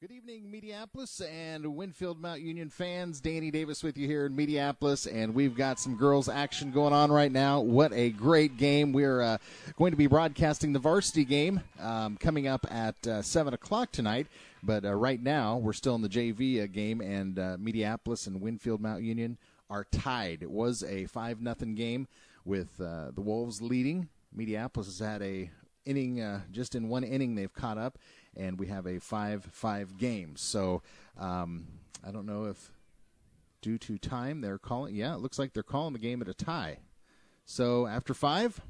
Good evening, Mediapolis and Winfield Mount Union fans. Danny Davis with you here in Mediapolis, and we've got some girls action going on right now. What a great game. We're going to be broadcasting the varsity game coming up at 7 o'clock tonight, but right now we're still in the JV game, and Mediapolis and Winfield Mount Union are tied. It was a 5-0 game with the Wolves leading. Mediapolis has had a inning, just in one inning they've caught up, and we have a 5-5 game. So I don't know if due to time they're calling. Yeah, it looks like they're calling the game at a tie. So after 5-5,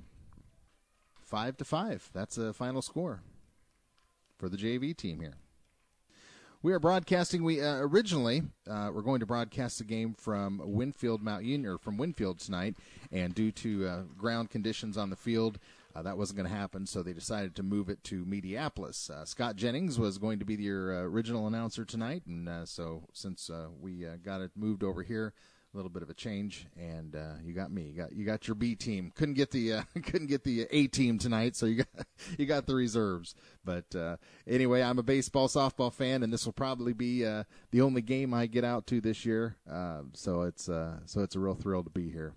that's a final score for the JV team here. We are broadcasting. We originally were going to broadcast the game from Winfield Mount Union, or from Winfield tonight, and due to ground conditions on the field, that wasn't going to happen, so they decided to move it to Mediapolis. Scott Jennings was going to be your original announcer tonight, and so since we got it moved over here, a little bit of a change, and you got me. You got your B team. Couldn't get the A team tonight, so you got the reserves. But anyway, I'm a baseball softball fan, and this will probably be the only game I get out to this year. So it's a real thrill to be here.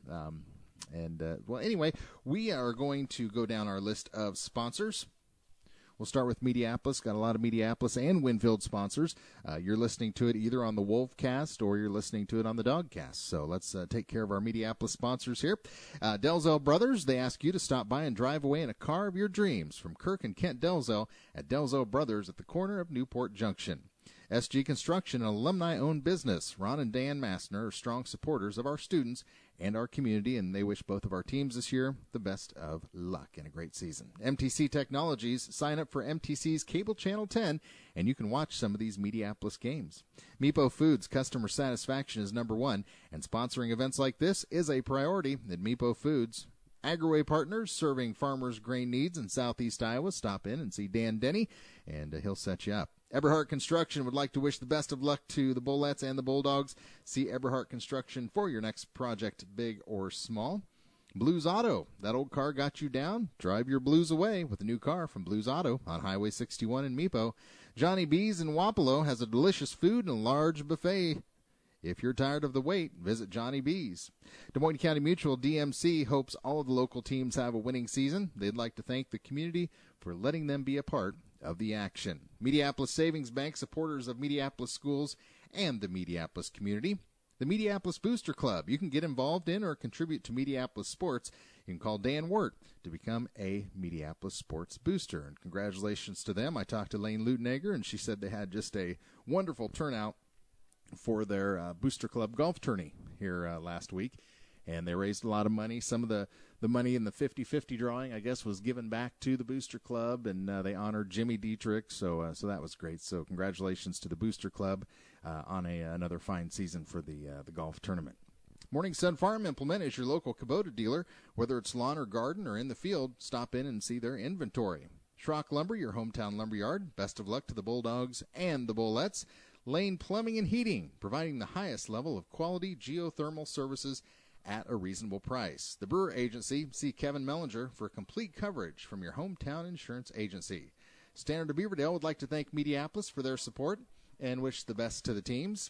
Well, anyway, we are going to go down our list of sponsors. We'll start with Mediapolis. Got a lot of Mediapolis and Winfield sponsors. You're listening to it either on the Wolfcast or you're listening to it on the Dogcast. So let's take care of our Mediapolis sponsors here. Delzell Brothers, they ask you to stop by and drive away in a car of your dreams from Kirk and Kent Delzell at Delzell Brothers at the corner of Newport Junction. SG Construction, an alumni-owned business. Ron and Dan Massner are strong supporters of our students and our community, and they wish both of our teams this year the best of luck and a great season. MTC Technologies, sign up for MTC's Cable Channel 10, and you can watch some of these Mediapolis games. Meepo Foods, customer satisfaction is number one, and sponsoring events like this is a priority at Meepo Foods. Agriway Partners, serving farmers' grain needs in southeast Iowa. Stop in and see Dan Denny, and he'll set you up. Eberhardt Construction would like to wish the best of luck to the Bullets and the Bulldogs. See Eberhardt Construction for your next project, big or small. Blues Auto, that old car got you down? Drive your blues away with a new car from Blues Auto on Highway 61 in Meepo. Johnny B's in Wapello has a delicious food and a large buffet. If you're tired of the wait, visit Johnny B's. Des Moines County Mutual, DMC, hopes all of the local teams have a winning season. They'd like to thank the community for letting them be a part of the action. Mediapolis Savings Bank, supporters of Mediapolis schools and the Mediapolis community. The Mediapolis Booster Club. You can get involved in or contribute to Mediapolis sports. You can call Dan Wirt to become a Mediapolis sports booster. And congratulations to them. I talked to Lane Lutenegger, and she said they had just a wonderful turnout for their Booster Club golf tourney here last week. And they raised a lot of money. Some of the money in the 50-50 drawing, I guess, was given back to the Booster Club, and they honored Jimmy Dietrich, so that was great. So congratulations to the Booster Club on another fine season for the golf tournament. Morning Sun Farm Implement is your local Kubota dealer. Whether it's lawn or garden or in the field, stop in and see their inventory. Schrock Lumber, your hometown lumberyard. Best of luck to the Bulldogs and the Bullets. Lane Plumbing and Heating, providing the highest level of quality geothermal services at a reasonable price. The Brewer Agency, see Kevin Mellinger for complete coverage from your hometown insurance agency. Standard of Beaverdale would like to thank Mediapolis for their support and wish the best to the teams.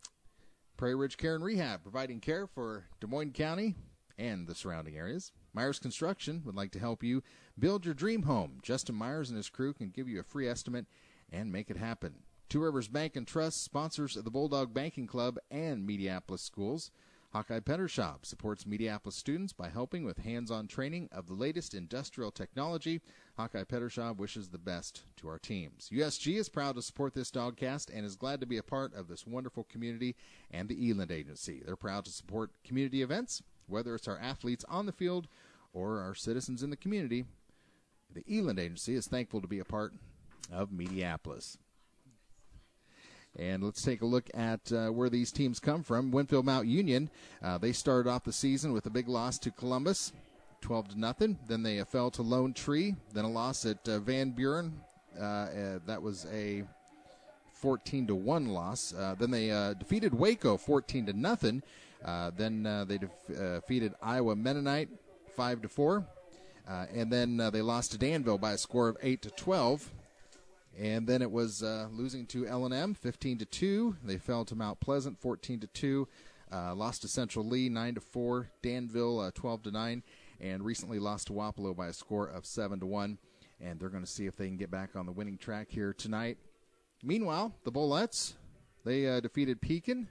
Prairie Ridge Care and Rehab, providing care for Des Moines County and the surrounding areas. Myers Construction would like to help you build your dream home. Justin Myers and his crew can give you a free estimate and make it happen. Two Rivers Bank and Trust, sponsors of the Bulldog Banking Club and Mediapolis schools. Hawkeye Petter Shop supports Mediapolis students by helping with hands-on training of the latest industrial technology. Hawkeye Petter Shop wishes the best to our teams. USG is proud to support this Dogcast and is glad to be a part of this wonderful community and the Eland Agency. They're proud to support community events, whether it's our athletes on the field or our citizens in the community. The Eland Agency is thankful to be a part of Mediapolis. And let's take a look at where these teams come from. Winfield Mount Union, they started off the season with a big loss to Columbus, 12-0. Then they fell to Lone Tree. Then a loss at Van Buren. That was a 14-1 loss. Then they defeated Waco 14-0. Then they defeated Iowa Mennonite 5-4. And then they lost to Danville by a score of 8-12. And then it was losing to L&M 15-2. They fell to Mount Pleasant 14-2. Lost to Central Lee 9-4. Danville 12-9. And recently lost to Wapello by a score of 7-1. And they're going to see if they can get back on the winning track here tonight. Meanwhile, the Bullets, they defeated Pekin.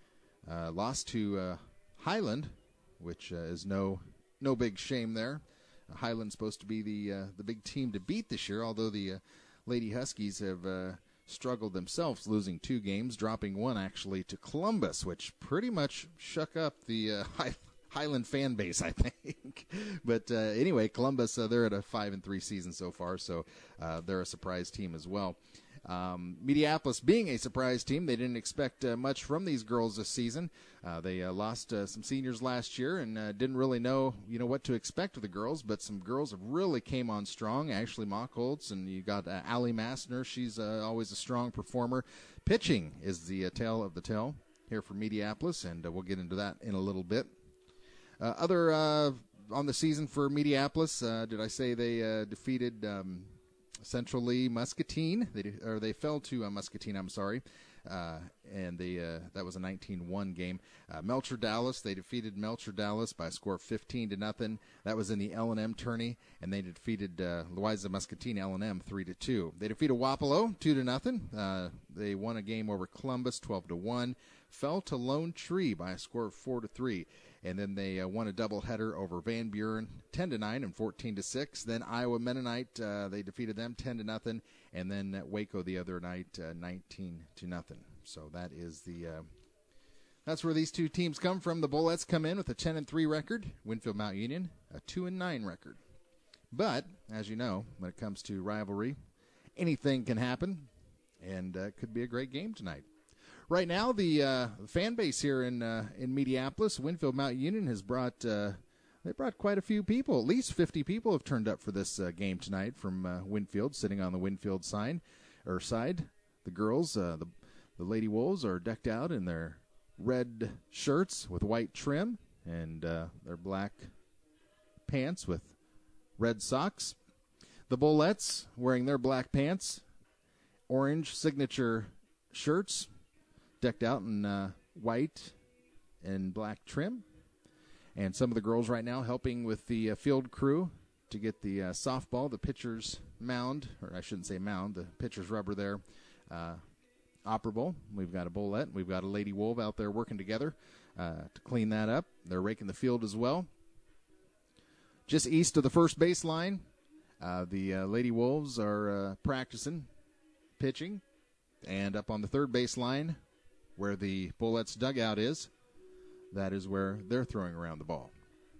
Lost to Highland, which is no big shame there. Highland's supposed to be the big team to beat this year, although the Lady Huskies have struggled themselves, losing 2 games, dropping 1 actually to Columbus, which pretty much shook up the Highland fan base, I think. But anyway, Columbus, they're at a 5-3 season so far, so they're a surprise team as well. Mediapolis being a surprise team, they didn't expect much from these girls this season. They lost some seniors last year and didn't really know what to expect of the girls, but some girls have really came on strong. Ashley Mockholtz, and you got Allie Massner. She's always a strong performer. Pitching is the tale of the tale here for Mediapolis, and we'll get into that in a little bit. Other on the season for Mediapolis, did I say they defeated Central Lee Muscatine? They fell to Muscatine, I'm sorry. And that was a 19-1 game. Melcher Dallas, they defeated Melcher Dallas by a score of 15-0. That was in the L&M tourney, and they defeated Louisa Muscatine L&M 3-2. They defeated Wapello 2-0. They won a game over Columbus 12-1. Fell to Lone Tree by a score of 4-3. And then they won a doubleheader over Van Buren 10-9 and 14-6. Then Iowa Mennonite, they defeated them 10-0. And then Waco the other night 19-0. So that is that's where these two teams come from. The Bullets come in with a 10-3 record. Winfield Mount Union a 2-9 record. But as you know, when it comes to rivalry, anything can happen, and it could be a great game tonight. Right now, the fan base here in Mediapolis, Winfield Mount Union has brought quite a few people. At least 50 people have turned up for this game tonight from Winfield, sitting on the Winfield side. The girls, the Lady Wolves, are decked out in their red shirts with white trim and their black pants with red socks. The Bullets wearing their black pants, orange signature shirts, decked out in white and black trim. And some of the girls right now helping with the field crew to get the softball, the pitcher's mound, or I shouldn't say mound, the pitcher's rubber there, operable. We've got a Bullet. We've got a Lady Wolf out there working together to clean that up. They're raking the field as well. Just east of the first baseline, the Lady Wolves are practicing pitching. And up on the third baseline, where the Bullets dugout is, that is where they're throwing around the ball.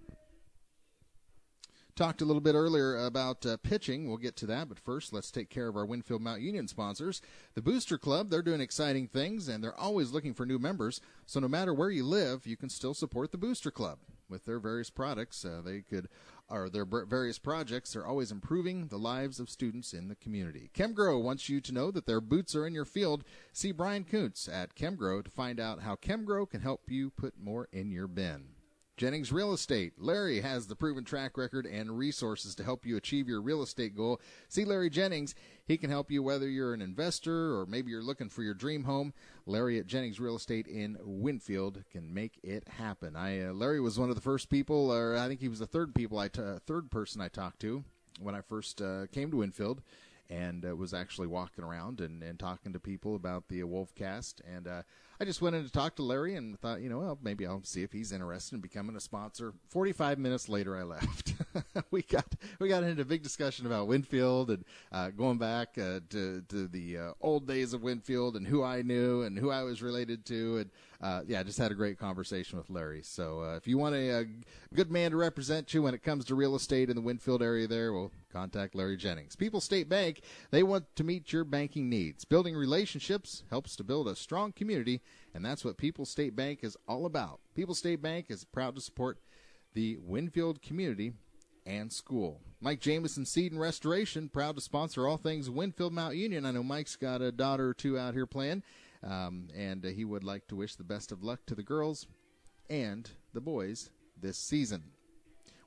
Talked a little bit earlier about pitching. We'll get to that, but first let's take care of our Winfield Mount Union sponsors. The Booster Club, they're doing exciting things, and they're always looking for new members. So no matter where you live, you can still support the Booster Club with their various products. Their various projects are always improving the lives of students in the community. ChemGrow wants you to know that their boots are in your field. See Brian Kuntz at ChemGrow to find out how ChemGrow can help you put more in your bin. Jennings Real Estate. Larry has the proven track record and resources to help you achieve your real estate goal. See Larry Jennings. He can help you whether you're an investor or maybe you're looking for your dream home. Larry at Jennings Real Estate in Winfield can make it happen. Larry was one of the first people, or I think he was the third person I talked to when I first came to Winfield, and was actually walking around and talking to people about the Wolfcast. And I just went in to talk to Larry and thought, maybe I'll see if he's interested in becoming a sponsor. 45 minutes later, I left. we got into a big discussion about Winfield and going back to the old days of Winfield and who I knew and who I was related to. And just had a great conversation with Larry. So if you want a good man to represent you when it comes to real estate in the Winfield area there, well, contact Larry Jennings. People's State Bank, they want to meet your banking needs. Building relationships helps to build a strong community, and that's what People's State Bank is all about. People's State Bank is proud to support the Winfield community and school. Mike Jameson Seed and Restoration, proud to sponsor all things Winfield Mount Union. I know Mike's got a daughter or two out here playing, and he would like to wish the best of luck to the girls and the boys this season.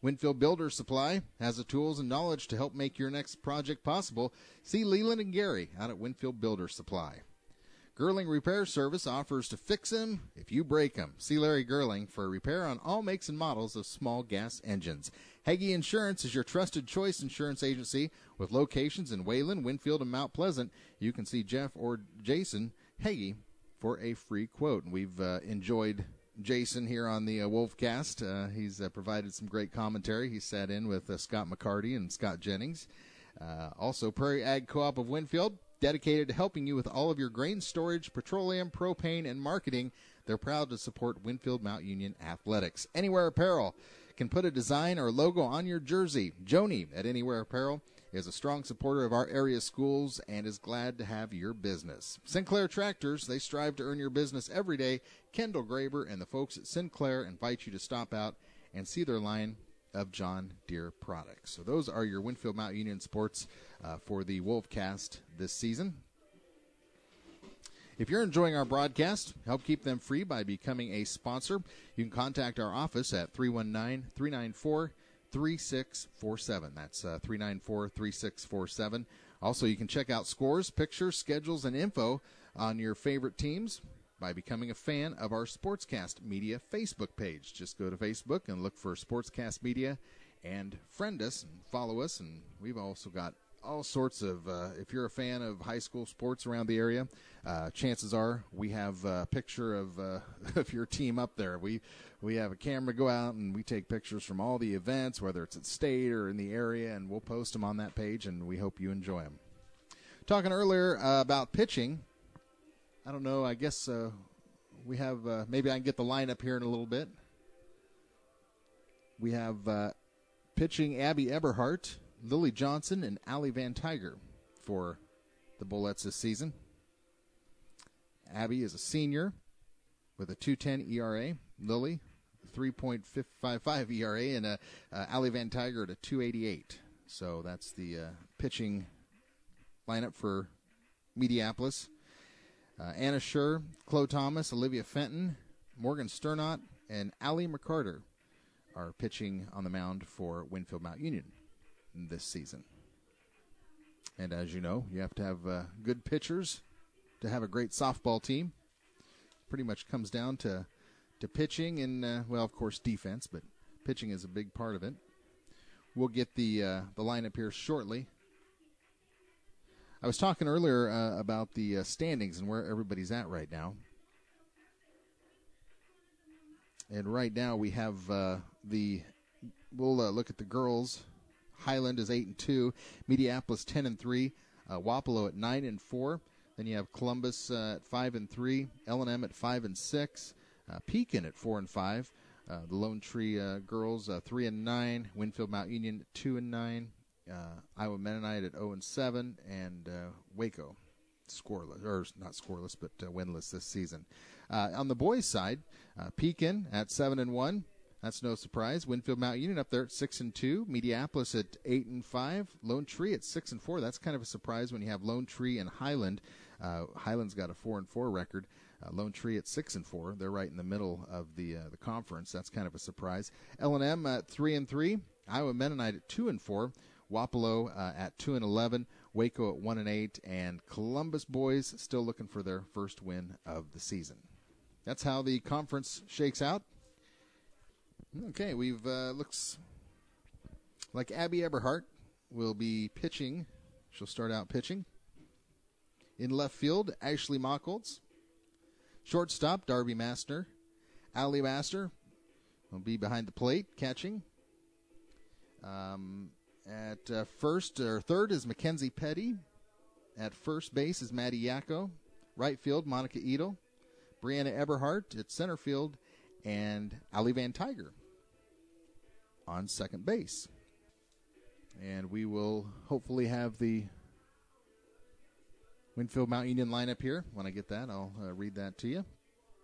Winfield Builder Supply has the tools and knowledge to help make your next project possible. See Leland and Gary out at Winfield Builder Supply. Girling Repair Service offers to fix them if you break them. See Larry Girling for repair on all makes and models of small gas engines. Hagee Insurance is your trusted choice insurance agency with locations in Wayland, Winfield, and Mount Pleasant. You can see Jeff or Jason Hagee for a free quote. And we've enjoyed Jason here on the Wolfcast. He's provided some great commentary. He sat in with Scott McCarty and Scott Jennings. Also, Prairie Ag Co-op of Winfield, dedicated to helping you with all of your grain storage, petroleum, propane, and marketing. They're proud to support Winfield Mount Union Athletics. Anywhere Apparel can put a design or logo on your jersey. Joni at Anywhere Apparel is a strong supporter of our area schools and is glad to have your business. Sinclair Tractors, they strive to earn your business every day. Kendall Graber and the folks at Sinclair invite you to stop out and see their line of John Deere products. So those are your Winfield Mount Union sports for the Wolfcast this season. If you're enjoying our broadcast, help keep them free by becoming a sponsor. You can contact our office at 319-394-3647. That's 394-3647. Also, you can check out scores, pictures, schedules, and info on your favorite teams by becoming a fan of our Sportscast Media Facebook page. Just go to Facebook and look for Sportscast Media and friend us and follow us. And we've also got all sorts of, if you're a fan of high school sports around the area, chances are we have a picture of your team up there. We have a camera go out and we take pictures from all the events, whether it's at state or in the area, and we'll post them on that page, and we hope you enjoy them. Talking earlier about pitching, I don't know, I guess we have, maybe I can get the lineup here in a little bit. We have pitching Abby Eberhardt, Lily Johnson, and Allie Van Tiger for the Bullets this season. Abby is a senior with a 2.10 ERA. Lily, 3.55 ERA, and Allie Van Tiger at a 2.88. So that's the pitching lineup for Mediapolis. Anna Scher, Chloe Thomas, Olivia Fenton, Morgan Sternot, and Allie McCarter are pitching on the mound for Winfield Mount Union this season. And as you know, you have to have good pitchers to have a great softball team. Pretty much comes down to pitching and, well, of course, defense, but pitching is a big part of it. We'll get the lineup here shortly. I was talking earlier about the standings and where everybody's at right now. And right now we have we'll look at the girls. Highland is 8-2, Mediapolis 10-3, Wapello at 9-4. Then you have Columbus at 5-3, L&M at 5-6, Pekin at 4-5. The Lone Tree girls 3-9, Winfield Mount Union 2-9. Iowa Mennonite at 0-7, and Waco scoreless, or not scoreless, but winless this season. On the boys' side, Pekin at 7-1. That's no surprise. Winfield Mount Union up there at 6-2. Mediapolis at 8-5. Lone Tree at 6-4. That's kind of a surprise when you have Lone Tree and Highland. Highland's got a 4-4 record. Lone Tree at 6-4. They're right in the middle of the conference. That's kind of a surprise. L&M at 3-3. Iowa Mennonite at 2-4. Wapello at 2-11, Waco at 1-8, and Columbus boys still looking for their first win of the season. That's how the conference shakes out. Okay, we've looks like Abby Eberhardt will be pitching. She'll start out pitching. In left field, Ashley Mockholtz. Shortstop, Darby Mastner. Allie Master will be behind the plate catching. At third is Mackenzie Petty. At first base is Maddie Yacko. Right field, Monica Edel. Brianna Eberhardt at center field. And Allie Van Tiger on second base. And we will hopefully have the Winfield Mount Union lineup here. When I get that, I'll read that to you.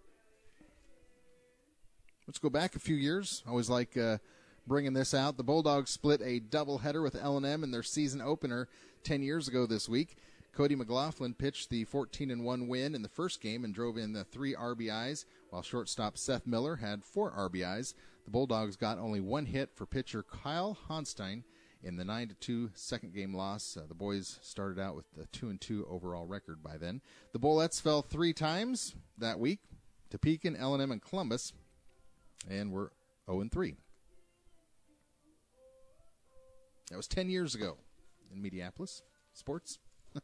Let's go back a few years. I always like bringing this out. The Bulldogs split a doubleheader with L&M in their season opener 10 years ago this week. Cody McLaughlin pitched the 14-1 win in the first game and drove in the 3 RBIs, while shortstop Seth Miller had 4 RBIs. The Bulldogs got only 1 hit for pitcher Kyle Honstein in the 9-2 second game loss. The boys started out with a 2-2 overall record by then. The Bullets fell 3 times that week to Pekin, L&M, and Columbus, and were 0-3. That was 10 years ago in Mediapolis sports.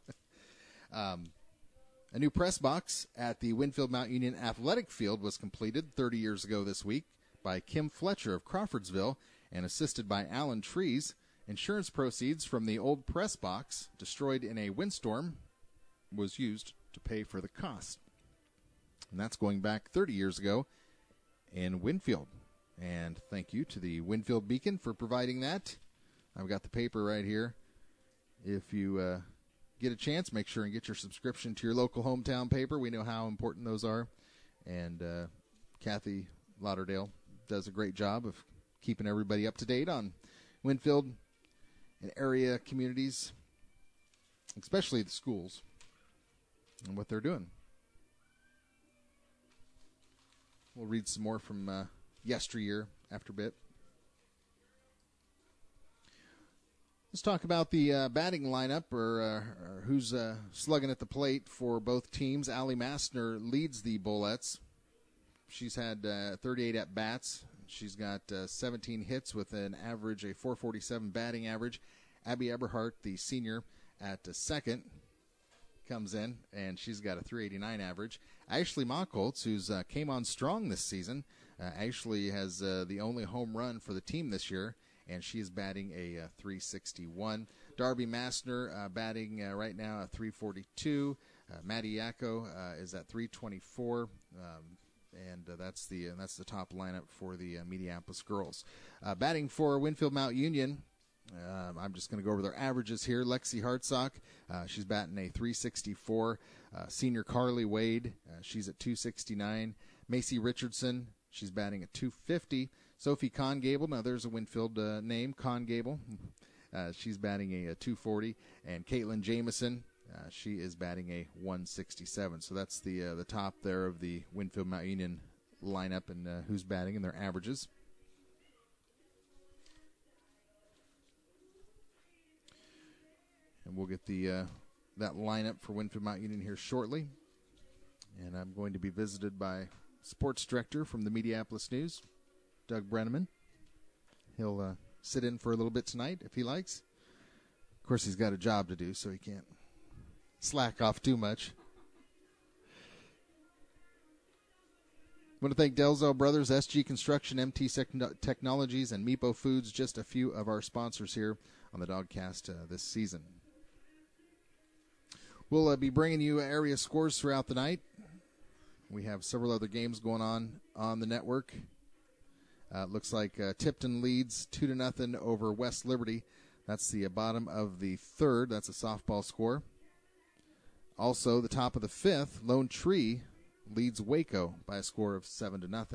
A new press box at the Winfield Mount Union Athletic Field was completed 30 years ago this week by Kim Fletcher of Crawfordsville and assisted by Alan Trees. Insurance proceeds from the old press box, destroyed in a windstorm, was used to pay for the cost. And that's going back 30 years ago in Winfield. And thank you to the Winfield Beacon for providing that. I've got the paper right here. If you get a chance, make sure and get your subscription to your local hometown paper. We know how important those are. And Kathy Lauderdale does a great job of keeping everybody up to date on Winfield and area communities, especially the schools, and what they're doing. We'll read some more from yesteryear after a bit. Let's talk about the batting lineup, or who's slugging at the plate for both teams. Allie Mastner leads the Bullets. She's had 38 at-bats. She's got 17 hits with an average, a .447 batting average. Abby Eberhardt, the senior, at second, comes in, and she's got a .389 average. Ashley Mockholtz, who's came on strong this season, actually has the only home run for the team this year, and she is batting a .361. Darby Mastner batting right now at .342. Maddie Yacko is at .324. And that's the top lineup for the Mediapolis girls. Batting for Winfield Mount Union, I'm just going to go over their averages here. Lexi Hartsock, she's batting a .364. Senior Carly Wade, she's at .269. Macy Richardson, she's batting at .250. Sophie Congable, now there's a Winfield name, Congable. She's batting a .240. And Caitlin Jameson, she is batting a .167. So that's the top there of the Winfield Mount Union lineup and who's batting and their averages. And we'll get the that lineup for Winfield Mount Union here shortly. And I'm going to be visited by sports director from the Mediapolis News, Doug Brenneman. He'll sit in for a little bit tonight if he likes. Of course, he's got a job to do, so he can't slack off too much. I want to thank Delzell Brothers, SG Construction, MT Technologies, and Meepo Foods, just a few of our sponsors here on the Dogcast this season. We'll be bringing you area scores throughout the night. We have several other games going on the network. It looks like Tipton leads 2-0 over West Liberty. That's the bottom of the third. That's a softball score. Also, the top of the fifth, Lone Tree leads Waco by a score of 7-0.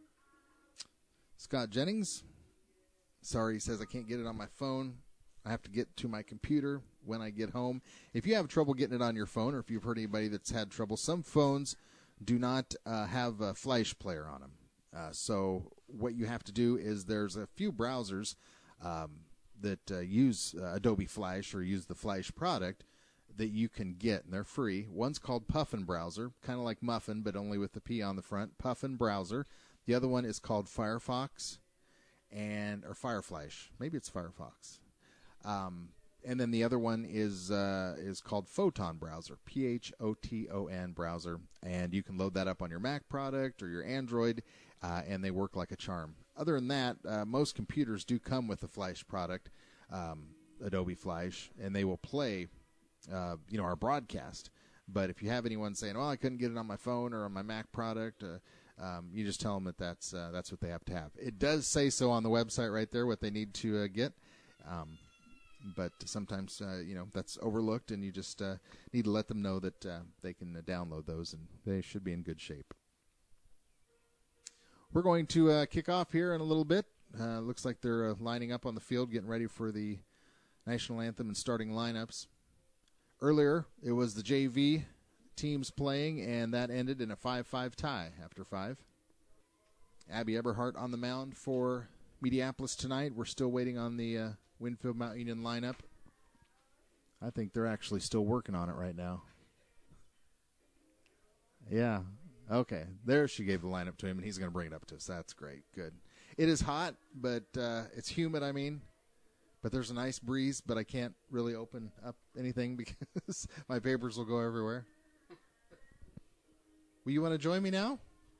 Scott Jennings, sorry, he says I can't get it on my phone. I have to get to my computer when I get home. If you have trouble getting it on your phone, or if you've heard anybody that's had trouble, some phones do not have a Flash player on them. So what you have to do is there's a few browsers that use Adobe Flash or use the Flash product that you can get, and they're free. One's called Puffin Browser, kind of like Muffin, but only with the P on the front. Puffin Browser. The other one is called Firefox or Fireflash. Maybe it's Firefox. And then the other one is called Photon Browser, Photon Browser, and you can load that up on your Mac product or your Android, and they work like a charm. Other than that, most computers do come with the Flash product, Adobe Flash, and they will play our broadcast. But if you have anyone saying, "Oh, I couldn't get it on my phone or on my Mac product," you just tell them that's what they have to have. It does say so on the website right there what they need to get. But sometimes, that's overlooked, and you just need to let them know that they can download those, and they should be in good shape. We're going to kick off here in a little bit. Looks like they're lining up on the field, getting ready for the national anthem and starting lineups. Earlier, it was the JV teams playing, and that ended in a 5-5 tie after 5. Abby Eberhardt on the mound for Mediapolis tonight. We're still waiting on the Winfield Mount Union lineup. I think they're actually still working on it right now. Yeah. Okay. There she gave the lineup to him, and he's going to bring it up to us. That's great. Good. It is hot, but it's humid, But there's a nice breeze, but I can't really open up anything because my papers will go everywhere. Will you want to join me now?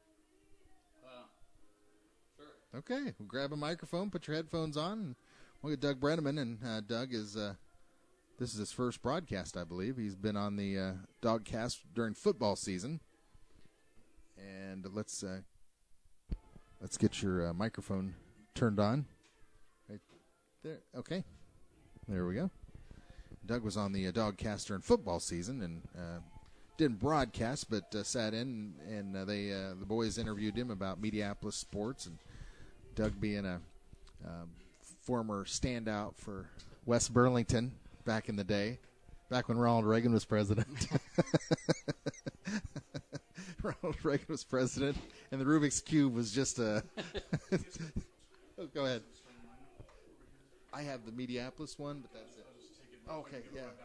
Sure. Okay. We'll grab a microphone, put your headphones on, and we'll get Doug Brenneman. And Doug is... this is his first broadcast, I believe. He's been on the Dogcast during football season. And let's get your microphone turned on. Right there. Okay. There we go. Doug was on the Dogcast during football season and didn't broadcast, but sat in, and the boys interviewed him about Mediapolis sports. And Doug being a former standout for West Burlington back in the day, back when Ronald Reagan was president. Ronald Reagan was president, and the Rubik's Cube was just a... Oh, go ahead. I have the Mediapolis one, but that's it. Oh, okay,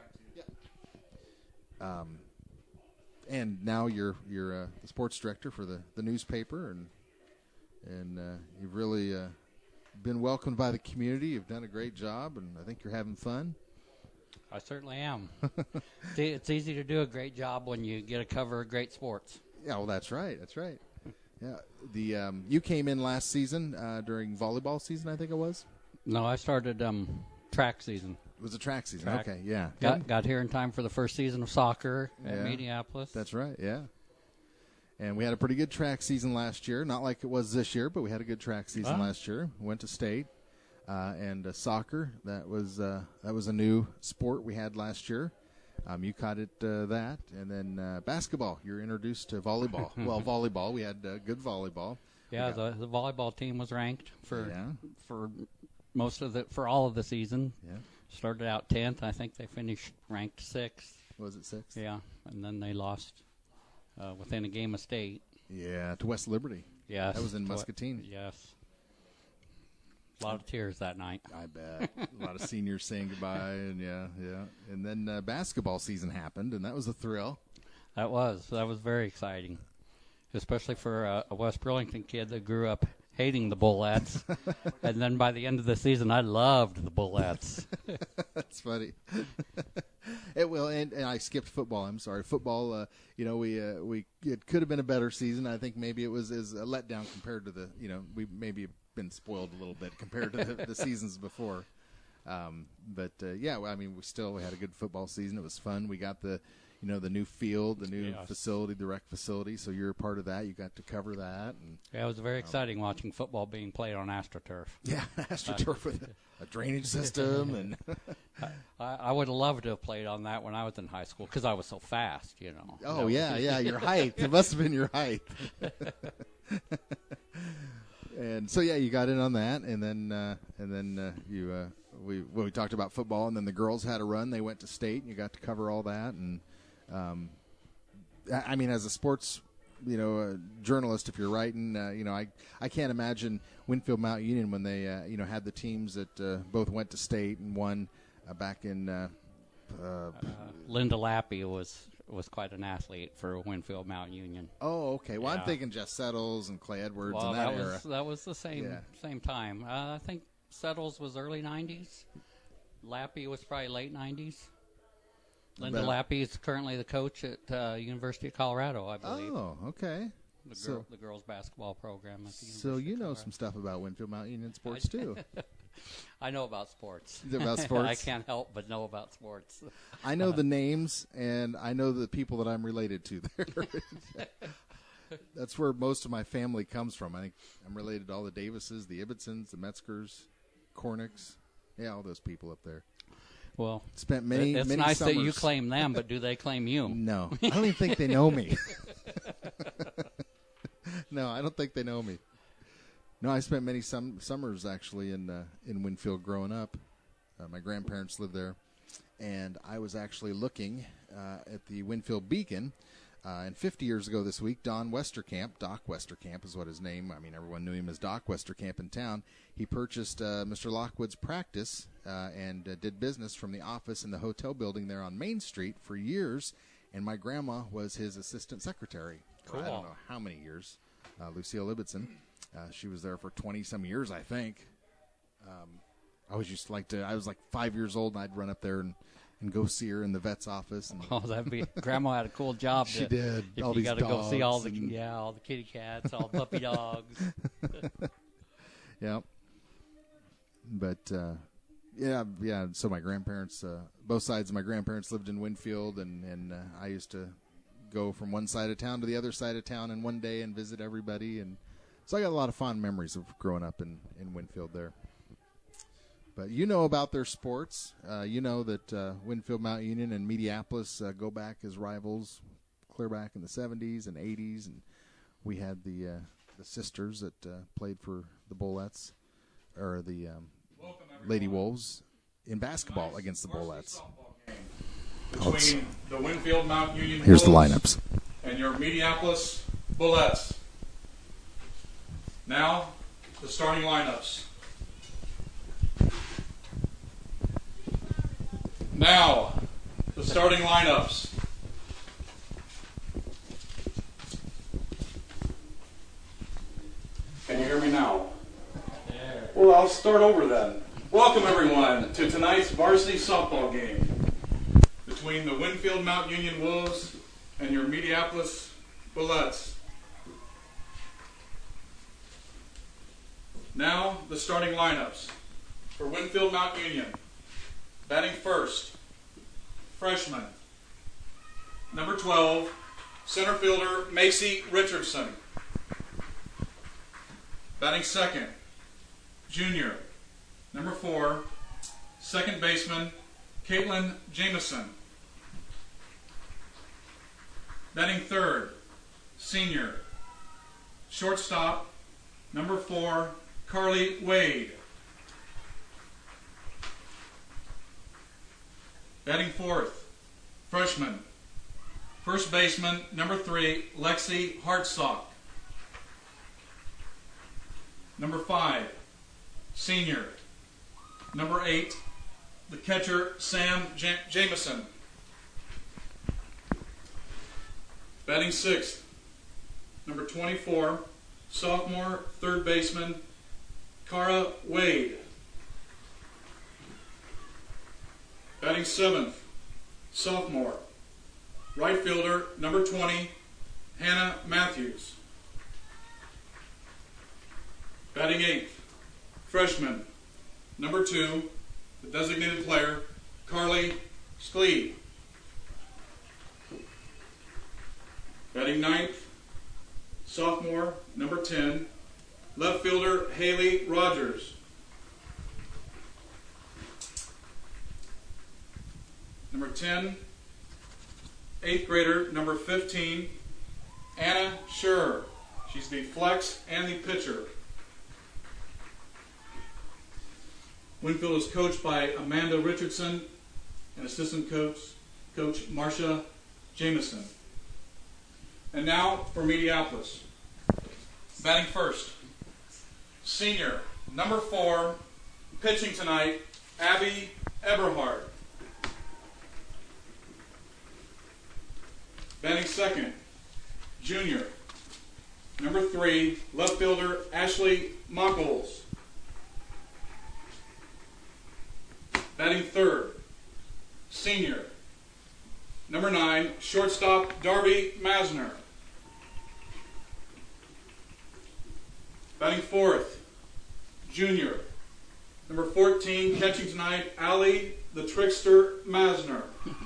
yeah. And now you're the sports director for the newspaper, and you've really been welcomed by the community. You've done a great job, and I think you're having fun. I certainly am. It's easy to do a great job when you get to cover great sports. Yeah, well, that's right. That's right. Yeah, you came in last season during volleyball season, I think it was. No, I started track season. It was a track season. Track. Okay, yeah. Got here in time for the first season of soccer at Mediapolis. That's right. Yeah. And we had a pretty good track season last year. Not like it was this year, but we had a good track season last year. Went to state. And soccer, that was a new sport we had last year. You caught it that, and then basketball. You're introduced to volleyball. Well, volleyball, we had good volleyball. Yeah, the volleyball team was ranked for all of the season. Yeah, started out 10th. I think they finished ranked 6th. Was it 6th? Yeah, and then they lost within a game of state. Yeah, to West Liberty. Yes, that was in Muscatine. Yes. A lot of tears that night. I bet. A lot of seniors saying goodbye, and yeah. And then basketball season happened, and that was a thrill. That was very exciting, especially for a West Burlington kid that grew up hating the Bullets. And then by the end of the season, I loved the Bullets. That's funny. And I skipped football. I'm sorry. Football, it could have been a better season. I think maybe it was a letdown compared to we maybe been spoiled a little bit compared to the seasons before. We had a good football season. It was fun. We got the new field, the new facility, the rec facility. So you're a part of that. You got to cover that. And it was very exciting watching football being played on AstroTurf. Yeah, AstroTurf with a drainage system. And I would have loved to have played on that when I was in high school because I was so fast, Oh, yeah, your height. It must have been your height. And so you got in on that, and then we talked about football, and then the girls had a run. They went to state, and you got to cover all that. And as a sports journalist, if you're writing, I can't imagine Winfield Mount Union when they had the teams that both went to state and won back in. Linda Lappy was quite an athlete for Winfield Mount Union. Oh, okay. Well, I'm thinking Jess Settles and Clay Edwards and that era. That was the same time. I think Settles was early 90s. Lappy was probably late 90s. Linda Lappy is currently the coach at University of Colorado, I believe. Oh, okay. The girls' basketball program at the University So you know some stuff about Winfield Mount Union sports, too. I know about sports. About sports? I can't help but know about sports. I know the names, and I know the people that I'm related to there. That's where most of my family comes from. I think I'm related to all the Davises, the Ibbotsons, the Metzgers, Cornicks. Yeah, all those people up there. Well, spent many it's many nice summers. that you claim them, but do they claim you? No. I don't even think they know me. No, I don't think they know me. No, I spent many summers actually in Winfield growing up. My grandparents lived there. and I was actually looking at the Winfield Beacon. And 50 years ago this week, Don Westerkamp, Doc Westerkamp is what his name, I mean, everyone knew him as Doc Westerkamp in town. He purchased Mr. Lockwood's practice and did business from the office in the hotel building there on Main Street for years, and my grandma was his assistant secretary. Cool. I don't know how many years. Lucille Ibbotson. She was there for 20-some years, I think. I was like 5 years old, and I'd run up there and go see her in the vet's office. And Oh, that'd be Grandma had a cool job. She did. If all you these got to go see all dogs the and- all the kitty cats, all the puppy dogs. Yeah. But, yeah. So my grandparents, both sides of my grandparents lived in Winfield, and I used to go from one side of town to the other side of town in one day and visit everybody. And so I got a lot of fond memories of growing up in Winfield there. But you know about their sports. You know that Winfield Mount Union and Mediapolis go back as rivals clear back in the 70s and 80s. And we had the sisters that played for the Bullets, or the Lady Wolves, in basketball against the Bullets. Between the Winfield Mount Union Here's the Wolves lineups. and your Mediapolis Bullets. Now, the starting lineups. Now, the starting lineups. Can you hear me now? Well, I'll start over then. Welcome, everyone, to tonight's varsity softball game between the Winfield Mount Union Wolves and your Mediapolis Bullets. Now, the starting lineups. For Winfield Mount Union, batting first, freshman, number 12, center fielder Macy Richardson. Batting second, junior, number 4, second baseman Caitlin Jameson. Batting third, senior, shortstop, number 4, Carly Wade. Batting fourth, freshman, first baseman, number 3, Lexi Hartsock. Number 5, senior, number 8, the catcher Sam Jameson. Batting sixth, number 24, sophomore, third baseman, Cara Wade. Batting seventh, sophomore, right fielder, number 20, Hannah Matthews. Batting eighth, freshman, number 2, the designated player, Carly Sklee. Batting ninth, sophomore, number 10, left fielder, Haley Rogers. Number 10, 8th grader, number 15, Anna Scher. She's the flex and the pitcher. Winfield is coached by Amanda Richardson and assistant coach Marcia Jameson. And now for Mediapolis. Batting first, senior, number 4, pitching tonight, Abby Eberhard. Batting second, junior, number 3, left fielder Ashley Mockles. Batting third, senior, number 9, shortstop Darby Masner. Batting fourth, junior, number 14, catching tonight, Allie the Trickster Masner.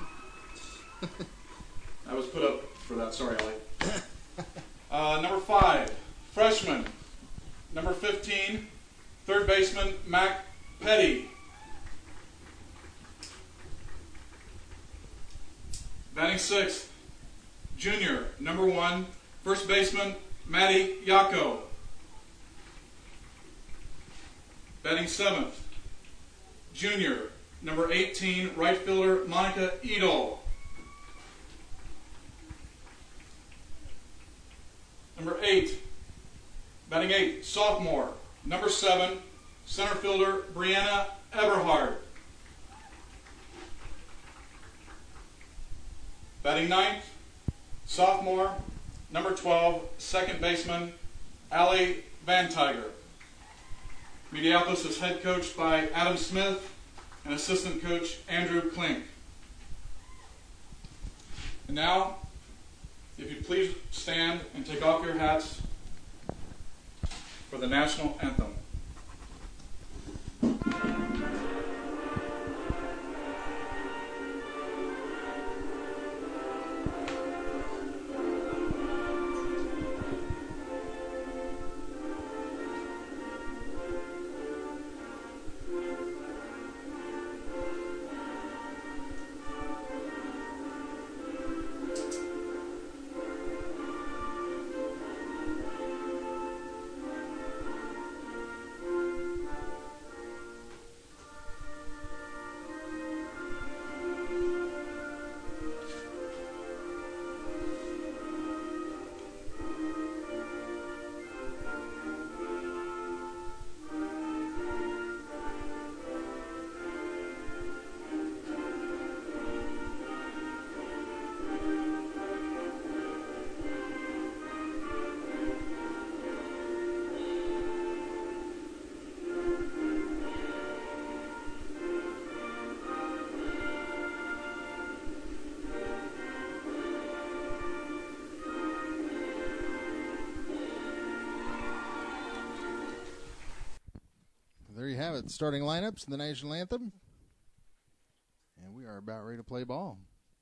I was put up for that, sorry, Allie. Number 5, freshman, number 15, third baseman Mac Petty. Batting sixth, junior, number 1, first baseman Maddie Yako. Batting seventh, junior, number 18, right fielder Monica Edel. Number 8, batting 8, sophomore, number 7, center fielder Brianna Eberhard. Batting 9th, sophomore, number 12, second baseman Allie Van Tiger. Mediapolis is head coached by Adam Smith and assistant coach Andrew Klink. And now, if you please stand and take off your hats for the national anthem. There you have it, starting lineups in the national anthem. And we are about ready to play ball.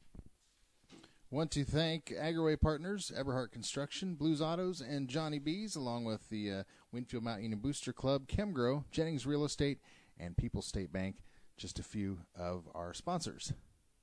Want to thank Agroway Partners, Eberhart Construction, Blues Autos, and Johnny B's, along with the Winfield Mount Union Booster Club, Chemgrow, Jennings Real Estate, and People's State Bank, just a few of our sponsors.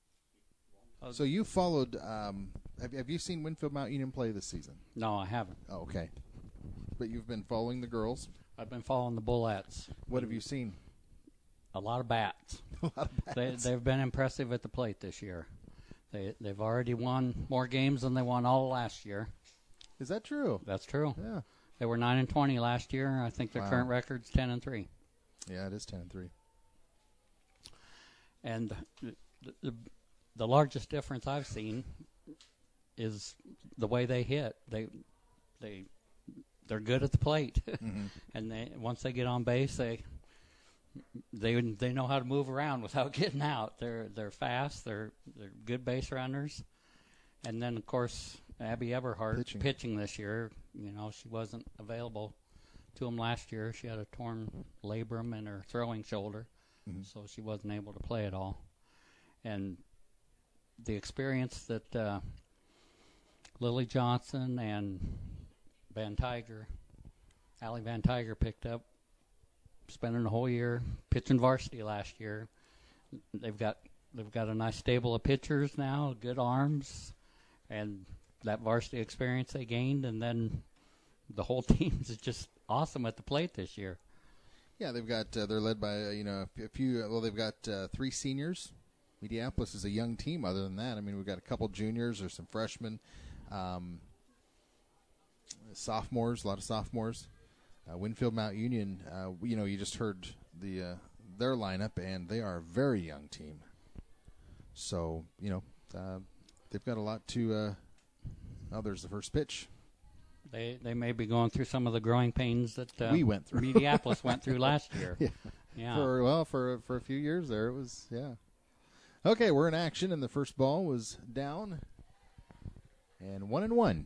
So you followed, have you seen Winfield Mount Union play this season? No, I haven't. Oh, okay. But you've been following the girls. I've been following the Bullets. What have you seen? A lot of bats. A lot of bats. They've been impressive at the plate this year. They've already won more games than they won all last year. Is that true? That's true. Yeah. They were 9-20 last year. I think their current record's 10-3. Yeah, it is 10-3. And the largest difference I've seen is the way they hit. They're good at the plate, Mm-hmm. and once they get on base, they know how to move around without getting out. They're fast. They're good base runners, and then of course Abby Eberhard pitching this year. You know, she wasn't available to them last year. She had a torn labrum in her throwing shoulder, so she wasn't able to play at all. And the experience that Lily Johnson and Van Tiger, Allie Van Tiger picked up, spending the whole year pitching varsity last year. They've got a nice stable of pitchers now, good arms, and that varsity experience they gained, and then the whole team is just awesome at the plate this year. Yeah, they've got they're led by a few. Well, they've got 3 seniors. Mediapolis is a young team. Other than that, I mean, we've got a couple juniors or some freshmen. Sophomores, a lot of sophomores. Winfield Mount Union, you just heard their lineup, and they are a very young team. So, they've got a lot to. There's the first pitch. They may be going through some of the growing pains that we went through. Mediapolis went through last year. Yeah. For a few years there, it was Okay, we're in action, and the first ball was down, and 1-1.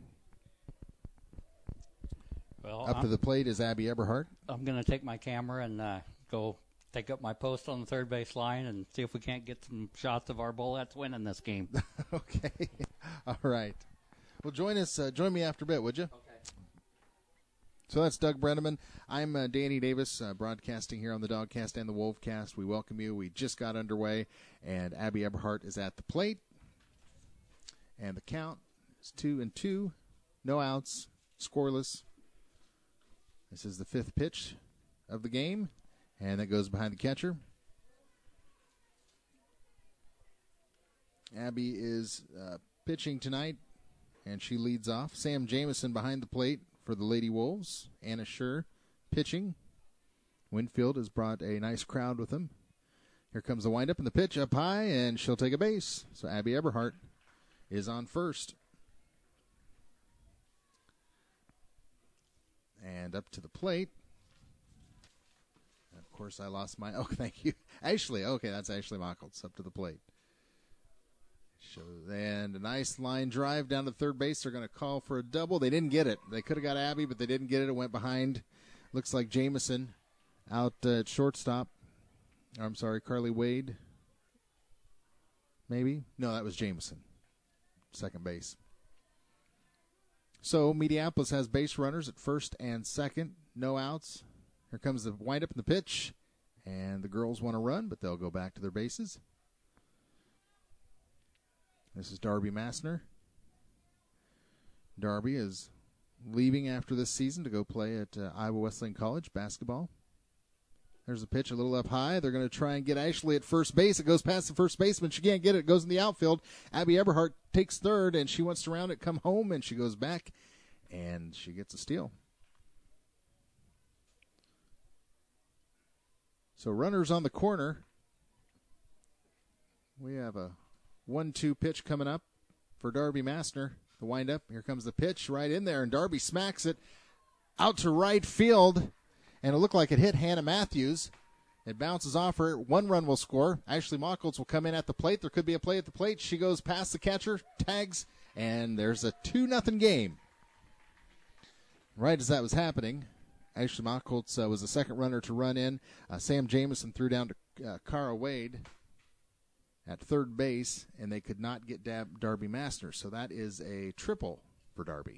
Well, up to the plate is Abby Eberhard. I'm going to take my camera and go take up my post on the third base line and see if we can't get some shots of our Bullets winning this game. Okay. All right. Well, join me after a bit, would you? Okay. So that's Doug Brenneman. I'm Danny Davis, broadcasting here on the Dogcast and the Wolfcast. We welcome you. We just got underway, and Abby Eberhard is at the plate. And the count is 2-2. No outs. Scoreless. This is the 5th pitch of the game, and that goes behind the catcher. Abby is pitching tonight, and she leads off. Sam Jameson behind the plate for the Lady Wolves. Anna Schur pitching. Winfield has brought a nice crowd with them. Here comes the windup and the pitch up high, and she'll take a base. So Abby Eberhardt is on first. And up to the plate. And of course, I lost my... Oh, thank you. Ashley. Okay, that's Ashley Mockles up to the plate. And a nice line drive down to third base. They're going to call for a double. They didn't get it. They could have got Abby, but they didn't get it. It went behind. Looks like Jameson out at shortstop. I'm sorry, Carly Wade. Maybe? No, that was Jameson. Second base. So Mediapolis has base runners at first and second. No outs. Here comes the windup and the pitch. And the girls want to run, but they'll go back to their bases. This is Darby Massner. Darby is leaving after this season to go play at Iowa Wesleyan College basketball. There's a pitch a little up high. They're going to try and get Ashley at first base. It goes past the first baseman. She can't get it. It goes in the outfield. Abby Eberhardt takes third, and she wants to round it, come home, and she goes back, and she gets a steal. So runners on the corner. We have a 1-2 pitch coming up for Darby Massner. The windup. Here comes the pitch right in there, and Darby smacks it out to right field, and it looked like it hit Hannah Matthews. It bounces off her. 1 run will score. Ashley Mockles will come in at the plate. There could be a play at the plate. She goes past the catcher, tags, and there's a 2-0 game. Right as that was happening, Ashley Mockles was the second runner to run in. Sam Jameson threw down to Cara Wade at third base, and they could not get Darby Massner. So that is a triple for Darby.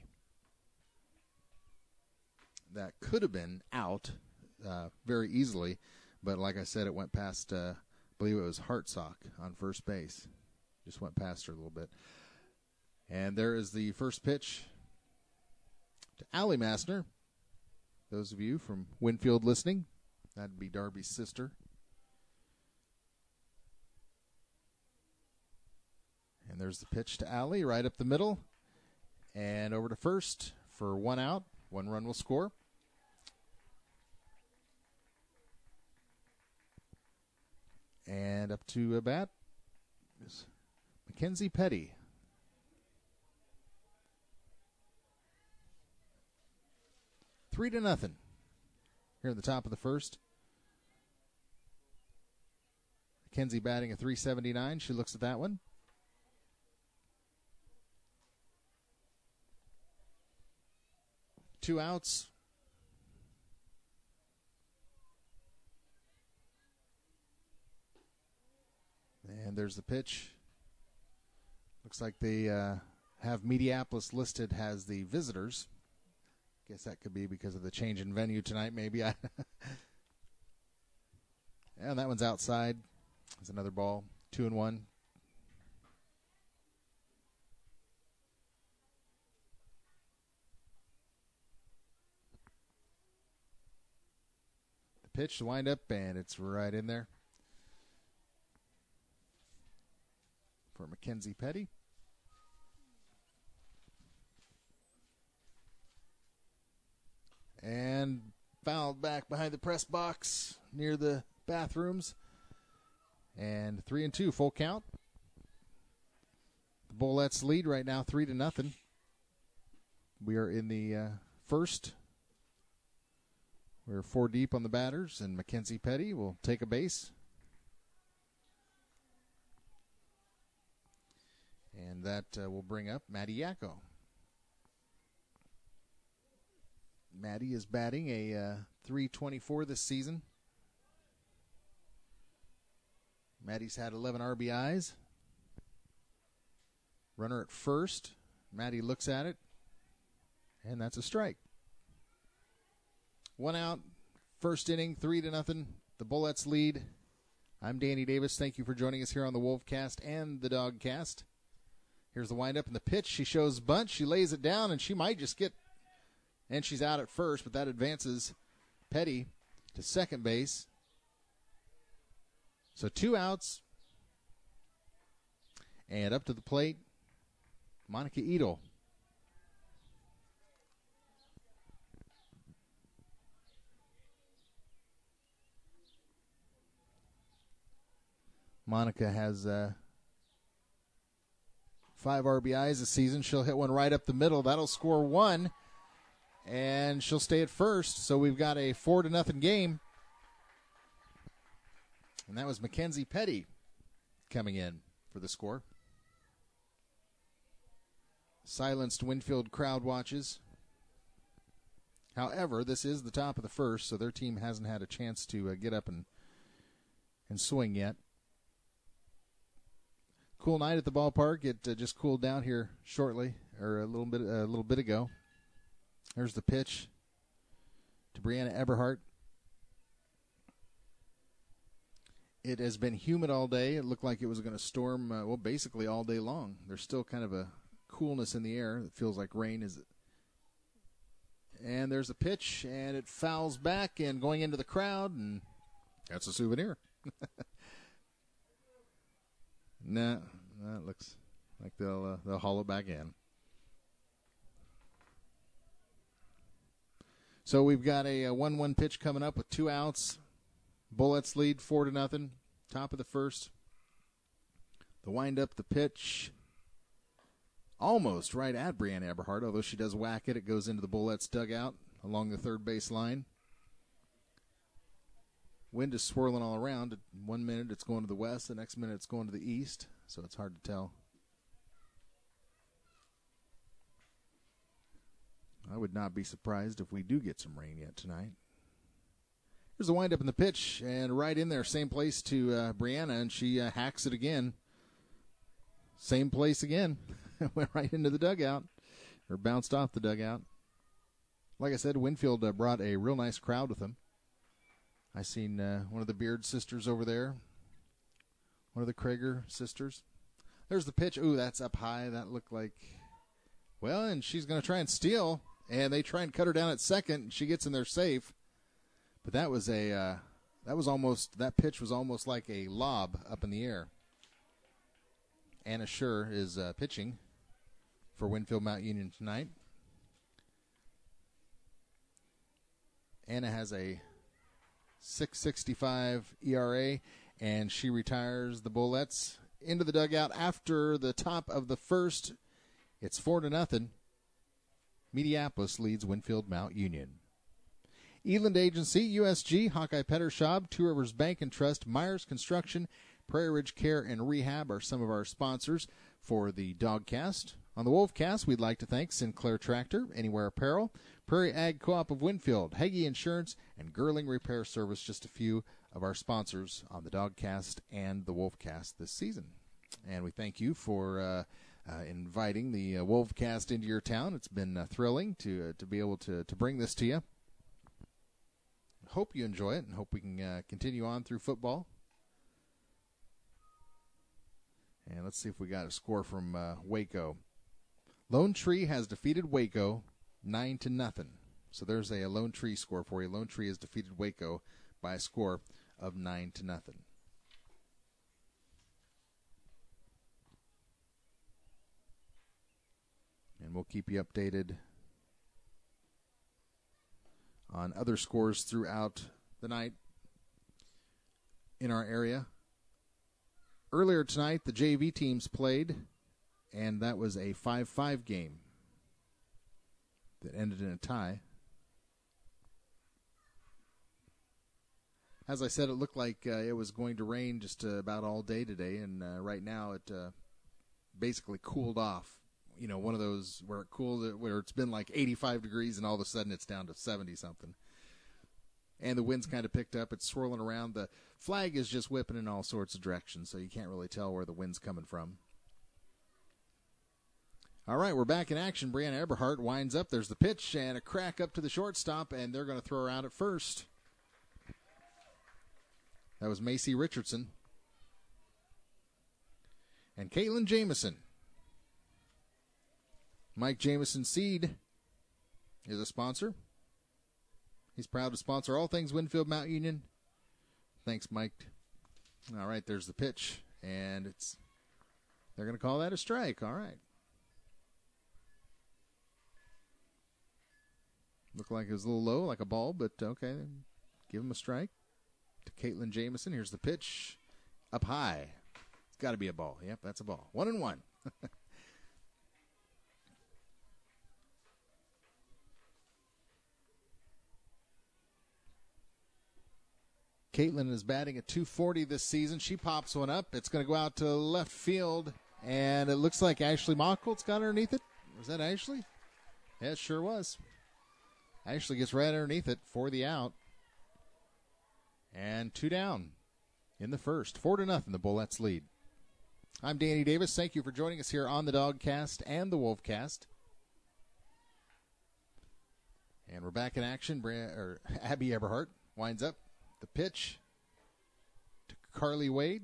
That could have been out very easily, but like I said, it went past, I believe it was Hartsock on first base. Just went past her a little bit. And there is the first pitch to Allie Massner. Those of you from Winfield listening, that'd be Darby's sister. And there's the pitch to Allie right up the middle. And over to first for 1 out. 1 run will score. And up to a bat is Mackenzie Petty. Three to nothing here at the top of the first. Mackenzie batting a .379. She looks at that one. Two outs. And there's the pitch. Looks like they have Mediapolis listed as the visitors. Guess that could be because of the change in venue tonight, maybe. And that one's outside. There's another ball. 2-1. The pitch, the windup, and it's right in there for Mackenzie Petty. And fouled back behind the press box near the bathrooms. And 3-2, full count. The Bullets lead right now 3-0. We are in the first. We're 4 deep on the batters, and Mackenzie Petty will take a base. And that will bring up Maddie Yacko. Maddie is batting a .324 this season. Maddie's had 11 RBIs. Runner at first. Maddie looks at it, and that's a strike. 1 out, first inning, 3-0. The Bullets lead. I'm Danny Davis. Thank you for joining us here on the Wolfcast and the Dogcast. Here's the windup and the pitch. She shows bunt. She lays it down, and she might just get... And she's out at first, but that advances Petty to second base. So 2 outs. And up to the plate, Monica Edel. Monica has 5 RBIs this season. She'll hit one right up the middle. That'll score 1, and she'll stay at first. So we've got a 4-0 game. And that was Mackenzie Petty coming in for the score. Silenced Winfield crowd watches. However, this is the top of the first, so their team hasn't had a chance to get up and swing yet. Cool night at the ballpark. It just cooled down here shortly, or a little bit ago. There's the pitch to Brianna Eberhardt. It has been humid all day. It looked like it was going to storm, basically all day long. There's still kind of a coolness in the air. It feels like rain. And there's a pitch, and it fouls back and going into the crowd, and that's a souvenir. No, it looks like they'll haul it back in. So we've got a 1-1 pitch coming up with 2 outs. Bullets lead 4-0. Top of the first. The wind-up, the pitch, almost right at Brianna Eberhardt, although she does whack it. It goes into the Bullets dugout along the third base line. Wind is swirling all around. 1 minute it's going to the west, the next minute it's going to the east, so it's hard to tell. I would not be surprised if we do get some rain yet tonight. Here's the windup in the pitch, and right in there, same place to Brianna, and she hacks it again. Same place again. Went right into the dugout, or bounced off the dugout. Like I said, Winfield brought a real nice crowd with them. I seen one of the Beard sisters over there, one of the Krager sisters. There's the pitch. Ooh, that's up high. That looked like, well, and she's going to try and steal, and they try and cut her down at second, and she gets in there safe. But that was that pitch was almost like a lob up in the air. Anna Schur is pitching for Winfield Mount Union tonight. Anna has a .665 ERA, and she retires the Bullets into the dugout after the top of the first. It's 4-0. Mediapolis leads Winfield Mount Union. Eland Agency, USG, Hawkeye Pettershop, Two Rivers Bank and Trust, Myers Construction, Prairie Ridge Care and Rehab are some of our sponsors for the Dogcast. On the Wolfcast, we'd like to thank Sinclair Tractor, Anywhere Apparel, Prairie Ag Co-op of Winfield, Hagee Insurance, and Girling Repair Service, just a few of our sponsors on the Dogcast and the Wolfcast this season. And we thank you for inviting the Wolfcast into your town. It's been thrilling to be able to bring this to you. Hope you enjoy it, and hope we can continue on through football. And let's see if we got a score from Waco. Lone Tree has defeated Waco 9-0. So there's a Lone Tree score for you. Lone Tree has defeated Waco by a score of 9-0. And we'll keep you updated on other scores throughout the night in our area. Earlier tonight, the JV teams played, and that was a 5-5 game that ended in a tie. As I said, it looked like it was going to rain just about all day today, and right now it basically cooled off. You know, one of those where it cooled, where it's been like 85 degrees, and all of a sudden it's down to 70-something. And the wind's kind of picked up. It's swirling around. The flag is just whipping in all sorts of directions, so you can't really tell where the wind's coming from. All right, we're back in action. Brianna Eberhardt winds up. There's the pitch and a crack up to the shortstop, and they're going to throw her out at first. That was Macy Richardson. And Caitlin Jameson. Mike Jameson Seed is a sponsor. He's proud to sponsor all things Winfield Mount Union. Thanks, Mike. All right, there's the pitch, and it's They're going to call that a strike. All right. Looked like it was a little low, like a ball, but okay. Give him a strike. To Caitlin Jamison. Here's the pitch. Up high. It's got to be a ball. Yep, that's a ball. 1-1. Caitlin is batting at .240 this season. She pops one up. It's going to go out to left field, and it looks like Ashley Mockholtz got underneath it. Was that Ashley? Yeah, it sure was. Ashley gets right underneath it for the out. And 2 down in the first. 4-0, the Bullets lead. I'm Danny Davis. Thank you for joining us here on the Dogcast and the Wolfcast. And we're back in action. Abby Eberhardt winds up the pitch to Carly Wade.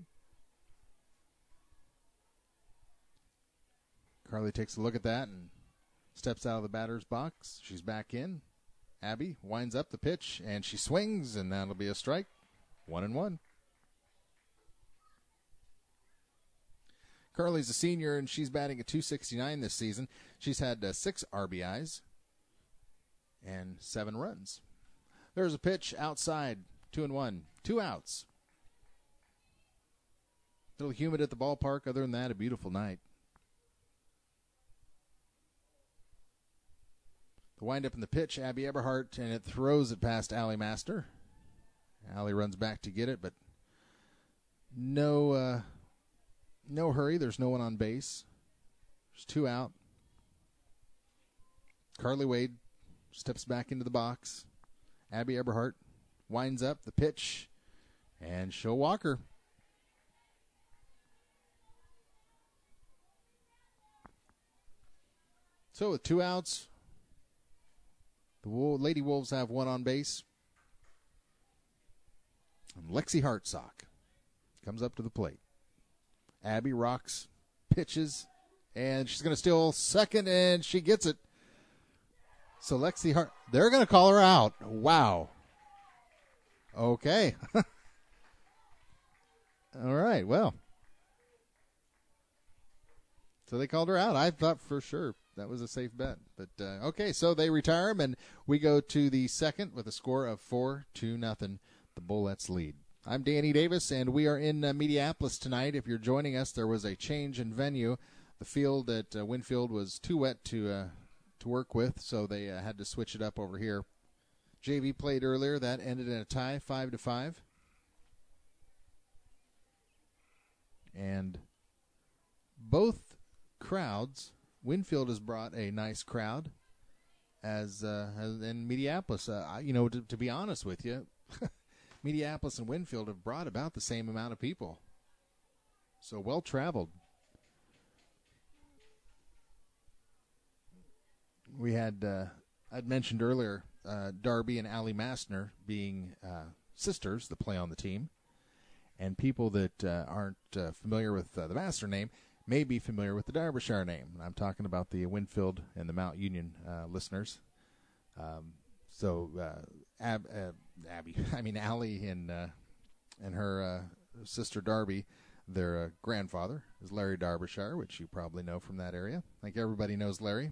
Carly takes a look at that and steps out of the batter's box. She's back in. Abby winds up the pitch, and she swings, and that'll be a strike. 1-1. Carly's a senior, and she's batting at .269 this season. She's had 6 RBIs and 7 runs. There's a pitch outside, 2-1. 2 outs. A little humid at the ballpark. Other than that, a beautiful night. The windup in the pitch, Abby Eberhardt, and it throws it past Allie Master. Allie runs back to get it, but no hurry. There's no one on base. There's 2 out. Carly Wade steps back into the box. Abby Eberhardt winds up the pitch, and she'll walk her. So with 2 outs, the Lady Wolves have 1 on base. And Lexi Hartsock comes up to the plate. Abby rocks, pitches, and she's going to steal second, and she gets it. So Lexi Hart, they're going to call her out. Wow. Okay. All right, well. So they called her out. I thought for sure that was a safe bet. But, okay, so they retire him, and we go to the second with a score of 4-0. The Bullets lead. I'm Danny Davis, and we are in Mediapolis tonight. If you're joining us, there was a change in venue. The field at Winfield was too wet to work with, so they had to switch it up over here. JV played earlier. That ended in a tie, 5-5. And both crowds, Winfield has brought a nice crowd, as in Mediapolis. To be honest with you, Mediapolis and Winfield have brought about the same amount of people. So well-traveled. We had, I'd mentioned earlier, Darby and Allie Mastner being sisters that play on the team. And people that aren't familiar with the Mastner name may be familiar with the Derbyshire name. And I'm talking about the Winfield and the Mount Union listeners. Allie and her sister Darby, their grandfather is Larry Derbyshire, which you probably know from that area. I think everybody knows Larry.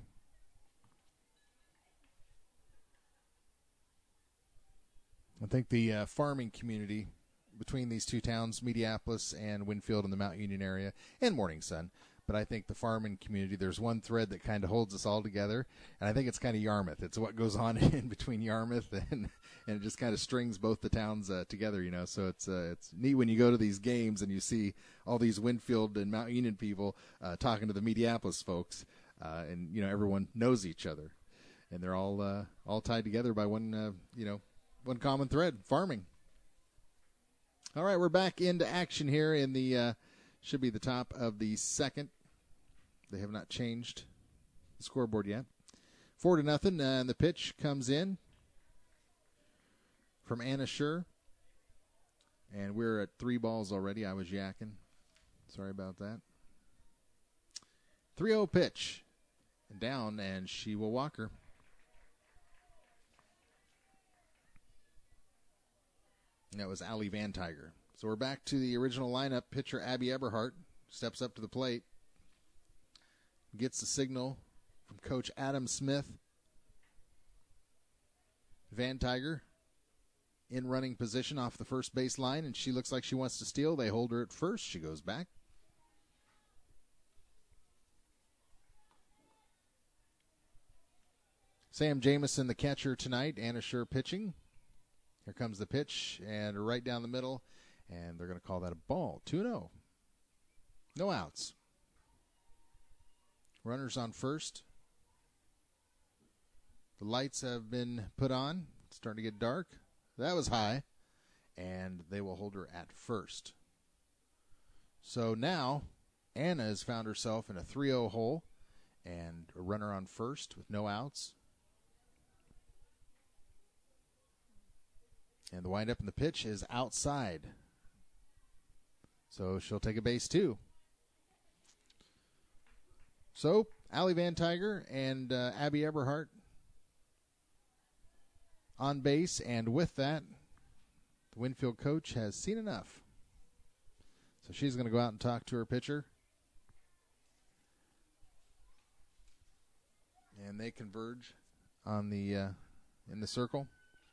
I think the farming community between these two towns, Mediapolis and Winfield in the Mount Union area, and Morning Sun, but I think the farming community, there's one thread that kind of holds us all together, and I think it's kind of Yarmouth. It's what goes on in between Yarmouth and it just kind of strings both the towns together, you know. So it's neat when you go to these games and you see all these Winfield and Mount Union people talking to the Mediapolis folks, and you know everyone knows each other, and they're all tied together by one one common thread: farming. All right, we're back into action here in the should be the top of the second. They have not changed the scoreboard yet. 4-0, and the pitch comes in from Anna Schur. And we're at 3 balls already. I was yakking. Sorry about that. 3-0 pitch. Down, and she will walk her. And that was Allie Van Tiger. So we're back to the original lineup. Pitcher Abby Eberhardt steps up to the plate. gets the signal from Coach Adam Smith. Van Tiger in running position off the first base line, and she looks like she wants to steal. They hold her at first. She goes back. Sam Jamison, the catcher tonight. Anna Scher pitching. Here comes the pitch, and right down the middle, and they're going to call that a ball. 2-0. No outs. Runners on first. The lights have been put on. It's starting to get dark. That was high, and they will hold her at first. So now Anna has found herself in a 3-0 hole, and a runner on first with no outs. And the windup in the pitch is outside. So she'll take a base too. So Allie Van Tiger and Abby Eberhardt on base, and with that, the Winfield coach has seen enough. So she's going to go out and talk to her pitcher. And they converge on the in the circle.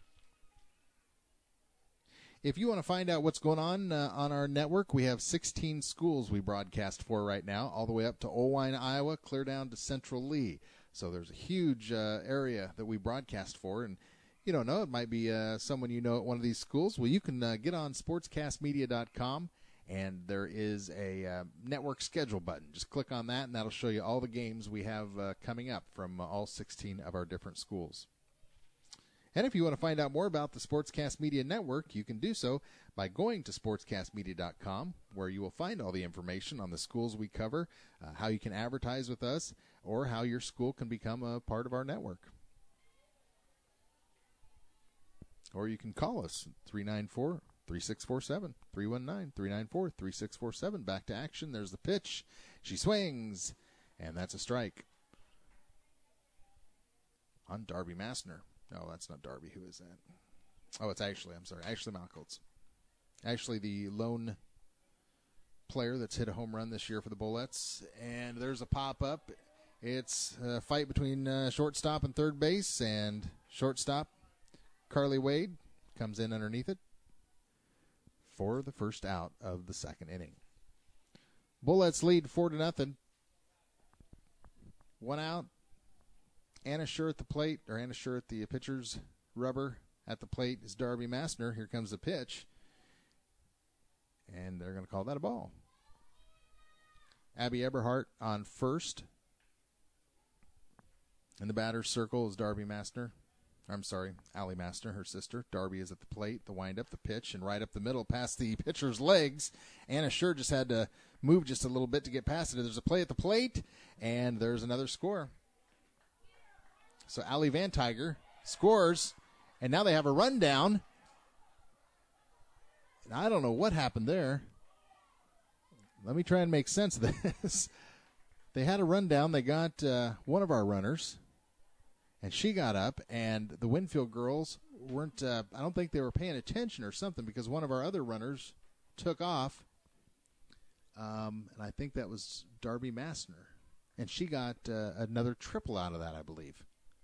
If you want to find out what's going on our network, we have 16 schools we broadcast for right now, all the way up to Owine, Iowa, clear down to Central Lee. So there's a huge area that we broadcast for, and you don't know, it might be someone you know at one of these schools. Well, you can get on sportscastmedia.com, and there is a network schedule button. Just click on that, and that'll show you all the games we have coming up from all 16 of our different schools. And if you want to find out more about the Sportscast Media Network, you can do so by going to sportscastmedia.com, where you will find all the information on the schools we cover, how you can advertise with us, or how your school can become a part of our network. Or you can call us, 394-3647, 319-394-3647. Back to action. There's the pitch. She swings, and that's a strike on Darby Massner. No, that's not Darby. Who is that? Oh, it's Ashley. I'm sorry. Ashley Malcolts. Ashley, the lone player that's hit a home run this year for the Bullets. And there's a pop-up. It's a fight between shortstop and third base. And shortstop, Carly Wade, comes in underneath it for the first out of the second inning. Bullets lead 4-0. 1 out. Anna Scher at the plate, or Anna Scher at the pitcher's rubber. At the plate is Darby Massner. Here comes the pitch. And they're going to call that a ball. Abby Eberhardt on first. In the batter's circle is Darby Massner. I'm sorry, Allie Massner, her sister. Darby is at the plate, the windup, the pitch, and right up the middle past the pitcher's legs. Anna Scher just had to move just a little bit to get past it. There's a play at the plate, and there's another score. So Allie Van Tiger scores, and now they have a rundown. And I don't know what happened there. Let me try and make sense of this. They had a rundown. They got one of our runners, and she got up, and the Winfield girls weren't, I don't think they were paying attention or something, because one of our other runners took off, and I think that was Darby Massner. And she got another triple out of that, I believe.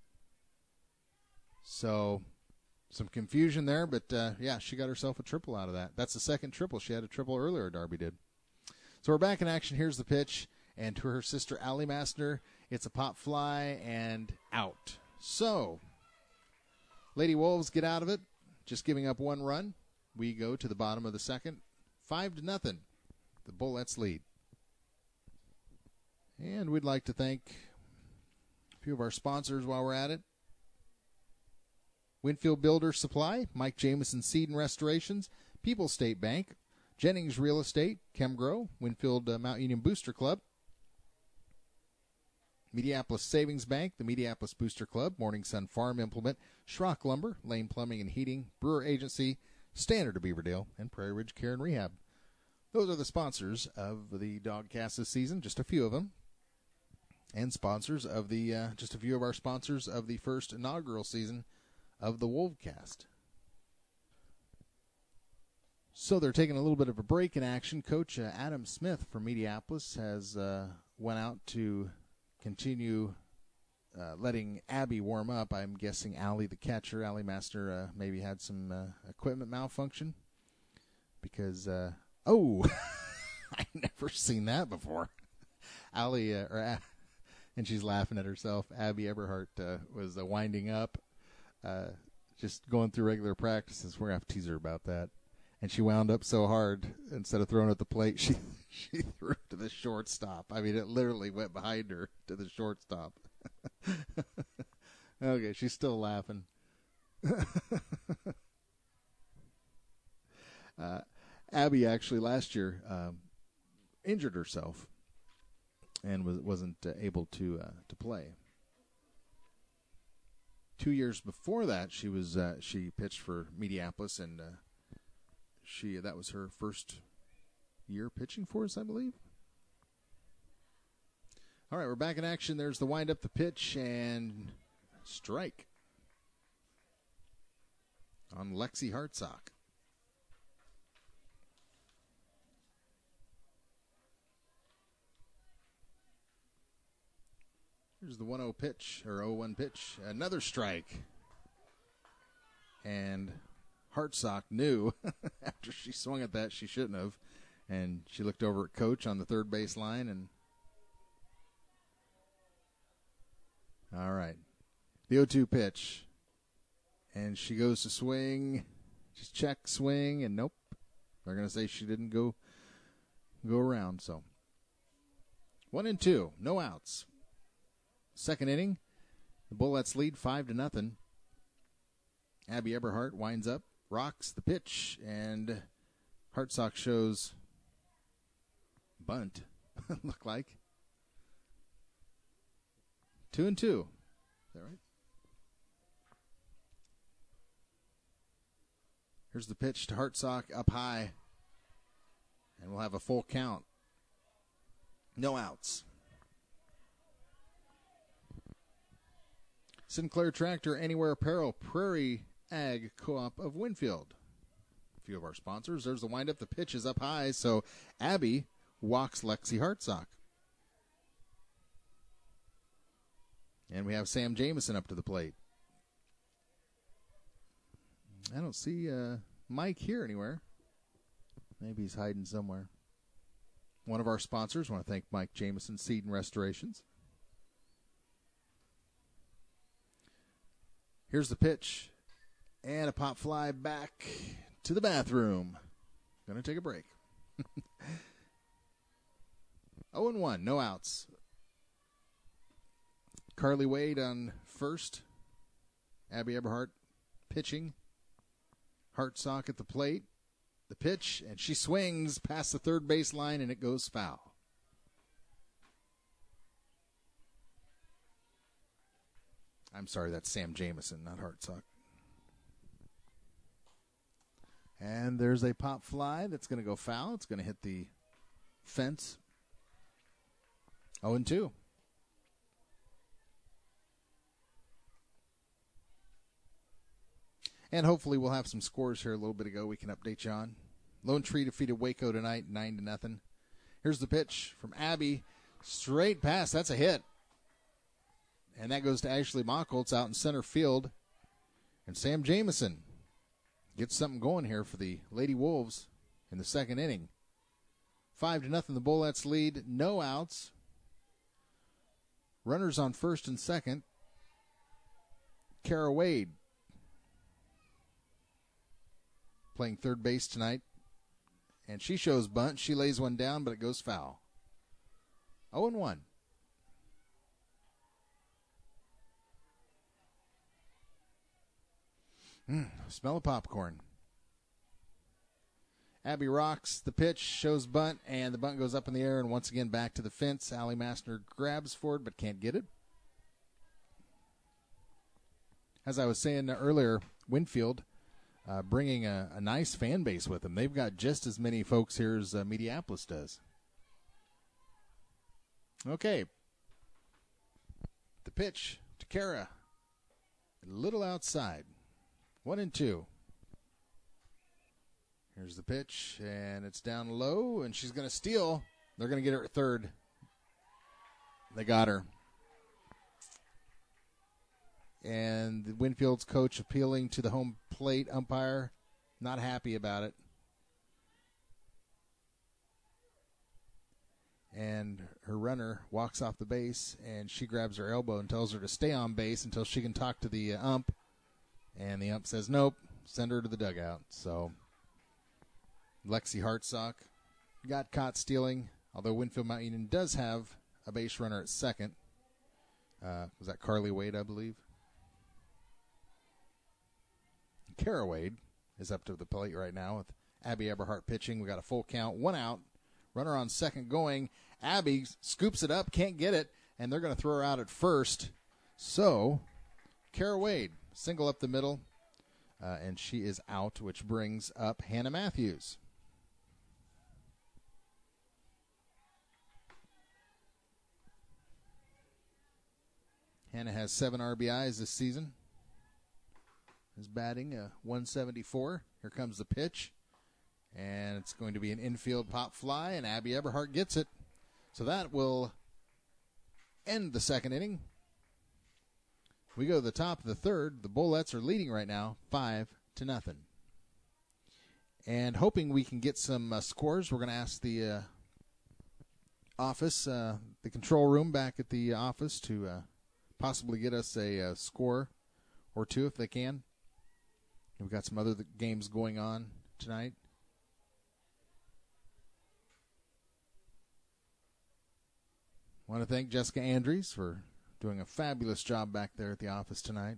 So, some confusion there, but yeah, she got herself a triple out of that. That's the second triple. She had a triple earlier, Darby did. So we're back in action. Here's the pitch, and to her sister, Allie Massner, it's a pop fly and out. So, Lady Wolves get out of it, just giving up one run. We go to the bottom of the second, 5-0. The Bullets lead. And we'd like to thank a few of our sponsors while we're at it. Winfield Builder Supply, Mike Jameson Seed and Restorations, People's State Bank, Jennings Real Estate, ChemGrow, Winfield Mount Union Booster Club, Mediapolis Savings Bank, the Mediapolis Booster Club, Morning Sun Farm Implement, Schrock Lumber, Lane Plumbing and Heating, Brewer Agency, Standard of Beaverdale, and Prairie Ridge Care and Rehab. Those are the sponsors of the Dogcast this season, just a few of them. And sponsors of the, just a few of our sponsors of the first inaugural season of the Wolfcast. So they're taking a little bit of a break in action. Coach Adam Smith from Mediapolis has went out to continue letting Abby warm up. I'm guessing Allie, the catcher, Allie Master, maybe had some equipment malfunction. Because, I've never seen that before. Allie, and she's laughing at herself. Abby Eberhardt was winding up, just going through regular practices. We're going to have to tease her about that. And she wound up so hard, instead of throwing at the plate, she threw to the shortstop. I mean, it literally went behind her to the shortstop. Okay, she's still laughing. Abby actually last year injured herself and wasn't able to play. 2 years before that, she pitched for Mediapolis, and that was her first year pitching for us, I believe. All right, we're back in action. There's the wind up, the pitch, and strike on Lexi Hartsock. Here's the 1-0 pitch, or 0-1 pitch. Another strike. And Hartsock knew after she swung at that she shouldn't have. And she looked over at Coach on the third base line. And all right. The 0-2 pitch. And she goes to swing. Just check, swing, and nope. They're going to say she didn't go around. So 1-2. No outs. Second inning, the Bullets lead 5-0. Abby Eberhardt winds up, rocks the pitch, and Hartsock shows bunt. Look like 2-2. Is that right? Here's the pitch to Hartsock up high, and we'll have a full count. No outs. Sinclair Tractor, Anywhere Apparel, Prairie Ag Co-op of Winfield. A few of our sponsors. There's the windup. The pitch is up high, so Abby walks Lexi Hartsock. And we have Sam Jameson up to the plate. I don't see Mike here anywhere. Maybe he's hiding somewhere. One of our sponsors. I want to thank Mike Jameson, Seed and Restorations. Here's the pitch, and a pop fly back to the bathroom. Going to take a break. 0-1, no outs. Carly Wade on first. Abby Eberhardt pitching. Hartsock at the plate. The pitch, and she swings past the third base line, and it goes foul. I'm sorry, that's Sam Jameson, not Hartsock. And there's a pop fly that's going to go foul. It's going to hit the fence. 0-2. And hopefully we'll have some scores here a little bit ago we can update you on. Lone Tree defeated Waco tonight, 9-0. Here's the pitch from Abby. Straight pass. That's a hit. And that goes to Ashley Mockholtz out in center field. And Sam Jameson gets something going here for the Lady Wolves in the second inning. 5-0, the Bullets lead. No outs. Runners on first and second. Kara Wade playing third base tonight. And she shows bunt. She lays one down, but it goes foul. 0-1. Smell of popcorn. Abby rocks the pitch, shows bunt, and the bunt goes up in the air and once again back to the fence. Allie Massner grabs for it but can't get it. As I was saying earlier, Winfield bringing a nice fan base with them. They've got just as many folks here as Mediapolis does. Okay. The pitch to Kara. A little outside. 1-2. Here's the pitch, and it's down low, and she's going to steal. They're going to get her at third. They got her. and Winfield's coach appealing to the home plate umpire. Not happy about it. And her runner walks off the base, and she grabs her elbow and tells her to stay on base until she can talk to the ump. And the ump says, nope, send her to the dugout. So Lexi Hartsock got caught stealing, although Winfield Mount Union does have a base runner at second. Was that Carly Wade, I believe? Kara Wade is up to the plate right now with Abby Eberhardt pitching. We got a full count, 1 out. Runner on second going. Abby scoops it up, can't get it, and they're going to throw her out at first. So, Kara Wade, single up the middle, and she is out, which brings up Hannah Matthews. Hannah has 7 RBIs this season. Is batting 174. Here comes the pitch. And it's going to be an infield pop fly, and Abby Eberhardt gets it. So that will end the second inning. We go to the top of the third. The Bullets are leading right now, 5-0. And hoping we can get some scores, we're going to ask the office, the control room back at the office to possibly get us a score or two if they can. We've got some other games going on tonight. I want to thank Jessica Andrews for doing a fabulous job back there at the office tonight.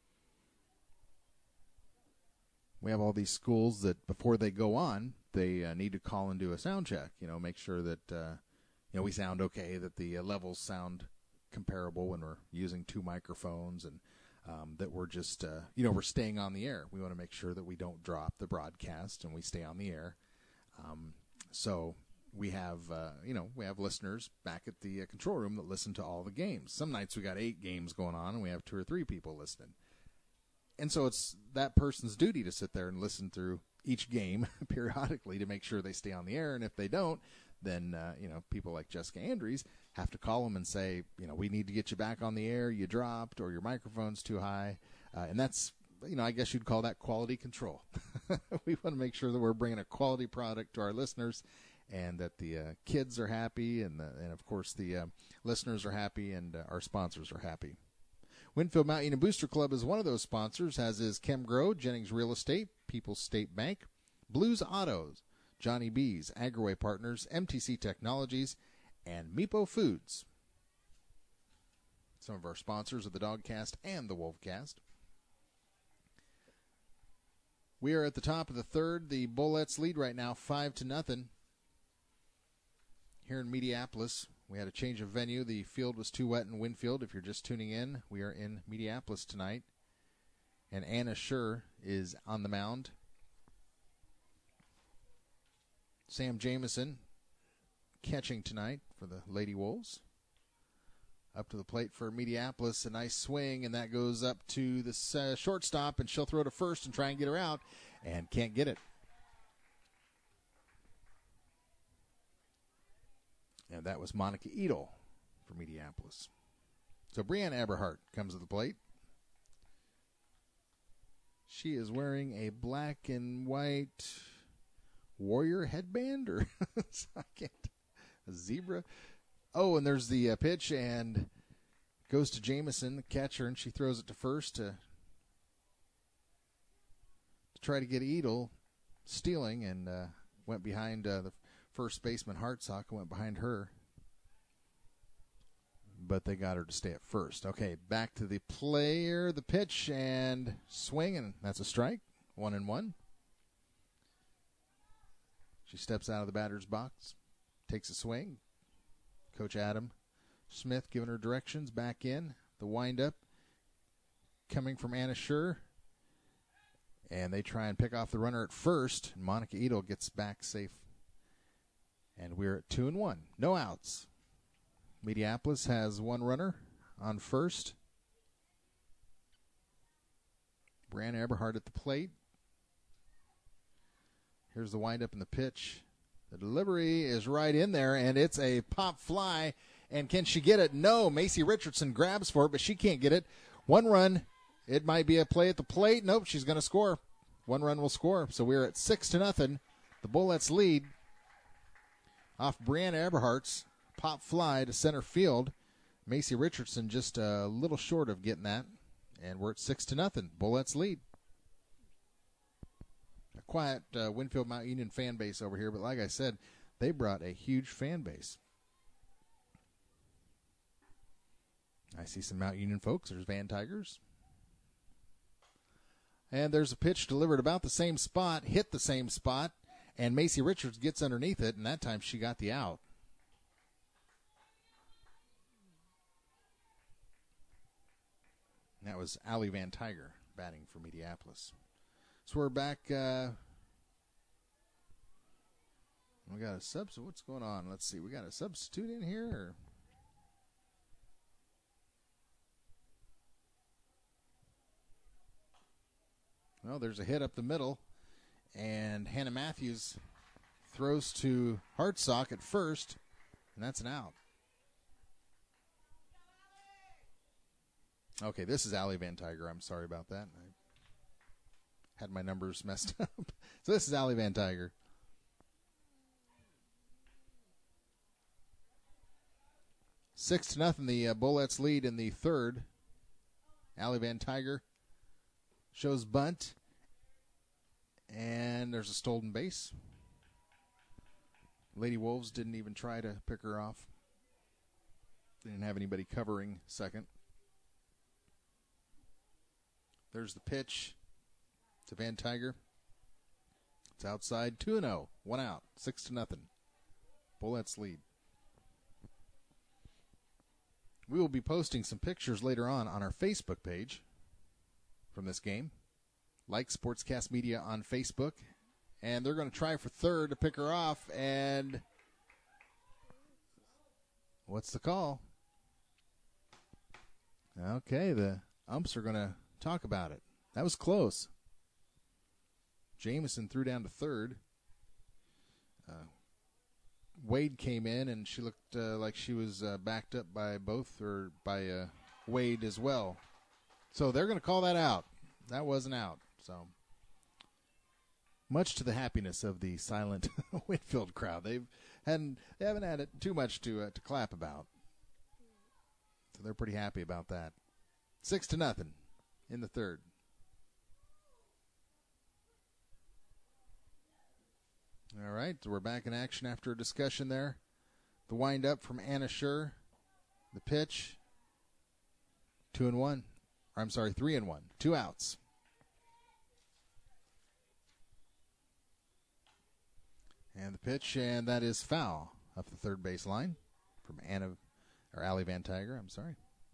We have all these schools that before they go on, they need to call and do a sound check, make sure that we sound okay, that the levels sound comparable when we're using 2 microphones, and that we're just, we're staying on the air. We want to make sure that we don't drop the broadcast and we stay on the air. So we have, we have listeners back at the control room that listen to all the games. Some nights we got 8 games going on and we have 2 or 3 people listening. And so it's that person's duty to sit there and listen through each game periodically to make sure they stay on the air. And if they don't, then, people like Jessica Andrews have to call them and say, we need to get you back on the air. You dropped, or your microphone's too high. And that's, I guess you'd call that quality control. We want to make sure that we're bringing a quality product to our listeners, and that the kids are happy, and of course the listeners are happy, and our sponsors are happy. Winfield Mount Union Booster Club is one of those sponsors, as is Chemgrow, Jennings Real Estate, People's State Bank, Blues Autos, Johnny B's, Agroway Partners, MTC Technologies, and Meepo Foods. Some of our sponsors of the Dogcast and the Wolfcast. We are at the top of the third. The Bullets lead right now 5-0. Here in Mediapolis, we had a change of venue. The field was too wet in Winfield. If you're just tuning in, we are in Mediapolis tonight. And Anna Schur is on the mound. Sam Jameson catching tonight for the Lady Wolves. Up to the plate for Mediapolis, a nice swing, and that goes up to the shortstop, and she'll throw to first and try and get her out, and can't get it. And that was Monica Edel for Mediapolis. So Brianna Eberhardt comes to the plate. She is wearing a black and white warrior headband, or a zebra. Oh, and there's the pitch, and goes to Jameson, the catcher, and she throws it to first to try to get Edel stealing, and went behind the first baseman Hartsock, went behind her. But they got her to stay at first. Okay, back to the player, the pitch, and swing, and that's a strike, 1-1. She steps out of the batter's box, takes a swing. Coach Adam Smith giving her directions, back in. The windup coming from Anna Schur. And they try and pick off the runner at first. Monica Edel gets back safe. And we're at 2-1. No outs. Mediapolis has 1 runner on first. Brianna Eberhardt at the plate. Here's the windup and the pitch. The delivery is right in there, and it's a pop fly. And can she get it? No. Macy Richardson grabs for it, but she can't get it. 1 run. It might be a play at the plate. Nope, she's going to score. 1 run will score. So we're at 6-0. The Bullets lead off Brianna Eberhardt's pop fly to center field. Macy Richardson just a little short of getting that. And we're at 6-0. Bullets lead. A quiet Winfield Mount Union fan base over here, but like I said, they brought a huge fan base. I see some Mount Union folks. There's Van Tigers. And there's a pitch delivered about the same spot, hit the same spot, and Macy Richards gets underneath it, and that time she got the out. And that was Allie Van Tiger batting for Mediapolis. So we're back. We got a substitute. What's going on? Let's see. We got a substitute in here? Or? Well, there's a hit up the middle, and Hannah Matthews throws to Hartsock at first, and that's an out. Okay, this is Allie Van Tiger. I'm sorry about that. I had my numbers messed up. So this is Allie Van Tiger. Six to nothing. The Bullets lead in the third. Allie Van Tiger shows bunt, and there's a stolen base. Lady Wolves didn't even try to pick her off. They didn't have anybody covering second. There's the pitch to Van Tiger. It's outside, 2-0, 1 out, 6-0. Bullets lead. We will be posting some pictures later on our Facebook page from this game. Like Sportscast Media on Facebook. And they're going to try for third to pick her off. And what's the call? Okay, the umps are going to talk about it. That was close. Jameson threw down to third. Wade came in, and she looked like she was backed up by both, or by Wade as well. So they're going to call that out. That wasn't out. So much to the happiness of the silent Whitfield crowd. They haven't had it too much to clap about. So they're pretty happy about that. 6-0 in the third. All right, so we're back in action after a discussion there. The wind-up from Anna Schur. The pitch, 2-1. Or I'm sorry, 3-1. 2 outs. And the pitch, and that is foul up the third base line from Allie Van Tiger. I'm sorry.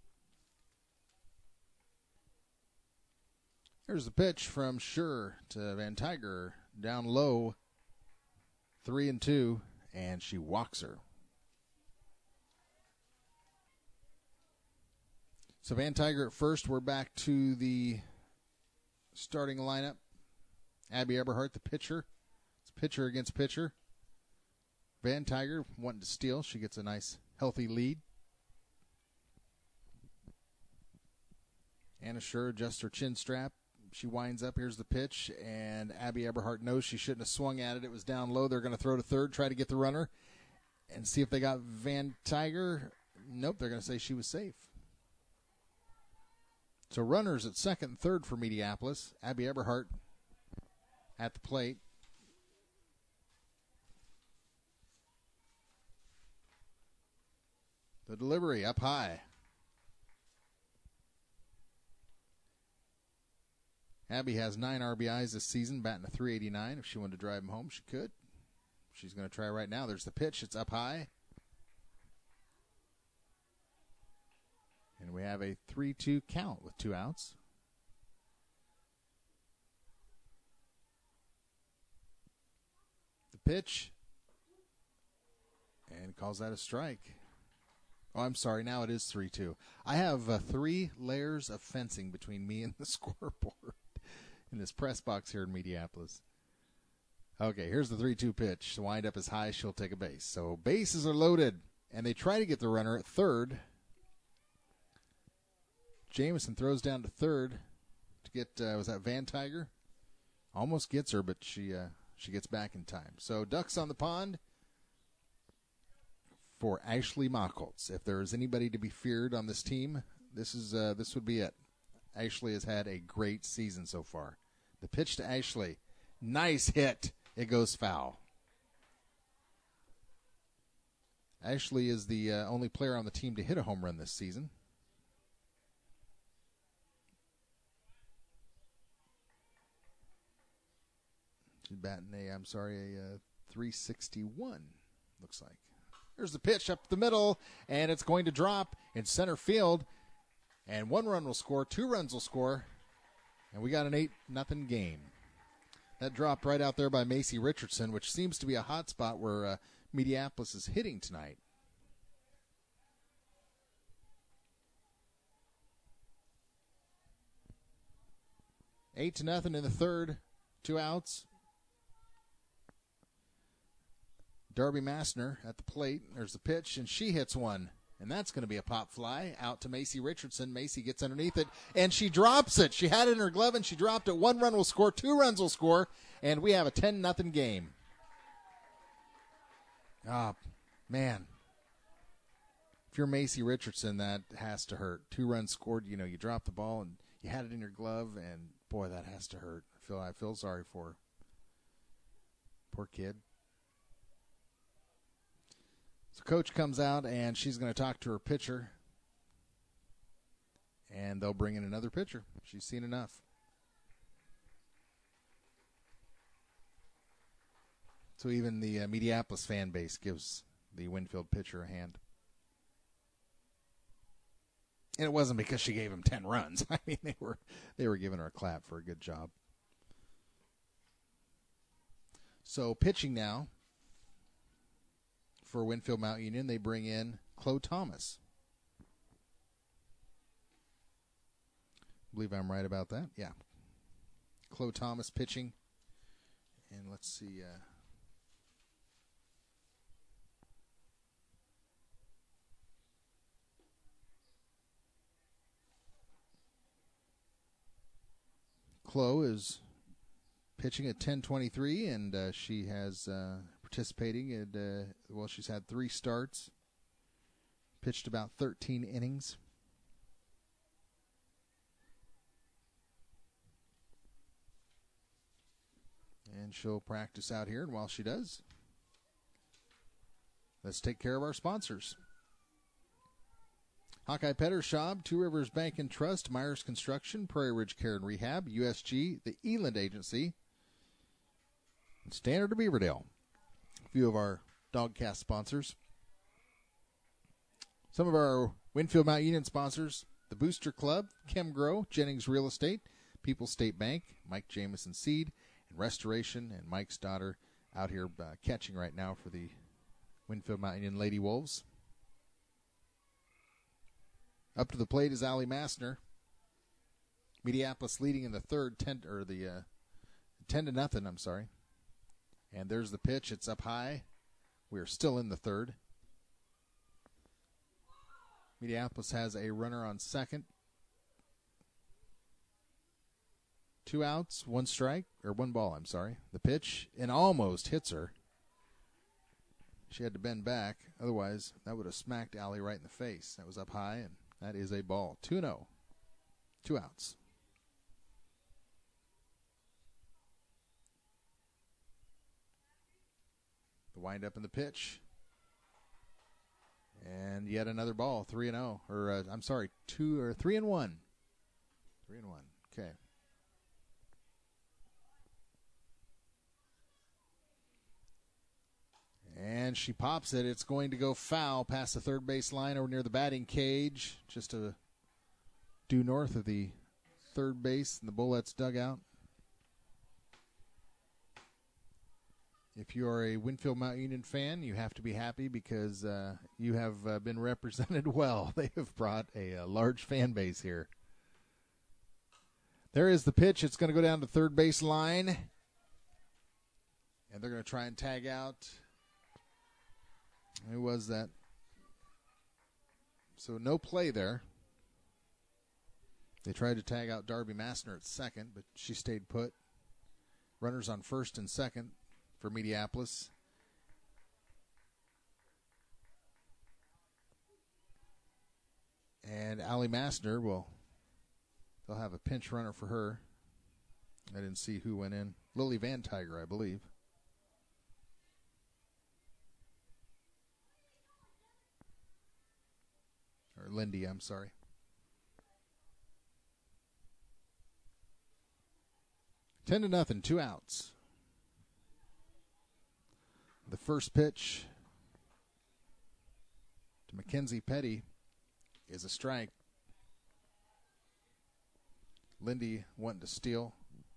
Here's the pitch from Schur to Van Tiger, down low. 3-2, and she walks her. So Van Tiger at first. We're back to the starting lineup. Abby Eberhardt, the pitcher. It's pitcher against pitcher. Van Tiger wanting to steal. She gets a nice, healthy lead. Anna Schur adjusts her chin strap. She winds up. Here's the pitch, and Abby Eberhardt knows she shouldn't have swung at it. It was down low. They're going to throw to third, try to get the runner, and see if they got Van Tiger. Nope, they're going to say she was safe. So runners at second and third for Mediapolis. Abby Eberhardt at the plate. The delivery up high. Abby has 9 RBIs this season, batting a .389. If she wanted to drive him home, she could. She's going to try right now. There's the pitch. It's up high. And we have a 3-2 count with 2 outs. The pitch. And calls that a strike. Oh, I'm sorry. Now it is 3-2. I have 3 layers of fencing between me and the scoreboard in this press box here in Mediapolis. Okay, here's the 3-2 pitch. The windup is high. She'll take a base. So bases are loaded, and they try to get the runner at third. Jamison throws down to third to get, was that Van Tiger? Almost gets her, but she gets back in time. So ducks on the pond for Ashley Mockholtz. If there is anybody to be feared on this team, this would be it. Ashley has had a great season so far. The pitch to Ashley. Nice hit. It goes foul. Ashley is the only player on the team to hit a home run this season. She's batting a 361, looks like. There's the pitch up the middle, and it's going to drop in center field. And 1 run will score, 2 runs will score, and we got an 8-0 game. That dropped right out there by Macy Richardson, which seems to be a hot spot where Mediapolis is hitting tonight. Eight to nothing in the third, 2 outs. Darby Massner at the plate. There's the pitch, and she hits one. And that's going to be a pop fly out to Macy Richardson. Macy gets underneath it, and she drops it. She had it in her glove, and she dropped it. 1 run will score, 2 runs will score, and we have a 10-0 game. Ah, man. If you're Macy Richardson, that has to hurt. 2 runs scored, you drop the ball, and you had it in your glove, and, boy, that has to hurt. I feel sorry for her. Poor kid. So coach comes out, and she's going to talk to her pitcher, and they'll bring in another pitcher. She's seen enough. So even the Mediapolis fan base gives the Winfield pitcher a hand. And it wasn't because she gave him 10 runs. I mean, they were giving her a clap for a good job. So pitching now. For Winfield Mount Union, they bring in Chloe Thomas. I believe I'm right about that. Yeah. Chloe Thomas pitching. And let's see. Chloe is pitching at 10:23, and she has participating in, she's had 3 starts, pitched about 13 innings. And she'll practice out here, and while she does, let's take care of our sponsors. Hawkeye Petter Schaub, Two Rivers Bank and Trust, Myers Construction, Prairie Ridge Care and Rehab, USG, the Eland Agency, and Standard of Beaverdale. A few of our Dogcast sponsors. Some of our Winfield Mount Union sponsors, the Booster Club, ChemGrow, Jennings Real Estate, People's State Bank, Mike Jamison Seed, and Restoration, and Mike's daughter out here catching right now for the Winfield Mount Union Lady Wolves. Up to the plate is Allie Massner. Mediapolis leading in the third, 10-0. I'm sorry. And there's the pitch. It's up high. We are still in the third. Mediapolis has a runner on second. 2 outs, 1 strike, or 1 ball, I'm sorry. The pitch, and almost hits her. She had to bend back. Otherwise, that would have smacked Allie right in the face. That was up high, and that is a ball. 2-0. 2 outs. The windup in the pitch. And yet another ball, 3-0. Or, 3-1. 3-1. Okay. And she pops it. It's going to go foul past the third base line over near the batting cage, just due north of the third base and the Bullets dugout. If you are a Winfield Mount Union fan, you have to be happy because you have been represented well. They have brought a large fan base here. There is the pitch. It's going to go down to third base line. And they're going to try and tag out. Who was that? So no play there. They tried to tag out Darby Massner at second, but she stayed put. Runners on first and second for Mediapolis. And Allie Massner they'll have a pinch runner for her. I didn't see who went in. Lily Van Tiger, I believe. Or Lindy, I'm sorry. Ten to nothing, 2 outs. The first pitch to Mackenzie Petty is a strike. Lindy wanting to steal.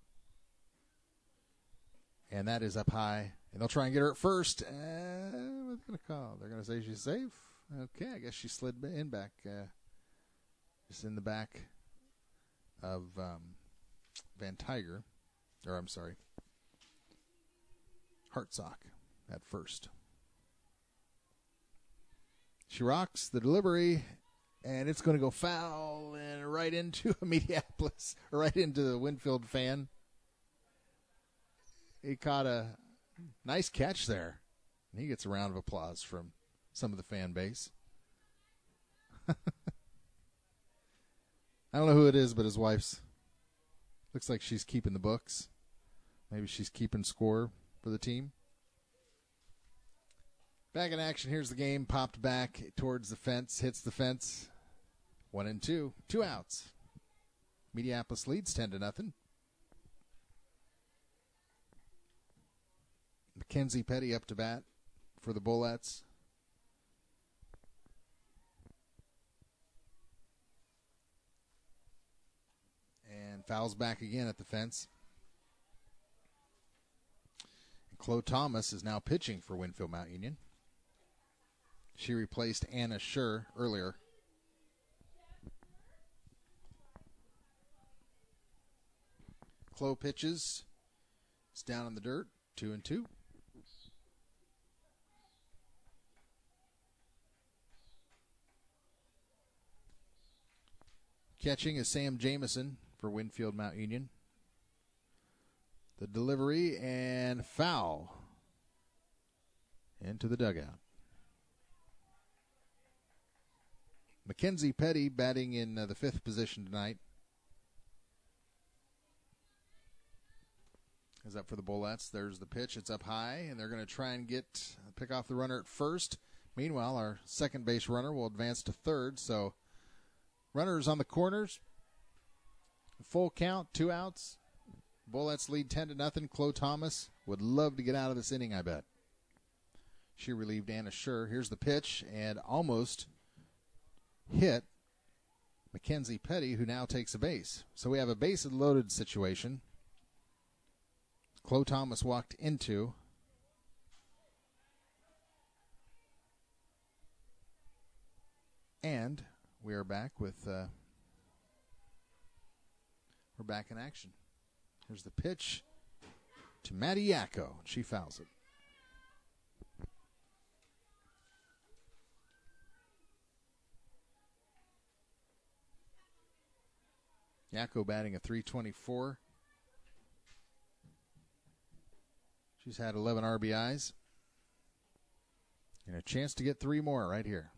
And that is up high. And they'll try and get her at first. What's they going to call? They're going to say she's safe? Okay, I guess she slid in back. Just in the back of Van Tiger. Or, I'm sorry, Hartsock at first. She rocks the delivery, and it's going to go foul and right into a Mediapolis, right into the Winfield fan. He caught a nice catch there. And he gets a round of applause from some of the fan base. I don't know who it is, but his wife's. Looks like she's keeping the books. Maybe she's keeping score for the team. Back in action. Here's the game. Popped back towards the fence. Hits the fence. 1-2. 2 outs. Mediapolis leads 10 to nothing. Mackenzie Petty up to bat for the Bullets. And fouls back again at the fence. And Chloe Thomas is now pitching for Winfield Mount Union. She replaced Anna Schur earlier. Chloe pitches. It's down in the dirt. 2-2. Catching is Sam Jameson for Winfield Mount Union. The delivery and foul into the dugout. Mackenzie Petty batting in the 5th position tonight. Is up for the Bullets. There's the pitch. It's up high, and they're going to try and pick off the runner at first. Meanwhile, our second base runner will advance to third. So runners on the corners. Full count, 2 outs. Bullets lead 10 to nothing. Chloe Thomas would love to get out of this inning, I bet. She relieved Anna Schur. Here's the pitch, and almost hit Mackenzie Petty, who now takes a base. So we have a base-loaded situation. Chloe Thomas walked into. And we are back with... we're back in action. Here's the pitch to Maddie Yacko. She fouls it. Yacko batting a .324. She's had 11 RBIs. And a chance to get 3 more right here.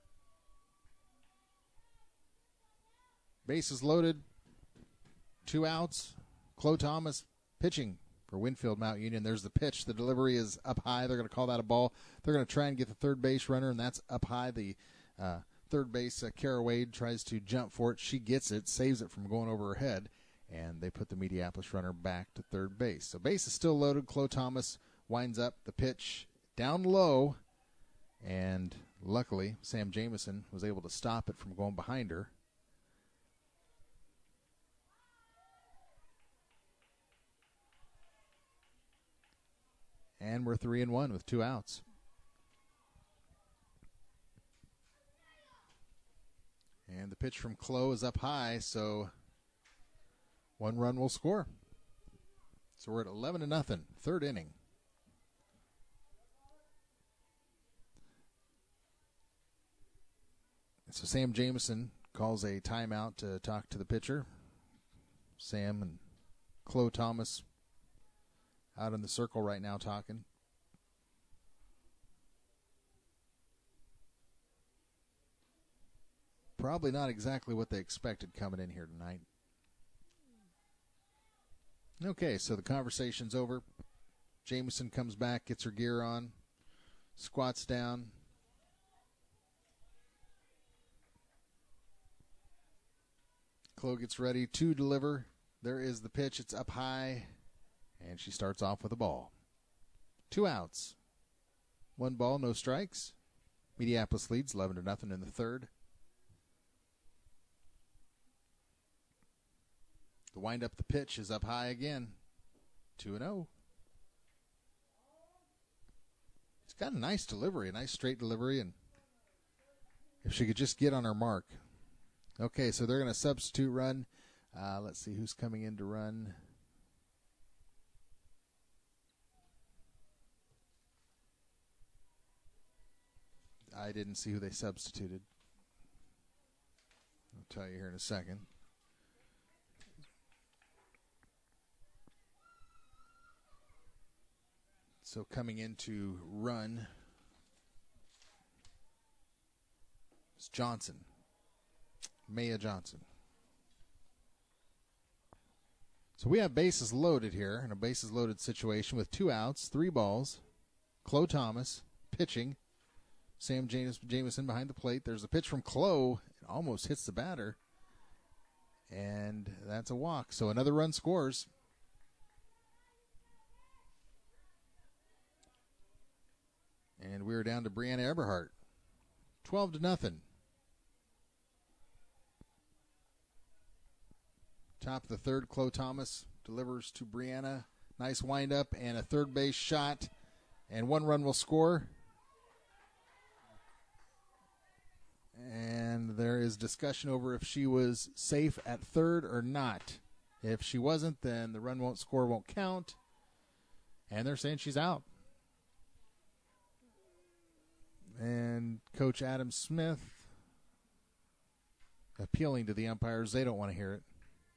Bases loaded. 2 outs. Chloe Thomas pitching for Winfield Mount Union. There's the pitch. The delivery is up high. They're going to call that a ball. They're going to try and get the third base runner, and that's up high. The third base, Kara Wade, tries to jump for it. She gets it, saves it from going over her head, and they put the Mediapolis runner back to third base. So base is still loaded. Chloe Thomas winds up the pitch down low, and luckily Sam Jameson was able to stop it from going behind her. And we're 3-1 with 2 outs. And the pitch from Chloe is up high, so 1 run will score. So we're at 11-0, 3rd inning. So Sam Jameson calls a timeout to talk to the pitcher. Sam and Chloe Thomas out in the circle right now talking. Probably not exactly what they expected coming in here tonight. Okay, so the conversation's over. Jameson comes back, gets her gear on, squats down. Chloe gets ready to deliver. There is the pitch. It's up high, and she starts off with a ball. 2 outs. 1 ball, no strikes. Mediapolis leads 11-0 in the third. The wind-up, the pitch is up high again. 2-0. It's got a nice delivery, a nice straight delivery, and if she could just get on her mark. Okay, so they're going to substitute run. Let's see who's coming in to run. I didn't see who they substituted. I'll tell you here in a second. So coming in to run is Johnson. Maya Johnson. So we have bases loaded here in a bases loaded situation with 2 outs, 3 balls. Chloe Thomas pitching. Sam Jameson behind the plate. There's a pitch from Chloe. It almost hits the batter. And that's a walk. So another run scores. And we're down to Brianna Eberhardt. 12-0. Top of the third, Chloe Thomas delivers to Brianna. Nice windup and a third base shot. And 1 run will score. And there is discussion over if she was safe at third or not. If she wasn't, then the run won't score, won't count. And they're saying she's out. And Coach Adam Smith appealing to the umpires. They don't want to hear it.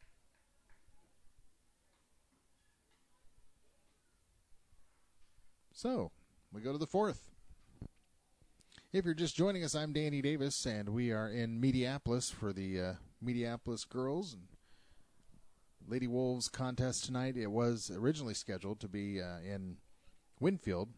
So, we go to the fourth. If you're just joining us, I'm Danny Davis, and we are in Mediapolis for the Mediapolis Girls and Lady Wolves contest tonight. It was originally scheduled to be in Winfield.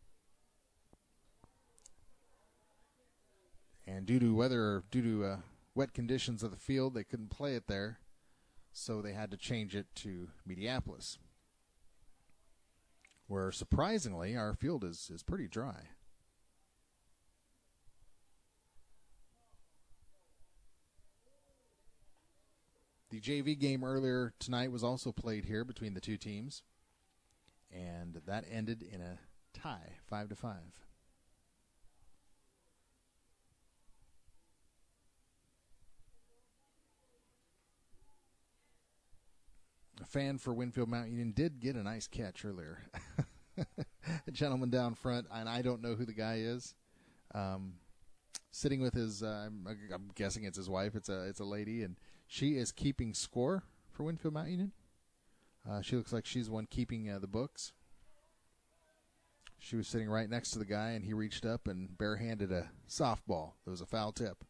And due to wet conditions of the field, they couldn't play it there, so they had to change it to Mediapolis, where surprisingly our field is pretty dry. The JV game earlier tonight was also played here between the two teams, and that ended in a tie, 5-5. A fan for Winfield Mount Union did get a nice catch earlier. A gentleman down front, and I don't know who the guy is, sitting with his, I'm guessing it's his wife. It's a lady, and she is keeping score for Winfield Mount Union. She looks like she's the one keeping the books. She was sitting right next to the guy, and he reached up and barehanded a softball. It was a foul tip.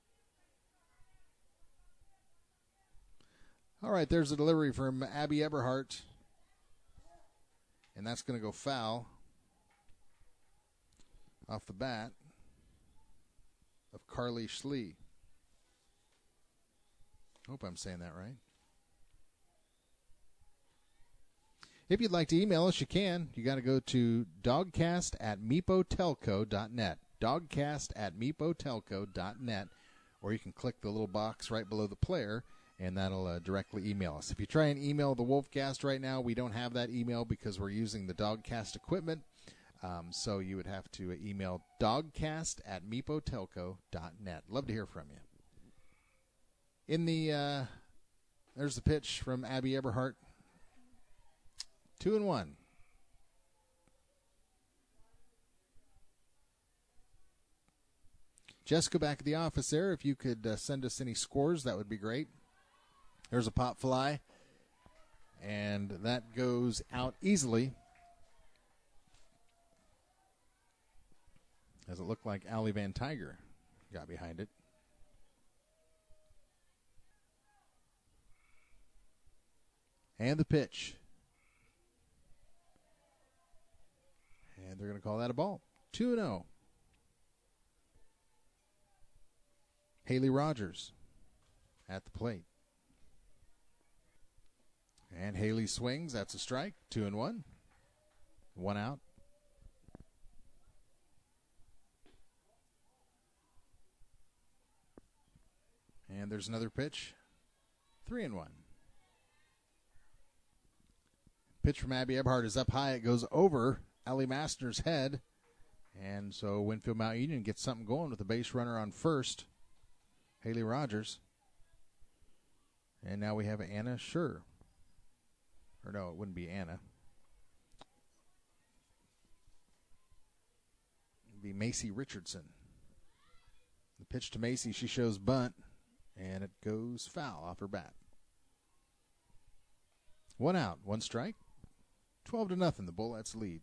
All right, there's a delivery from Abby Eberhardt. And that's going to go foul off the bat of Carly Schlee. Hope I'm saying that right. If you'd like to email us, you can. You got to go to dogcast@meepotelco.net. Dogcast@meepotelco.net. Or you can click the little box right below the player, and that'll directly email us. If you try and email the Wolfcast right now, we don't have that email because we're using the Dogcast equipment. So you would have to email dogcast@meepotelco.net. Love to hear from you. There's the pitch from Abby Eberhardt. 2-1. Jessica back at the office there, if you could send us any scores, that would be great. There's a pop fly, and that goes out easily. As it looked like Allie Van Tiger got behind it. And the pitch. And they're going to call that a ball. 2-0. Haley Rogers at the plate. And Haley swings. That's a strike. 2-1. 1 out. And there's another pitch. 3-1. Pitch from Abby Eberhardt is up high. It goes over Allie Mastner's head. And so Winfield Mount Union gets something going with the base runner on first. Haley Rogers. And now we have Anna Schur. Or no, it wouldn't be Anna. It would be Macy Richardson. The pitch to Macy, she shows bunt. And it goes foul off her bat. 1 out, 1 strike. 12-0, the Bullets lead.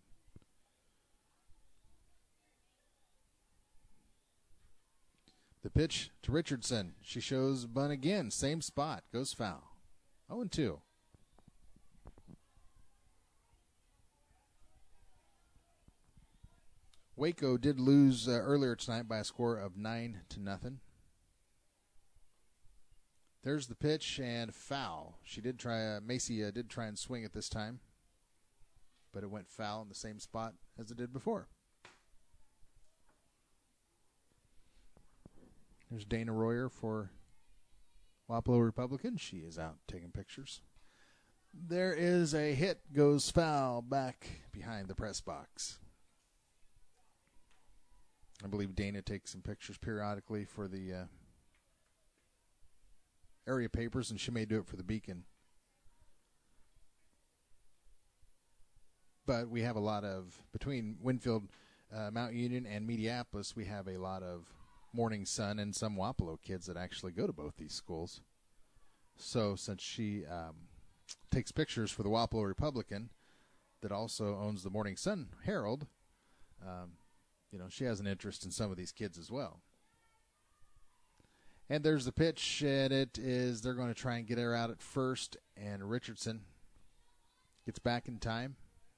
The pitch to Richardson. She shows bunt again. Same spot. Goes foul. 0-2. Waco did lose earlier tonight by a score of 9-0. There's the pitch and foul. She did try. Macy did try and swing it this time, but it went foul in the same spot as it did before. There's Dana Royer for Wapello Republican. She is out taking pictures. There is a hit, goes foul back behind the press box. I believe Dana takes some pictures periodically for the area papers, and she may do it for the Beacon. But we have a lot of, between Winfield, Mount Union, and Mediapolis, we have a lot of Morning Sun and some Wapello kids that actually go to both these schools. So since she takes pictures for the Wapello Republican that also owns the Morning Sun Herald, she has an interest in some of these kids as well. And there's the pitch, and they're going to try and get her out at first, and Richardson gets back in time.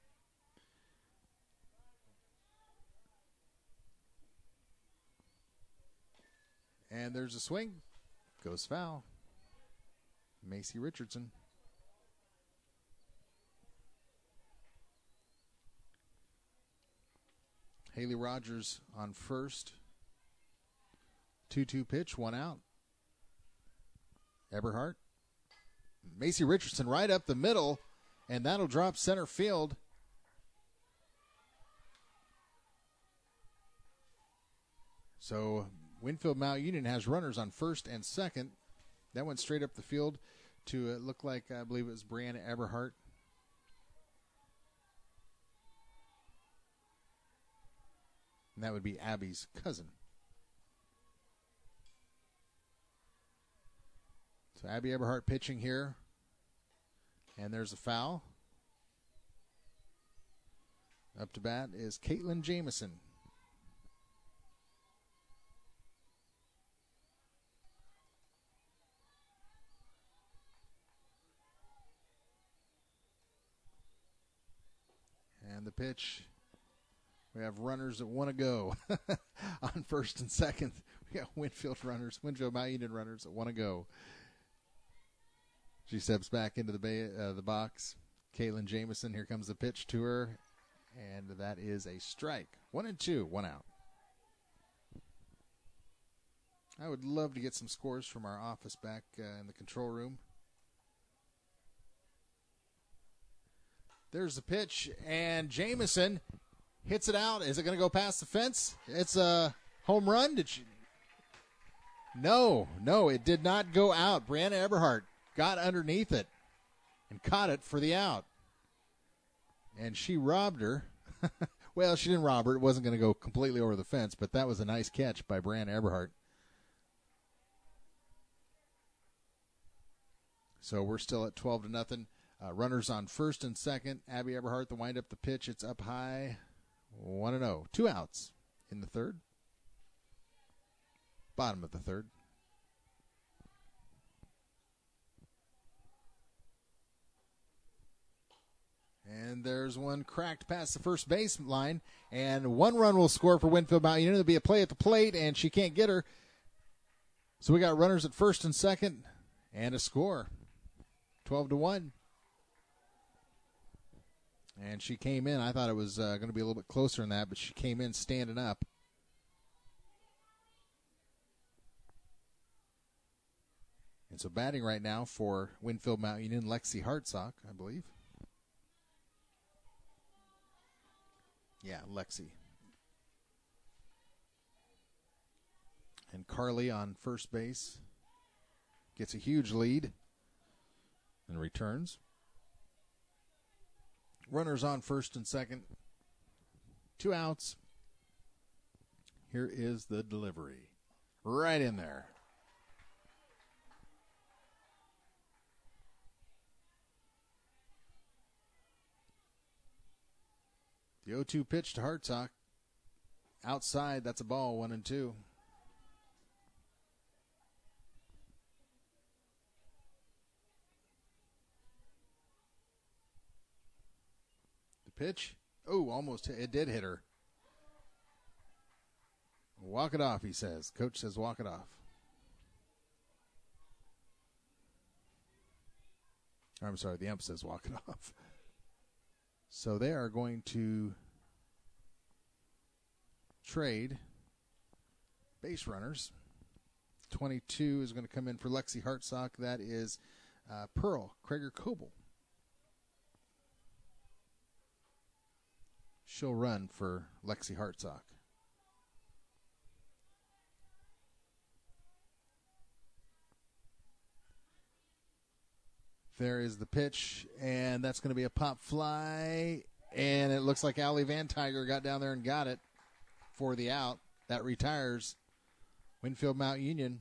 And there's a swing. Goes foul. Macy Richardson. Haley Rogers on first. 2-2 pitch, 1 out. Eberhardt. Macy Richardson right up the middle, and that'll drop center field. So Winfield Mount Union has runners on first and second. That went straight up the field to, it looked like, I believe it was Brianna Eberhardt. And that would be Abby's cousin. So Abby Eberhardt pitching here. And there's a foul. Up to bat is Caitlin Jamison. And the pitch. We have runners that want to go on first and second. We got Winfield Mount Union runners that want to go. She steps back into the box. Caitlin Jamison, here comes the pitch to her, and that is a strike. 1-2, 1 out. I would love to get some scores from our office back in the control room. There's the pitch, and Jamison hits it out. Is it going to go past the fence? It's a home run. No, it did not go out. Brianna Eberhardt got underneath it and caught it for the out. And she robbed her Well, she didn't rob her. It wasn't going to go completely over the fence, but that was a nice catch by Brianna Eberhardt. So we're still at 12-0. Runners on first and second. Abby Eberhardt, the wind up the pitch. It's up high. 1-0. 2 outs in the third. Bottom of the third. And there's one cracked past the first base line. And 1 run will score for Winfield Mount Union. There'll be a play at the plate, and she can't get her. So we got runners at first and second, and a score. 12-1. And she came in. I thought it was going to be a little bit closer than that, but she came in standing up. And so batting right now for Winfield Mount Union, Lexi Hartsock, I believe. Yeah, Lexi. And Carly on first base gets a huge lead and returns. Runners on first and second. 2 outs. Here is the delivery. Right in there. The 0-2 pitch to Hartsock. Outside, that's a ball, 1-2. The pitch. Oh, almost. It did hit her. Walk it off, he says. Coach says walk it off. I'm sorry, the ump says walk it off. So they are going to trade base runners. 22 is going to come in for Lexi Hartsock. That is Pearl Krager-Coble. She'll run for Lexi Hartsock. There is the pitch, and that's going to be a pop fly, and it looks like Allie Van Tiger got down there and got it for the out. That retires Winfield Mount Union.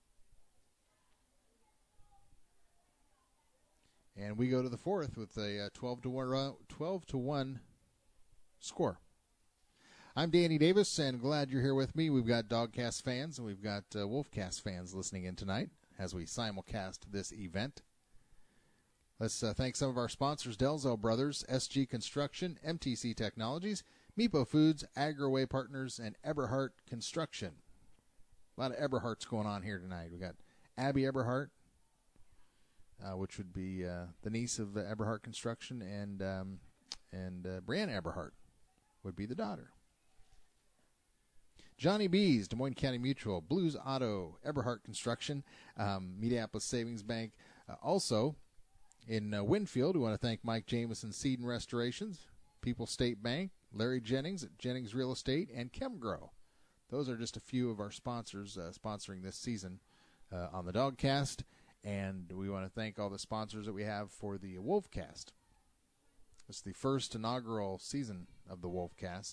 And we go to the fourth with a 12-1 score. I'm Danny Davis, and glad you're here with me. We've got Dogcast fans, and we've got Wolfcast fans listening in tonight as we simulcast this event. Let's thank some of our sponsors, Delzo Brothers, SG Construction, MTC Technologies, Meepo Foods, Agroway Partners, and Eberhardt Construction. A lot of Eberhardts going on here tonight. We got Abby Eberhardt, which would be the niece of Eberhardt Construction, and Brianna Eberhardt would be the daughter. Johnny B's, Des Moines County Mutual, Blues Auto, Eberhardt Construction, Mediapolis Savings Bank. Also, in Winfield, we want to thank Mike Jameson Seed and Restorations, People's State Bank, Larry Jennings at Jennings Real Estate, and ChemGrow. Those are just a few of our sponsors sponsoring this season on the Dogcast. And we want to thank all the sponsors that we have for the Wolfcast. It's the first inaugural season of the Wolfcast.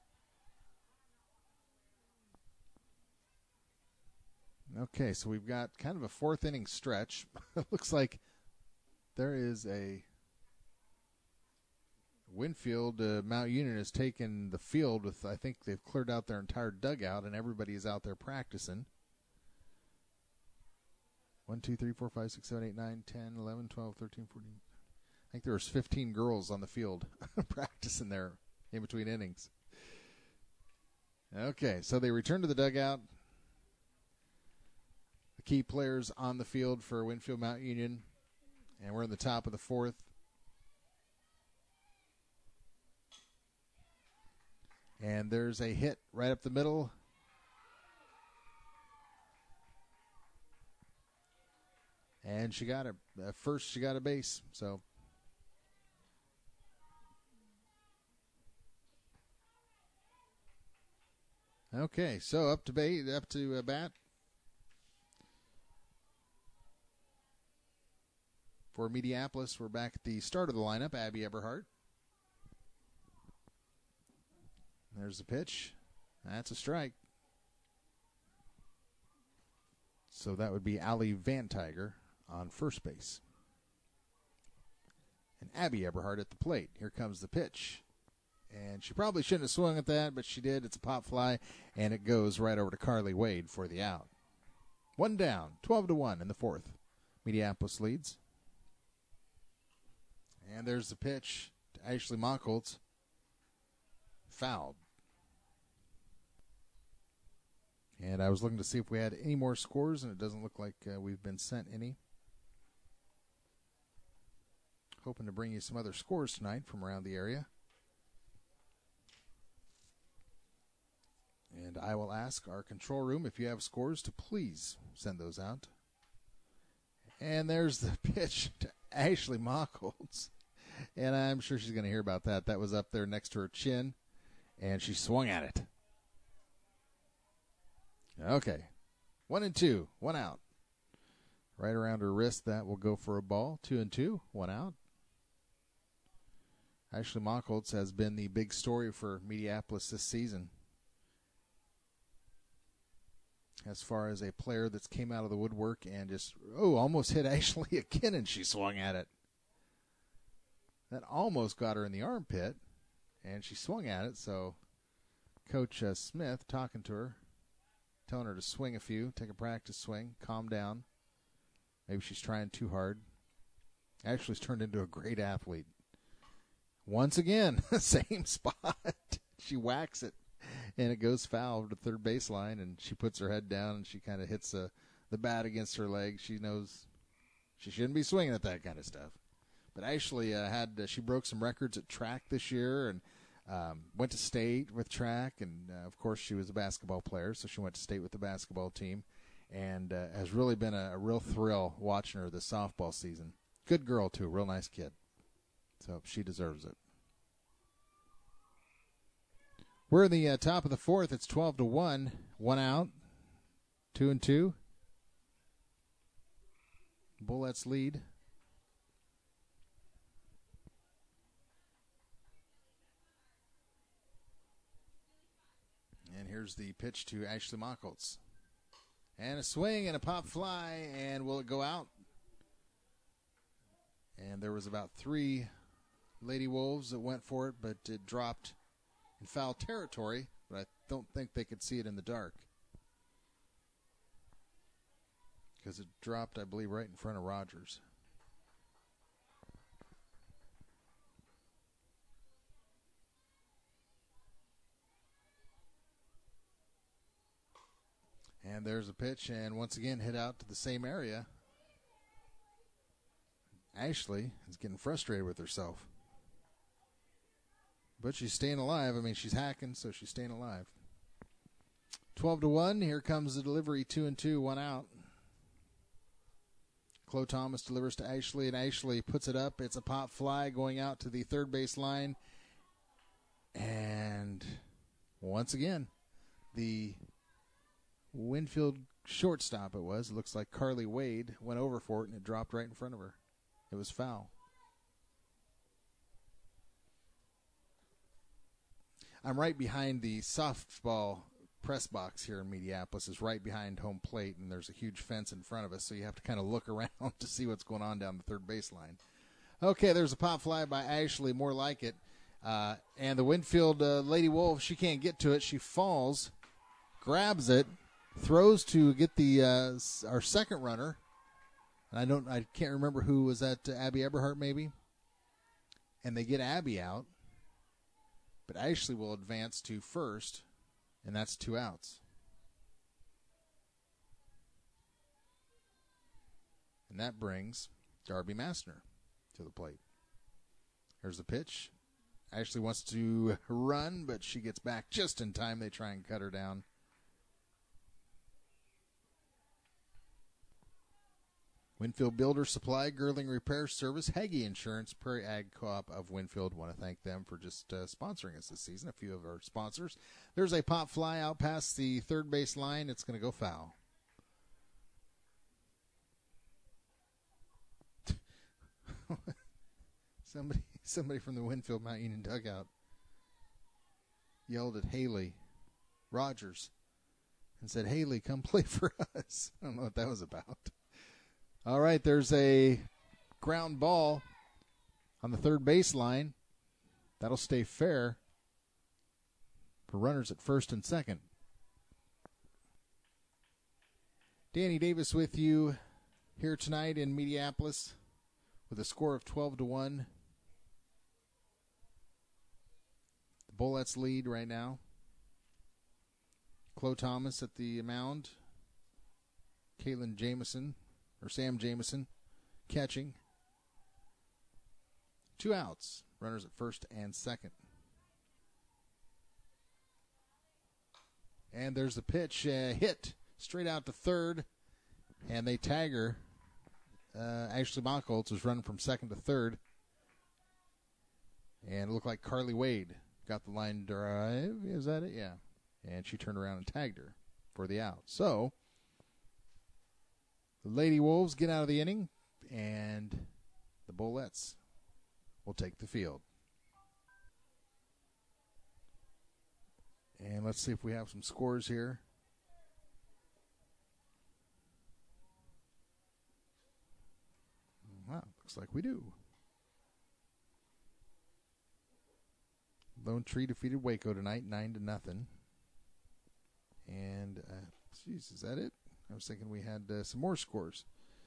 Okay, so we've got kind of a fourth inning stretch. It looks like there is a Winfield. Mount Union has taken the field with, I think they've cleared out their entire dugout, and everybody is out there practicing. 1, 2, 3, 4, 5, 6, 7, 8, 9, 10, 11, 12, 13, 14. I think there was 15 girls on the field practicing there in between innings. Okay, so they return to the dugout. The key players on the field for Winfield Mount Union. And we're in the top of the fourth. And there's a hit right up the middle. And she got first she got a base. So okay, so up to bat. For Mediapolis, we're back at the start of the lineup. Abby Eberhardt. There's the pitch. That's a strike. So that would be Allie Van Tiger on first base. And Abby Eberhardt at the plate. Here comes the pitch. And she probably shouldn't have swung at that, but she did. It's a pop fly, and it goes right over to Carly Wade for the out. One down, 12-1 in the fourth. Mediapolis leads. And there's the pitch to Ashley Mockholtz. Fouled. And I was looking to see if we had any more scores, and it doesn't look like we've been sent any. Hoping to bring you some other scores tonight from around the area. And I will ask our control room if you have scores to please send those out. And there's the pitch to Ashley Mockholtz. And I'm sure she's going to hear about that. That was up there next to her chin, and she swung at it. Okay. 1-2, 1 out. Right around her wrist, that will go for a ball. 2-2, 1 out. Ashley Mockholtz has been the big story for Mediapolis this season. As far as a player that's came out of the woodwork and just, almost hit Ashley again, and she swung at it. That almost got her in the armpit, and she swung at it, so Coach Smith talking to her, telling her to swing a few, take a practice swing, calm down. Maybe she's trying too hard. Ashley's turned into a great athlete. Once again, same spot. She whacks it, and it goes foul to third baseline, and she puts her head down, and she kind of hits the bat against her leg. She knows she shouldn't be swinging at that kind of stuff. But Ashley she broke some records at track this year, and went to state with track, and of course she was a basketball player, so she went to state with the basketball team, and has really been a real thrill watching her this softball season. Good girl, too, real nice kid. So she deserves it. We're in the top of the fourth. It's 12-1, 1 out, 2-2. Bullets lead. And here's the pitch to Ashley Mockholtz. And a swing and a pop fly, and will it go out? And there was about 3 Lady Wolves that went for it, but it dropped in foul territory, but I don't think they could see it in the dark. Because it dropped, I believe, right in front of Rogers. And there's a pitch, and once again hit out to the same area. Ashley is getting frustrated with herself. But she's staying alive. I mean, she's hacking, so she's staying alive. 12-1, here comes the delivery, 2-2, 1 out. Chloe Thomas delivers to Ashley, and Ashley puts it up. It's a pop fly going out to the third base line. And once again, the Winfield shortstop it looks like Carly Wade went over for it, and it dropped right in front of her. It was foul. I'm right behind the softball press box here in Mediapolis. Is right behind home plate, and there's a huge fence in front of us, so you have to kind of look around to see what's going on down the third baseline. Okay, there's a pop fly by Ashley, more like it. And the Winfield Lady Wolf, she can't get to it. She falls, grabs it, throws to get the our second runner. And I can't remember who was that. Abby Eberhardt maybe. And they get Abby out, but Ashley will advance to first, and that's 2 outs. And that brings Darby Massner to the plate. Here's the pitch. Ashley wants to run, but she gets back just in time. They try and cut her down. Winfield Builder Supply, Girling Repair Service, Hagee Insurance, Prairie Ag Co-op of Winfield. Want to thank them for just sponsoring us this season, a few of our sponsors. There's a pop fly out past the third base line. It's going to go foul. Somebody from the Winfield Mount Union dugout yelled at Haley Rogers and said, "Haley, come play for us." I don't know what that was about. All right, there's a ground ball on the third baseline. That'll stay fair for runners at first and second. Danny Davis with you here tonight in Mediapolis with a score of 12-1. The Bullets lead right now. Chloe Thomas at the mound. Caitlin Jamison, or Sam Jamison, catching. 2 outs. Runners at first and second. And there's the pitch. Hit straight out to third. And they tag her. Ashley Mockholtz was running from second to third. And it looked like Carly Wade got the line drive. Is that it? Yeah. And she turned around and tagged her for the out. So, the Lady Wolves get out of the inning, and the Bullets will take the field. And let's see if we have some scores here. Wow, looks like we do. Lone Tree defeated Waco tonight, 9-0. And, geez, is that it? I was thinking we had some more scores.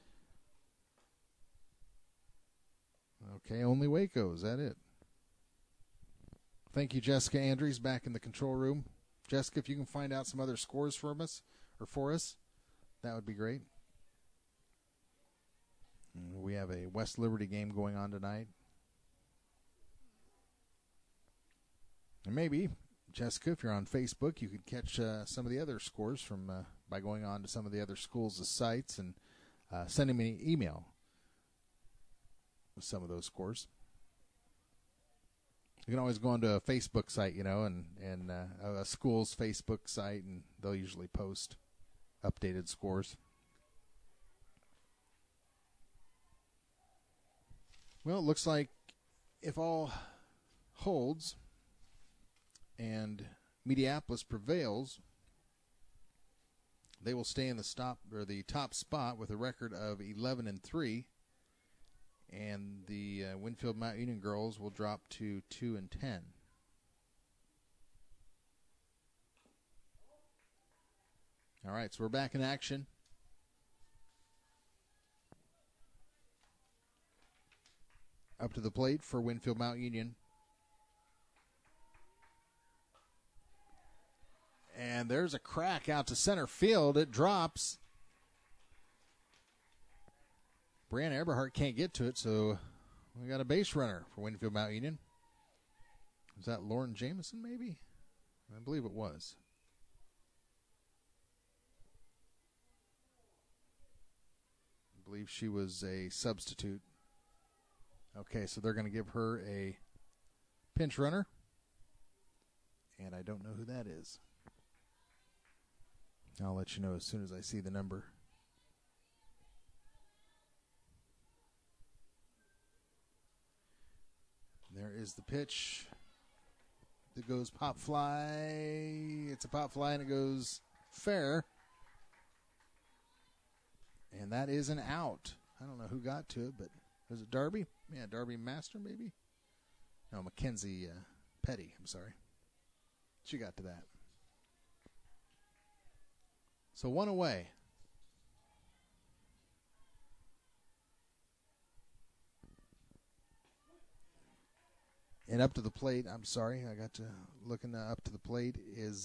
Okay, only Waco. Is that it? Thank you, Jessica Andrews, back in the control room. Jessica, if you can find out some other scores for us, that would be great. We have a West Liberty game going on tonight. And maybe, Jessica, if you're on Facebook, you could catch some of the other scores from by going on to some of the other schools' sites and sending me an email with some of those scores. You can always go onto a Facebook site, and a school's Facebook site, and they'll usually post updated scores. Well, it looks like if all holds and Mediapolis prevails, they will stay in the top spot with a record of 11-3, and the Winfield Mount Union girls will drop to 2-10. All right, so we're back in action. Up to the plate for Winfield Mount Union. And there's a crack out to center field. It drops. Brianna Eberhardt can't get to it, so we got a base runner for Winfield Mount Union. Was that Lauren Jamison, maybe? I believe it was. I believe she was a substitute. Okay, so they're going to give her a pinch runner. And I don't know who that is. I'll let you know as soon as I see the number. There is the pitch. It goes pop fly. It's a pop fly and it goes fair. And that is an out. I don't know who got to it, but was it Darby? Yeah, Darby Master maybe? No, Mackenzie Petty. I'm sorry. She got to that. So one away. And up to the plate, I'm sorry, I got to looking up to the plate is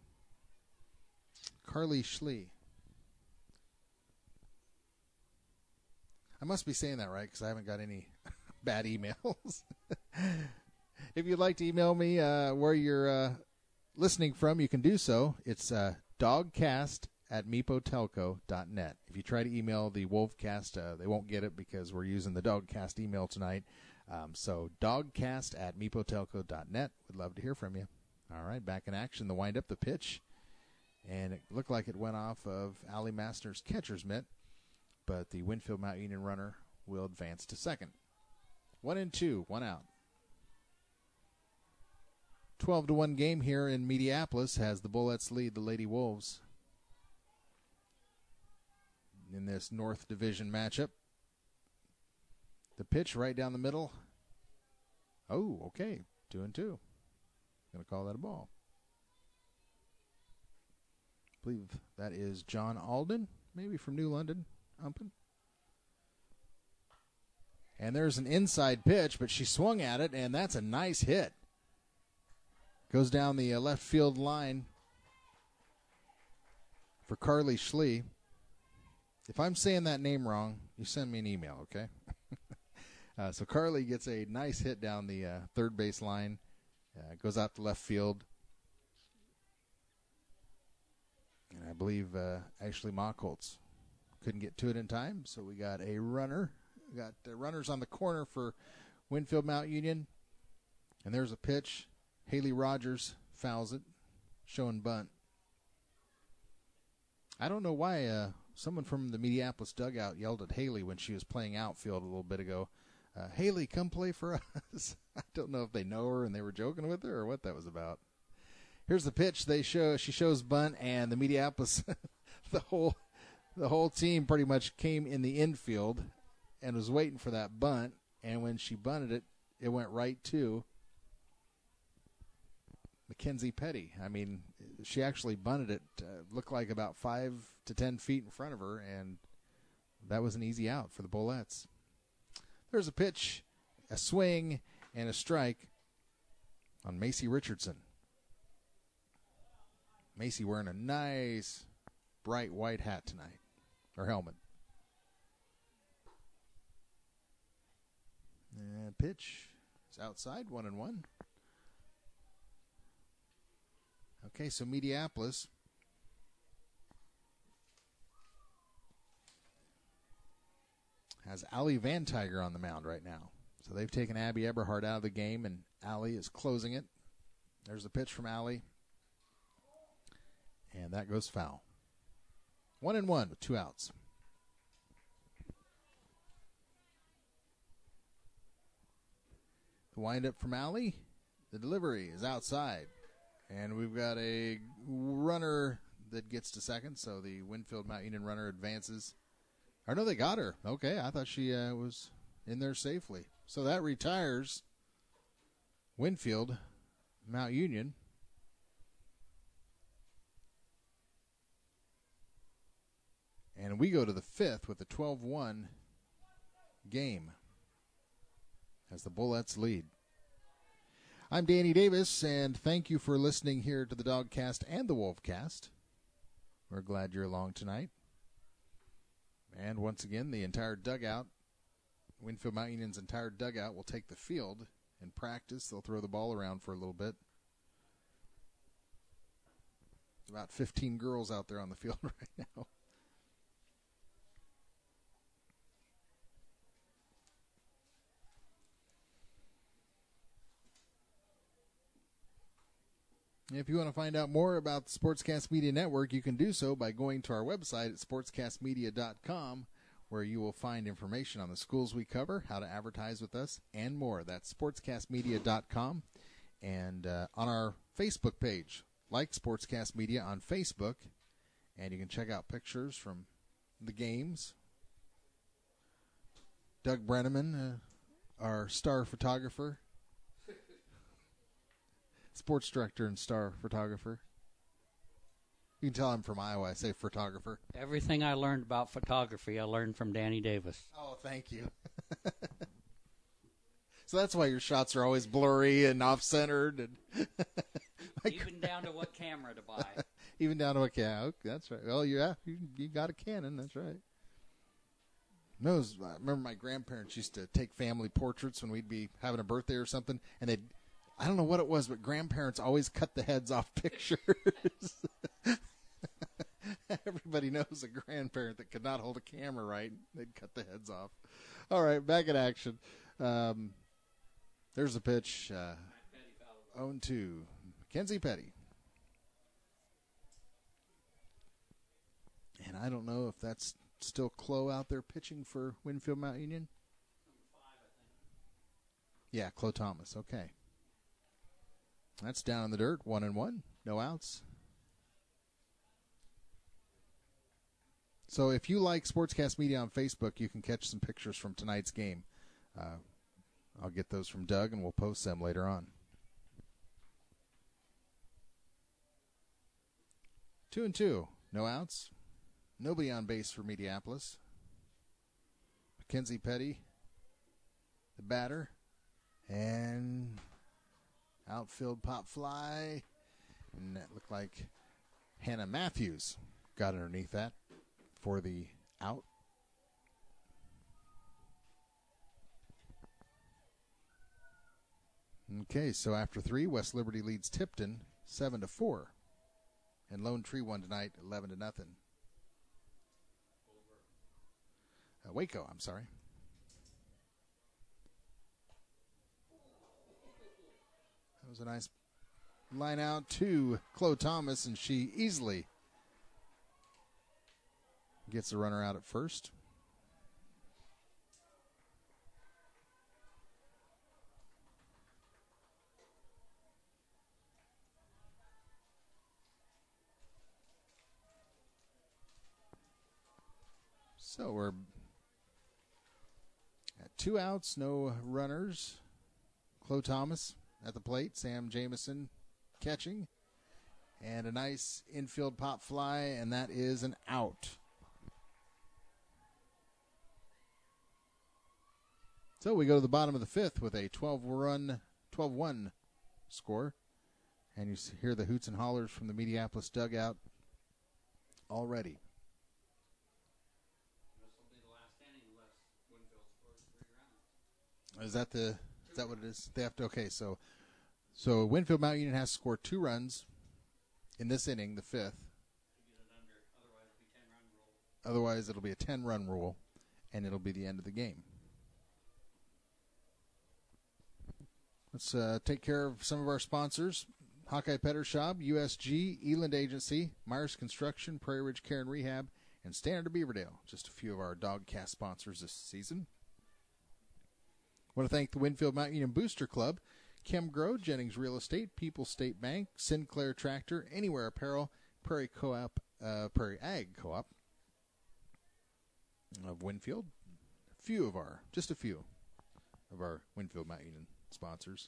Carly Schlee. I must be saying that right because I haven't got any bad emails. If you'd like to email me where you're listening from, you can do so. It's dogcast@meepotelco.net. If you try to email the Wolfcast, they won't get it because we're using the Dogcast email tonight. So dogcast@meepotelco.net. Would love to hear from you. All right, back in action. The wind up, the pitch. And it looked like it went off of Allie Masters' catcher's mitt, but the Winfield Mount Union runner will advance to second. 1-2, 1 out. 12-1 game here in Mediapolis has the Bullets lead the Lady Wolves in this North Division matchup. The pitch right down the middle. Oh, okay. 2-2. Going to call that a ball. I believe that is John Alden, maybe from New London, umping. And there's an inside pitch, but she swung at it, and that's a nice hit. Goes down the left field line for Carly Schlee. If I'm saying that name wrong, you send me an email, okay? So Carly gets a nice hit down the third base line. Goes out to left field. And I believe Ashley Mockholtz couldn't get to it in time, so we got a runner. We got runners on the corner for Winfield Mount Union. And there's a pitch. Haley Rogers fouls it, showing bunt. I don't know why someone from the Mediapolis dugout yelled at Haley when she was playing outfield a little bit ago. Haley, come play for us. I don't know if they know her and they were joking with her or what that was about. Here's the pitch. She shows bunt, and the Mediapolis, the whole team pretty much came in the infield and was waiting for that bunt. And when she bunted it, it went right to Mackenzie Petty. I mean, she actually bunted it. Looked like about 5 to 10 feet in front of her, and that was an easy out for the Bullets. There's a pitch, a swing, and a strike on Macy Richardson. Macy wearing a nice, bright white hat tonight, or helmet. And pitch is outside, 1-1. Okay, so Mediapolis has Allie Van Tiger on the mound right now. So they've taken Abby Eberhard out of the game, and Allie is closing it. There's a pitch from Allie. And that goes foul. 1-1 with 2 outs. The windup from Allie. The delivery is outside. And we've got a runner that gets to second, so the Winfield Mount Union runner advances. Or no, they got her. Okay, I thought she was in there safely. So that retires Winfield Mount Union. And we go to the 5th with a 12-1 game as the Bullets lead. I'm Danny Davis, and thank you for listening here to the Dogcast and the Wolfcast. We're glad you're along tonight. And once again, the entire dugout, Winfield Mount Union's entire dugout, will take the field in practice. They'll throw the ball around for a little bit. About 15 girls out there on the field right now. If you want to find out more about the Sportscast Media Network, you can do so by going to our website at sportscastmedia.com, where you will find information on the schools we cover, how to advertise with us, and more. That's sportscastmedia.com. And on our Facebook page, like Sportscast Media on Facebook, and you can check out pictures from the games. Doug Brenneman, our star photographer, sports director and star photographer. You can tell I'm from Iowa. I say photographer. Everything I learned about photography, I learned from Danny Davis. Oh, thank you. So that's why your shots are always blurry and off-centered. And even down to what camera to buy. Even down to a Canon. That's right. Well, yeah, you got a Canon. That's right. I remember my grandparents used to take family portraits when we'd be having a birthday or something, and they'd, I don't know what it was, but grandparents always cut the heads off pictures. Everybody knows a grandparent that could not hold a camera right. They'd cut the heads off. All right, back in action. There's a pitch. 0-2. Mackenzie Petty. And I don't know if that's still Chloe out there pitching for Winfield Mount Union. Number 5, I think. Yeah, Chloe Thomas. Okay. That's down in the dirt, 1-1, no outs. So if you like Sportscast Media on Facebook, you can catch some pictures from tonight's game. I'll get those from Doug, and we'll post them later on. 2-2, no outs. Nobody on base for Mediapolis. Mackenzie Petty, the batter, and outfield pop fly. And that looked like Hannah Matthews got underneath that for the out. Okay, so after 3, West Liberty leads Tipton 7-4. And Lone Tree won tonight 11-0. Waco, I'm sorry. That was a nice line out to Chloe Thomas, and she easily gets the runner out at first. So we're at 2 outs, no runners. Chloe Thomas at the plate, Sam Jameson catching, and a nice infield pop fly, and that is an out. So we go to the bottom of the 5th with a 12-1 score, and you hear the hoots and hollers from the Mediapolis dugout already. Is that what it is? They have to. Okay, so Winfield Mount Union has to score 2 runs in this inning, the 5th. Otherwise, it'll be a 10-run rule, and it'll be the end of the game. Let's take care of some of our sponsors: Hawkeye Petter Shop, USG, Eland Agency, Myers Construction, Prairie Ridge Care and Rehab, and Standard of Beaverdale. Just a few of our DogCast sponsors this season. I want to thank the Winfield Mount Union Booster Club, Chemgrow, Jennings Real Estate, People's State Bank, Sinclair Tractor, Anywhere Apparel, Prairie Prairie Ag Co-op of Winfield. Just a few of our Winfield Mount Union sponsors.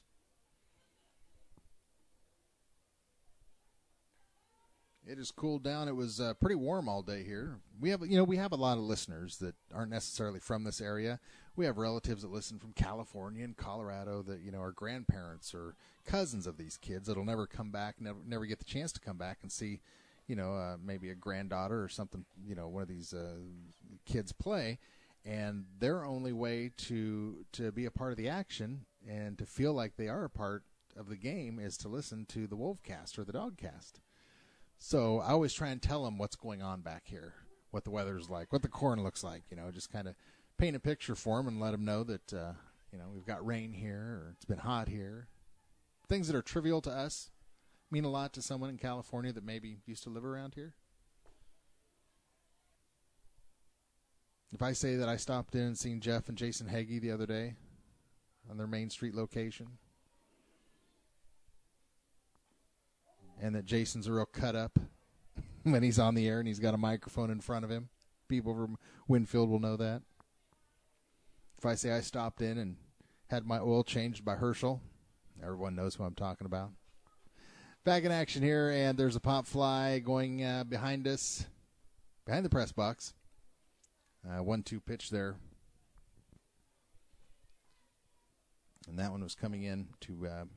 It has cooled down. It was pretty warm all day here. We have a lot of listeners that aren't necessarily from this area. We have relatives that listen from California and Colorado that are grandparents or cousins of these kids that'll never come back, never get the chance to come back and see, maybe a granddaughter or something, one of these kids play, and their only way to be a part of the action and to feel like they are a part of the game is to listen to the Wolfcast or the Dogcast. So I always try and tell them what's going on back here, what the weather's like, what the corn looks like, just kind of paint a picture for them and let them know that, we've got rain here or it's been hot here. Things that are trivial to us mean a lot to someone in California that maybe used to live around here. If I say that I stopped in and seen Jeff and Jason Hagee the other day on their Main Street location, and that Jason's a real cut up when he's on the air and he's got a microphone in front of him, people from Winfield will know that. If I say I stopped in and had my oil changed by Herschel, everyone knows who I'm talking about. Back in action here, and there's a pop fly going behind us, behind the press box. 1-2 pitch there. And that one was coming in to,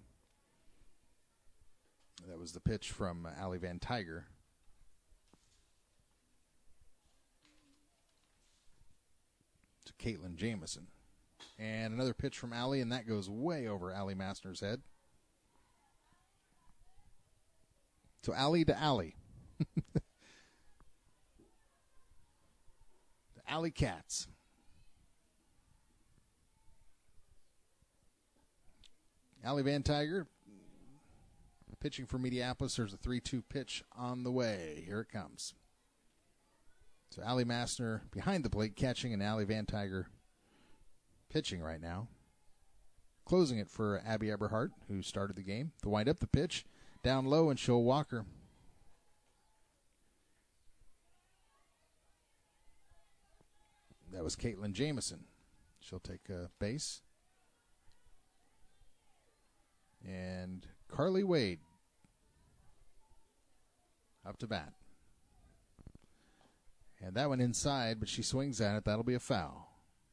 that was the pitch from Allie Van Tiger. To Caitlin Jameson. And another pitch from Allie, and that goes way over Allie Massner's head. So Allie to Allie. The Alley Cats. Allie Van Tiger pitching for Mediapolis. There's a 3-2 pitch on the way. Here it comes. So Allie Massner behind the plate catching, and Allie Van Tiger pitching right now. closing it for Abby Eberhardt, who started the game. The wind up the pitch, down low, and she'll walk her. That was Caitlin Jamison. She'll take a base. And Carly Wade up to bat. And that one inside, but she swings at it. That'll be a foul.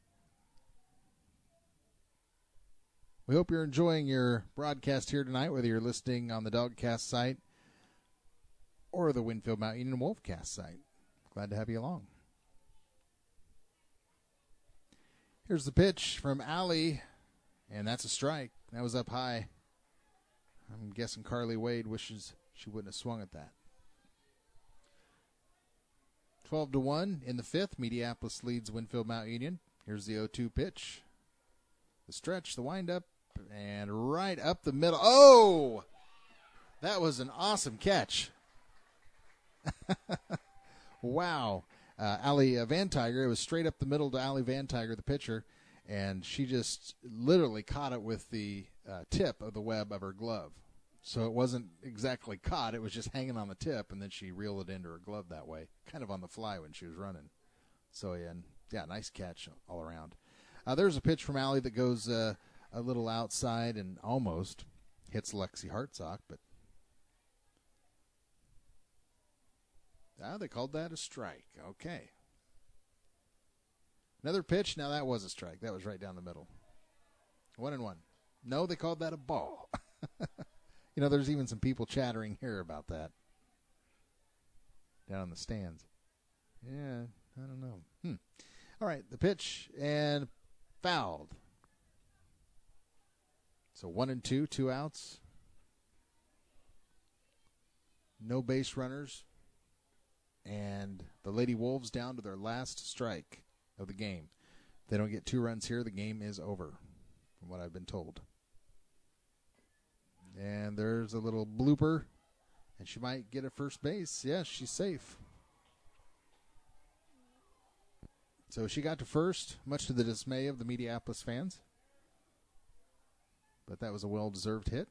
We hope you're enjoying your broadcast here tonight, whether you're listening on the Dogcast site or the Winfield Mount Union Wolfcast site. Glad to have you along. Here's the pitch from Allie, and that's a strike. That was up high. I'm guessing Carly Wade wishes she wouldn't have swung at that. 12-1 in the fifth. Mediapolis leads Winfield Mount Union. Here's the 0-2 pitch. The stretch, the windup, and right up the middle. Oh! That was an awesome catch. Wow. Allie Van Tiger, it was straight up the middle to Allie Van Tiger, the pitcher, and she just literally caught it with the tip of the web of her glove. So it wasn't exactly caught, it was just hanging on the tip, and then she reeled it into her glove that way, kind of on the fly when she was running. So, yeah, nice catch all around. There's a pitch from Allie that goes a little outside and almost hits Lexi Hartsock, but they called that a strike. Okay. Another pitch. Now that was a strike. That was right down the middle. 1-1. No, they called that a ball. There's even some people chattering here about that down in the stands. Yeah, I don't know. All right, the pitch and fouled. So 1-2, 2 outs. No base runners. And the Lady Wolves down to their last strike of the game. If they don't get 2 runs here, the game is over, from what I've been told. And there's a little blooper, and she might get a first base. Yes, she's safe. So she got to first, much to the dismay of the Mediapolis fans. But that was a well-deserved hit.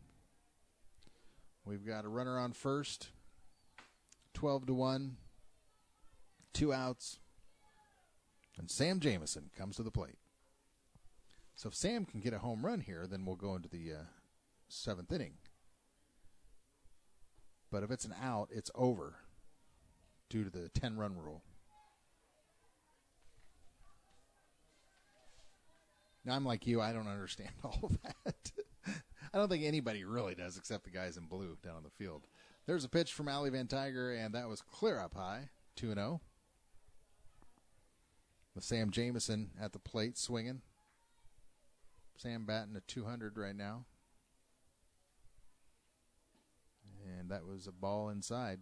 We've got a runner on first. 12-1, 2 outs, and Sam Jamison comes to the plate. So if Sam can get a home run here, then we'll go into the 7th inning. But if it's an out, it's over due to the 10-run rule. Now, I'm like you, I don't understand all of that. I don't think anybody really does except the guys in blue down on the field. There's a pitch from Allie Van Tiger, and that was clear up high, 2-0. With Sam Jamison at the plate swinging. Sam batting at 200 right now. And that was a ball inside.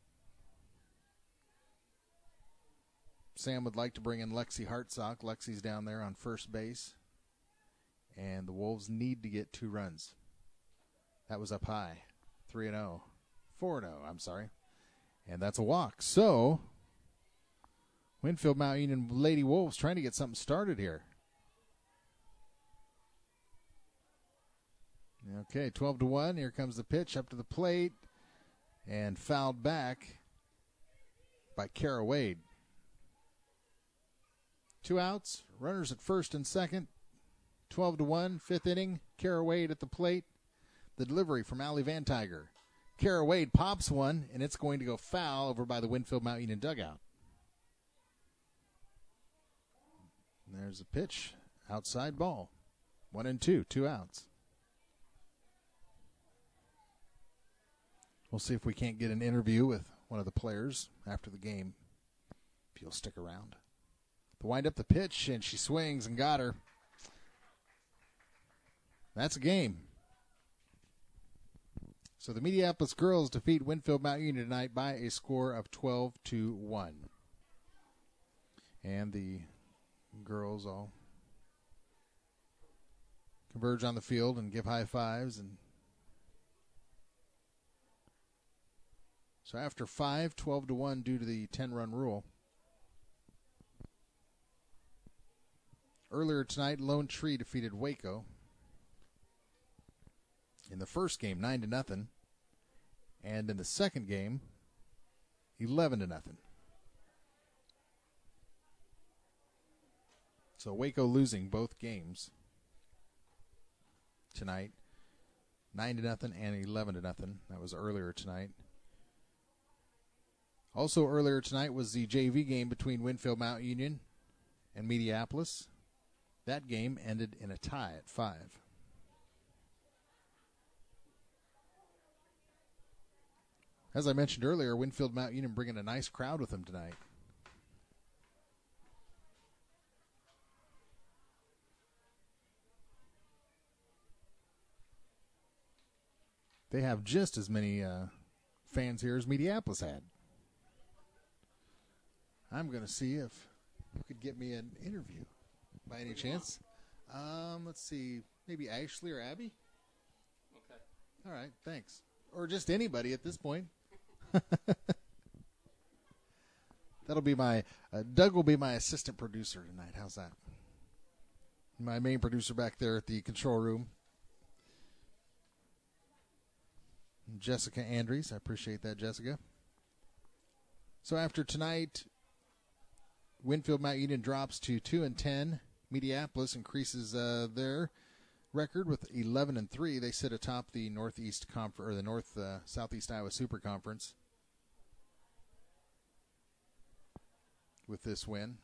Sam would like to bring in Lexi Hartsock. Lexi's down there on first base. And the Wolves need to get 2 runs. That was up high, 3-0. 4-0, I'm sorry. And that's a walk. So, Winfield Mount Union Lady Wolves trying to get something started here. Okay, 12-1. Here comes the pitch up to the plate. And fouled back by Kara Wade. 2 outs. Runners at first and second. 12-1, 5th inning. Kara Wade at the plate. The delivery from Allie Van Tiger. Kara Wade pops one, and it's going to go foul over by the Winfield Mount Union dugout. And there's a pitch. Outside ball. 1-2, 2 outs. We'll see if we can't get an interview with one of the players after the game, if you'll stick around. The wind up the pitch, and she swings and got her. That's a game. So the Mediapolis girls defeat Winfield Mount Union tonight by a score of 12-1. And the girls all converge on the field and give high fives. And so after 5, 12-1 due to the 10-run rule. Earlier tonight, Lone Tree defeated Waco In the first game, 9-0. And in the second game, 11-0. So Waco losing both games tonight, 9-0 and 11-0. That was earlier tonight. Also earlier tonight was the JV game between Winfield Mount Union and Mediapolis. That game ended in a tie at 5. As I mentioned earlier, Winfield Mount Union bringing a nice crowd with them tonight. They have just as many fans here as Mediapolis had. I'm going to see if you could get me an interview by any chance. Let's see, maybe Ashley or Abby? Okay. All right, thanks. Or just anybody at this point. That'll be my, Doug will be my assistant producer tonight. How's that? My main producer back there at the control room. Jessica Andries. I appreciate that, Jessica. So after tonight, Winfield Mount Union drops to 2-10. Mediapolis increases their record with 11-3. They sit atop the Northeast Conference, or the Southeast Iowa Super Conference with this win.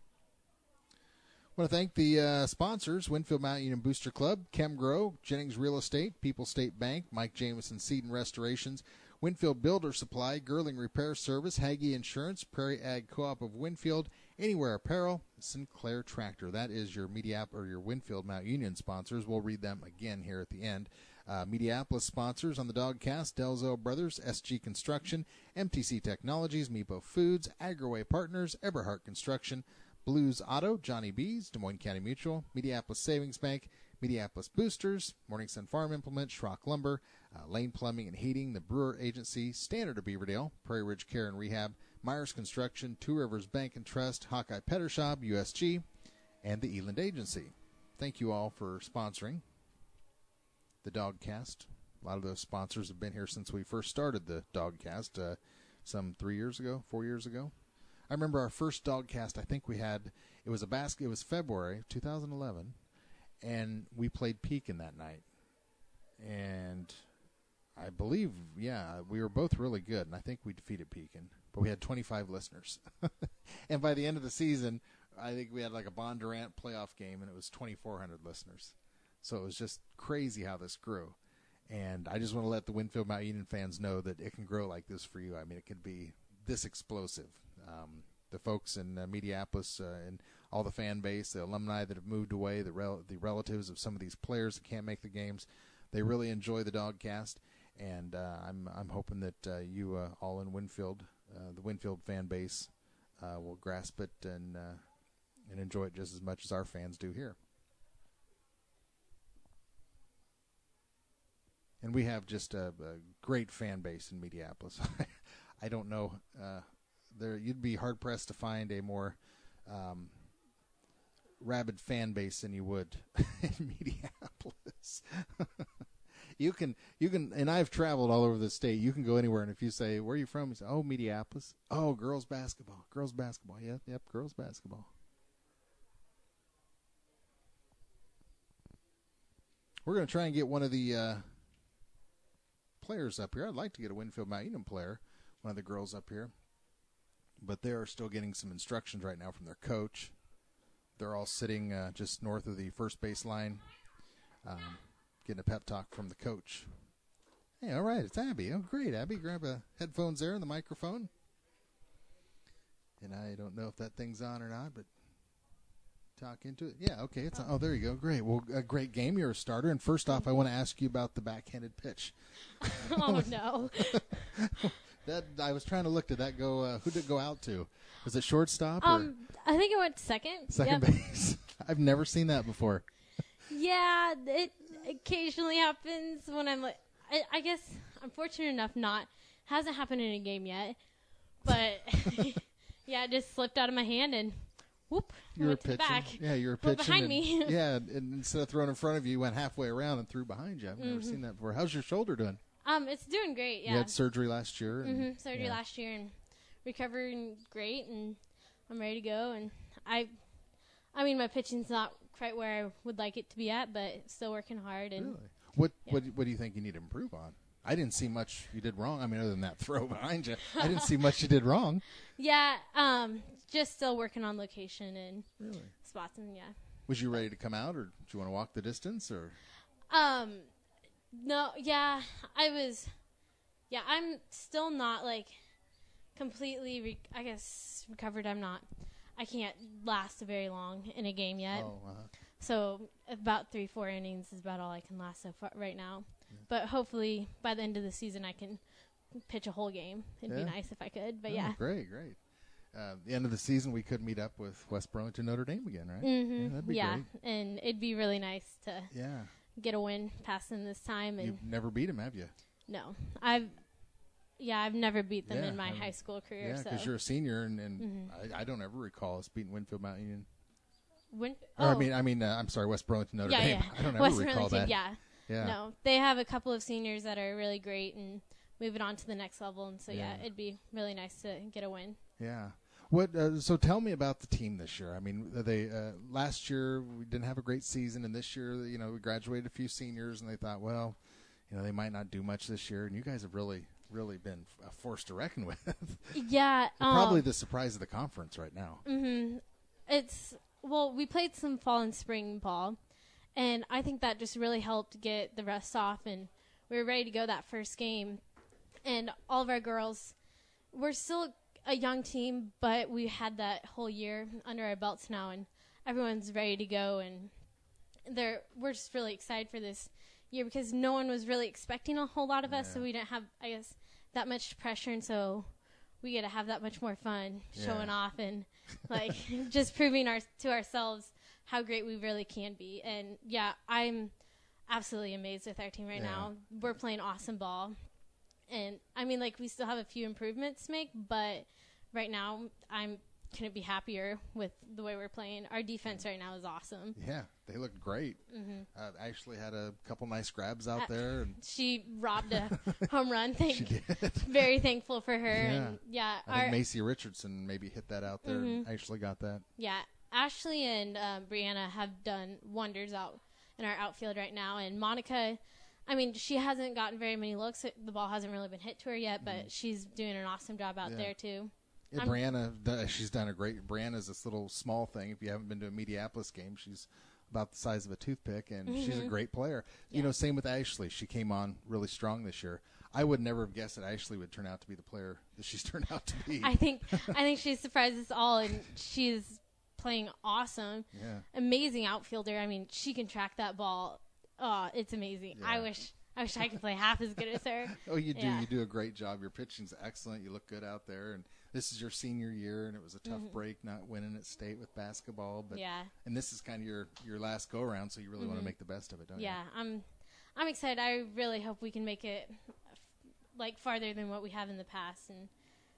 I want to thank the sponsors, Winfield Mount Union Booster Club, ChemGrow, Jennings Real Estate, People's State Bank, Mike Jameson Seed and Restorations, Winfield Builder Supply, Girling Repair Service, Hagee Insurance, Prairie Ag Co-op of Winfield, Anywhere Apparel, Sinclair Tractor. That is your your Winfield Mount Union sponsors. We'll read them again here at the end. Mediapolis sponsors on the Dogcast, Delzo Brothers, SG Construction, MTC Technologies, Meepo Foods, Agroway Partners, Eberhardt Construction, Blues Auto, Johnny B's, Des Moines County Mutual, Mediapolis Savings Bank, Mediapolis Boosters, Morning Sun Farm Implement, Schrock Lumber, Lane Plumbing and Heating, the Brewer Agency, Standard of Beaverdale, Prairie Ridge Care and Rehab, Myers Construction, Two Rivers Bank and Trust, Hawkeye Petter Shop, USG, and the Eland Agency. Thank you all for sponsoring the Dogcast. A lot of those sponsors have been here since we first started the Dogcast, some 4 years ago. I remember our first Dogcast, I think we had, it was February 2011, and we played Pekin that night. And I believe, we were both really good, and I think we defeated Pekin. But we had 25 listeners. And by the end of the season, I think we had like a Bondurant playoff game, and it was 2,400 listeners. So it was just crazy how this grew. And I just want to let the Winfield Mount Union fans know that it can grow like this for you. I mean, it can be this explosive. The folks in Mediapolis and all the fan base, the alumni that have moved away, the relatives of some of these players that can't make the games, they really enjoy the Dogcast. And I'm hoping that you all in Winfield, the Winfield fan base, will grasp it and enjoy it just as much as our fans do here. And we have just a great fan base in Mediapolis. I don't know. You'd be hard-pressed to find a more rabid fan base than you would in Mediapolis. You can, and I've traveled all over the state. You can go anywhere, and if you say, where are you from? You say, oh, Mediapolis. Oh, girls basketball. Yep, girls basketball. We're going to try and get one of the players up here. I'd like to get a Winfield Mount Union player, one of the girls up here. But they are still getting some instructions right now from their coach. They're all sitting just north of the first base line, getting a pep talk from the coach. Hey, all right, it's Abby. Oh, great, Abby. Grab a headphones there and the microphone. And I don't know if that thing's on or not, but talk into it. Yeah, okay, it's on. Oh, there you go. Great. Well, a great game. You're a starter. And first off, I want to ask you about the backhanded pitch. Oh, no. I was trying to look. Did that go? Who did it go out to? Was it shortstop? I think it went second. Second base. I've never seen that before. Yeah, it occasionally happens when I'm like, I guess I'm fortunate enough hasn't happened in a game yet, but yeah, it just slipped out of my hand and whoop, You were went to the pitching. back. Yeah, you were Went pitching. behind and, me. Yeah, and instead of throwing in front of you, you went halfway around and threw behind you. I've never seen that before. How's your shoulder doing? It's doing great. Yeah. You had surgery last year. And, Surgery last year and recovering great, and I'm ready to go. And I mean, my pitching's not quite where I would like it to be at, but still working hard. And Really? What do you think you need to improve on? I didn't see much you did wrong. I mean, other than that throw behind you, I didn't see much you did wrong. Yeah, just still working on location and spots, and Was you ready to come out, or do you want to walk the distance, or? No, yeah, I was. Yeah, I'm still not like completely. Recovered. I can't last very long in a game yet. Oh, So about 3-4 innings is about all I can last so far right now. Yeah. But hopefully by the end of the season I can pitch a whole game. It'd be nice if I could. But Great. The end of the season we could meet up with West Burlington Notre Dame again, right? Mm-hmm. Yeah, that'd be great. And it'd be really nice to get a win past them this time. And you've never beat them, have you? No, I've never beat them in my high school career. Yeah, because you're a senior, and I don't ever recall us beating Winfield Mount Union. I'm sorry, West Burlington Notre Dame. Yeah. I don't ever West recall Burlington, that. Yeah. No, they have a couple of seniors that are really great and moving on to the next level, and so it'd be really nice to get a win. Yeah. So tell me about the team this year. I mean, they last year we didn't have a great season, and this year, we graduated a few seniors, and they thought, well, they might not do much this year, and you guys have really been a force to reckon with. Yeah. Probably the surprise of the conference right now. Mm-hmm. We played some fall and spring ball, and I think that just really helped get the rust off, and we were ready to go that first game. And all of our girls, we're still a young team, but we had that whole year under our belts now, and everyone's ready to go, and we're just really excited for this year because no one was really expecting a whole lot of us, so we didn't have, I guess, that much pressure, and so we get to have that much more fun showing off and just proving to ourselves how great we really can be. And I'm absolutely amazed with our team right now. We're playing awesome ball, and I mean, we still have a few improvements to make, but right now I couldn't be happier with the way we're playing. Our defense right now is awesome. Yeah, they look great. Mm-hmm. Ashley had a couple nice grabs out there. And she robbed a home run. She did. Very thankful for her. Yeah. And I think Macy Richardson maybe hit that out there and Ashley got that. Yeah, Ashley and Brianna have done wonders out in our outfield right now. And Monica, I mean, she hasn't gotten very many looks. The ball hasn't really been hit to her yet, but she's doing an awesome job out there too. Yeah, Brianna, she's done a great. Brianna's this little small thing. If you haven't been to a Mediapolis game, she's about the size of a toothpick, and she's a great player. Yeah. Same with Ashley. She came on really strong this year. I would never have guessed that Ashley would turn out to be the player that she's turned out to be. I think she surprised us all, and she's playing awesome. Yeah. Amazing outfielder. I mean, she can track that ball. Oh, it's amazing. Yeah. I wish I could play half as good as her. Oh, you do. Yeah. You do a great job. Your pitching's excellent. You look good out there, and this is your senior year, and it was a tough break not winning at state with basketball. But and this is kind of your last go around, so you really want to make the best of it, don't you? Yeah, I'm excited. I really hope we can make it farther than what we have in the past, and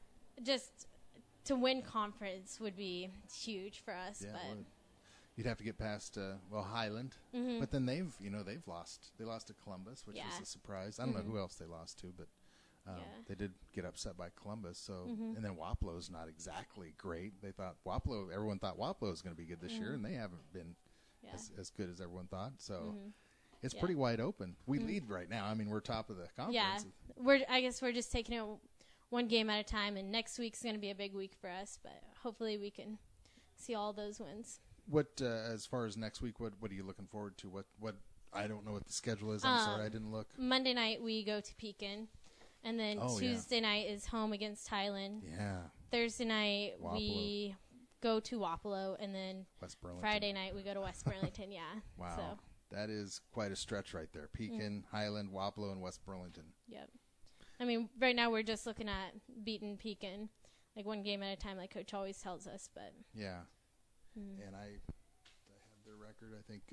just to win conference would be huge for us. Yeah, but you'd have to get past Highland, but then they've lost. They lost to Columbus, which was a surprise. I don't know who else they lost to, but. They did get upset by Columbus, and then Waplow's not exactly great. Everyone thought Waplo was going to be good this year, and they haven't been as good as everyone thought. So it's pretty wide open. We lead right now. I mean, we're top of the conference. Yeah, I guess we're just taking it one game at a time, and next week's going to be a big week for us. But hopefully, we can see all those wins. What as far as next week? What are you looking forward to? What I don't know what the schedule is. I'm sorry, I didn't look. Monday night we go to Pekin. And then Tuesday night is home against Highland. Yeah. Thursday night we go to Wapello, and then Friday night we go to West Burlington. Yeah. Wow. So. That is quite a stretch right there. Pekin, Highland, Wapello, and West Burlington. Yep. I mean, right now we're just looking at beating Pekin, one game at a time, like Coach always tells us. But yeah. And I have their record. I think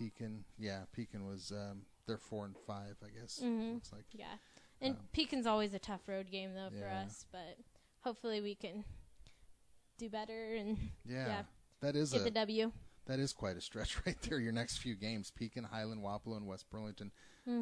Pekin was they're 4-5, I guess. Looks like. Yeah. And Pekin's always a tough road game, though, for us. But hopefully we can do better. And that is get the W. That is quite a stretch right there. Your next few games: Pekin, Highland, Wapello, and West Burlington.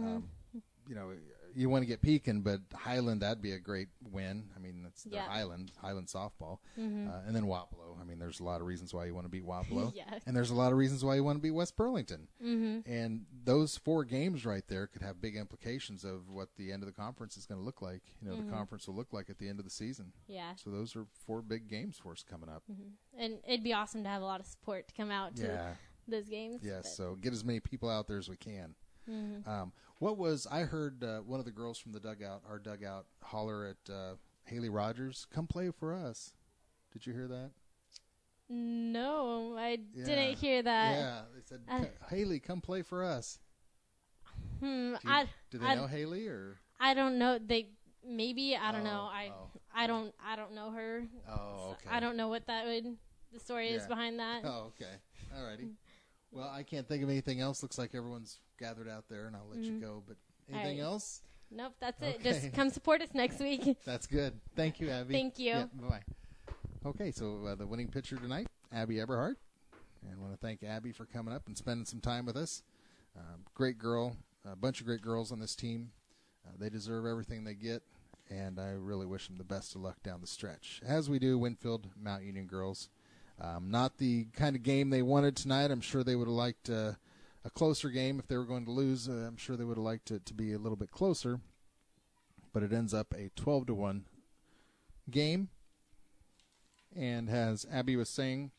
You want to get Pekin, but Highland, that'd be a great win. I mean, that's their Highland softball, and then Wapello. I mean, there's a lot of reasons why you want to beat Wapello, and there's a lot of reasons why you want to beat West Burlington. And those 4 games right there could have big implications of what the end of the conference is going to look like. The conference will look like at the end of the season. Yeah. So those are 4 big games for us coming up. And it'd be awesome to have a lot of support to come out to those games. Yes. So get as many people out there as we can. I heard one of the girls from our dugout, holler at Haley Rogers, "Come play for us." Did you hear that? No, I didn't hear that. Yeah, they said, "Haley, come play for us." Do they know Haley or? I don't know. I don't know. I don't know her. Oh, okay. I don't know what the story is behind that. Oh, okay. All righty. Well, I can't think of anything else. Looks like everyone's gathered out there, and I'll let you go. But anything else? Nope, that's it. Just come support us next week. That's good. Thank you, Abby. Thank you. Yeah, bye-bye. Okay, so the winning pitcher tonight, Abby Eberhardt. And I want to thank Abby for coming up and spending some time with us. Great girl, a bunch of great girls on this team. They deserve everything they get, and I really wish them the best of luck down the stretch, as we do Winfield Mount Union girls. Not the kind of game they wanted tonight. I'm sure they would have liked a closer game if they were going to lose. I'm sure they would have liked it to be a little bit closer. But it ends up a 12-1 game. And as Abby was saying,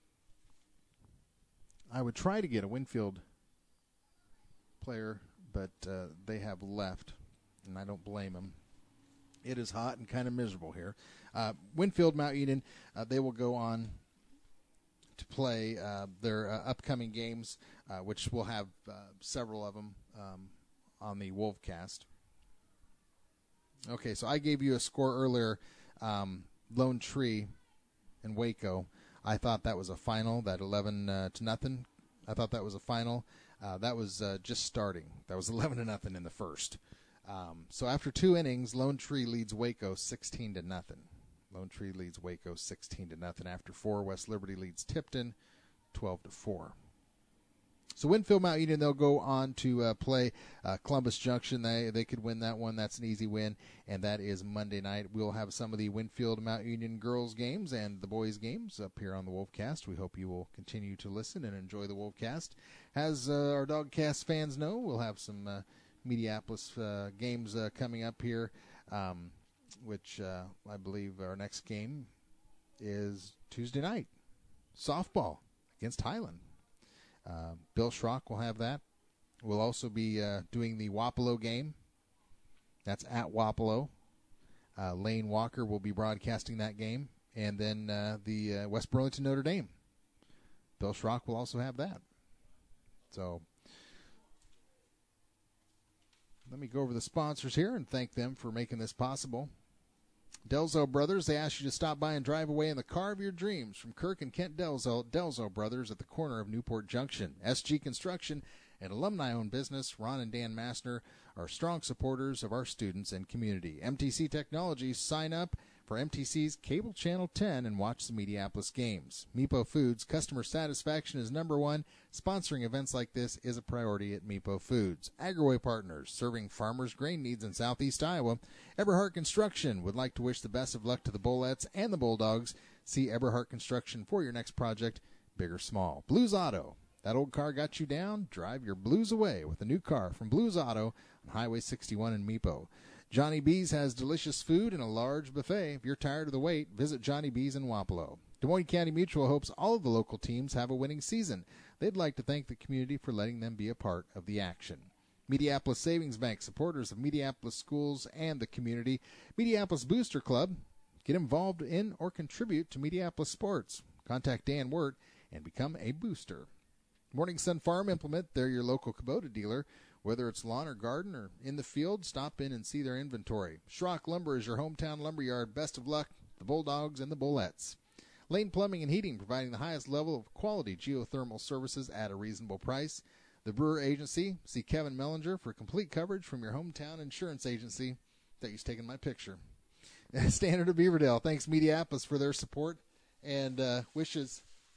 I would try to get a Winfield player, but they have left, and I don't blame them. It is hot and kind of miserable here. Winfield Mount Union, they will go on to play their upcoming games, which we'll have several of them on the Wolfcast. Okay, so I gave you a score earlier, Lone Tree and Waco. I thought that was a final, that 11-0. I thought that was a final. That was just starting. That was 11-0 in the first. So after 2 innings, Lone Tree leads Waco 16-0. Lone Tree leads Waco 16-0. After 4, West Liberty leads Tipton 12-4. So Winfield Mount Union, they'll go on to play Columbus Junction. They could win that one. That's an easy win, and that is Monday night. We'll have some of the Winfield Mount Union girls games and the boys games up here on the Wolfcast. We hope you will continue to listen and enjoy the Wolfcast. As our Dogcast fans know, we'll have some Mediapolis games coming up here, which I believe our next game is Tuesday night, softball against Highland. Bill Schrock will have that. We'll also be doing the Wapello game. That's at Wapello. Lane Walker will be broadcasting that game. And then the West Burlington Notre Dame. Bill Schrock will also have that. So let me go over the sponsors here and thank them for making this possible. Delzo Brothers, they ask you to stop by and drive away in the car of your dreams from Kirk and Kent Delzo Brothers at the corner of Newport Junction. SG Construction, an alumni-owned business, Ron and Dan Massner are strong supporters of our students and community. MTC Technologies, sign up for MTC's Cable Channel 10 and watch the Mediapolis games. Meepo Foods, customer satisfaction is number one. Sponsoring events like this is a priority at Meepo Foods. Agraway Partners, serving farmers' grain needs in southeast Iowa. Eberhardt Construction would like to wish the best of luck to the Bullets and the Bulldogs. See Eberhardt Construction for your next project, big or small. Blues Auto, that old car got you down? Drive your blues away with a new car from Blues Auto on Highway 61 in Meepo. Johnny B's has delicious food and a large buffet. If you're tired of the wait, visit Johnny B's in Wapello. Des Moines County Mutual hopes all of the local teams have a winning season. They'd like to thank the community for letting them be a part of the action. Mediapolis Savings Bank, supporters of Mediapolis schools and the community. Mediapolis Booster Club, get involved in or contribute to Mediapolis sports. Contact Dan Wirt and become a booster. Morning Sun Farm Implement, they're your local Kubota dealer. Whether it's lawn or garden or in the field, stop in and see their inventory. Schrock Lumber is your hometown lumberyard. Best of luck, the Bulldogs and the Bullets. Lane Plumbing and Heating, providing the highest level of quality geothermal services at a reasonable price. The Brewer Agency, see Kevin Mellinger for complete coverage from your hometown insurance agency. That he's taking my picture. Standard of Beaverdale, thanks Mediapolis for their support and wishes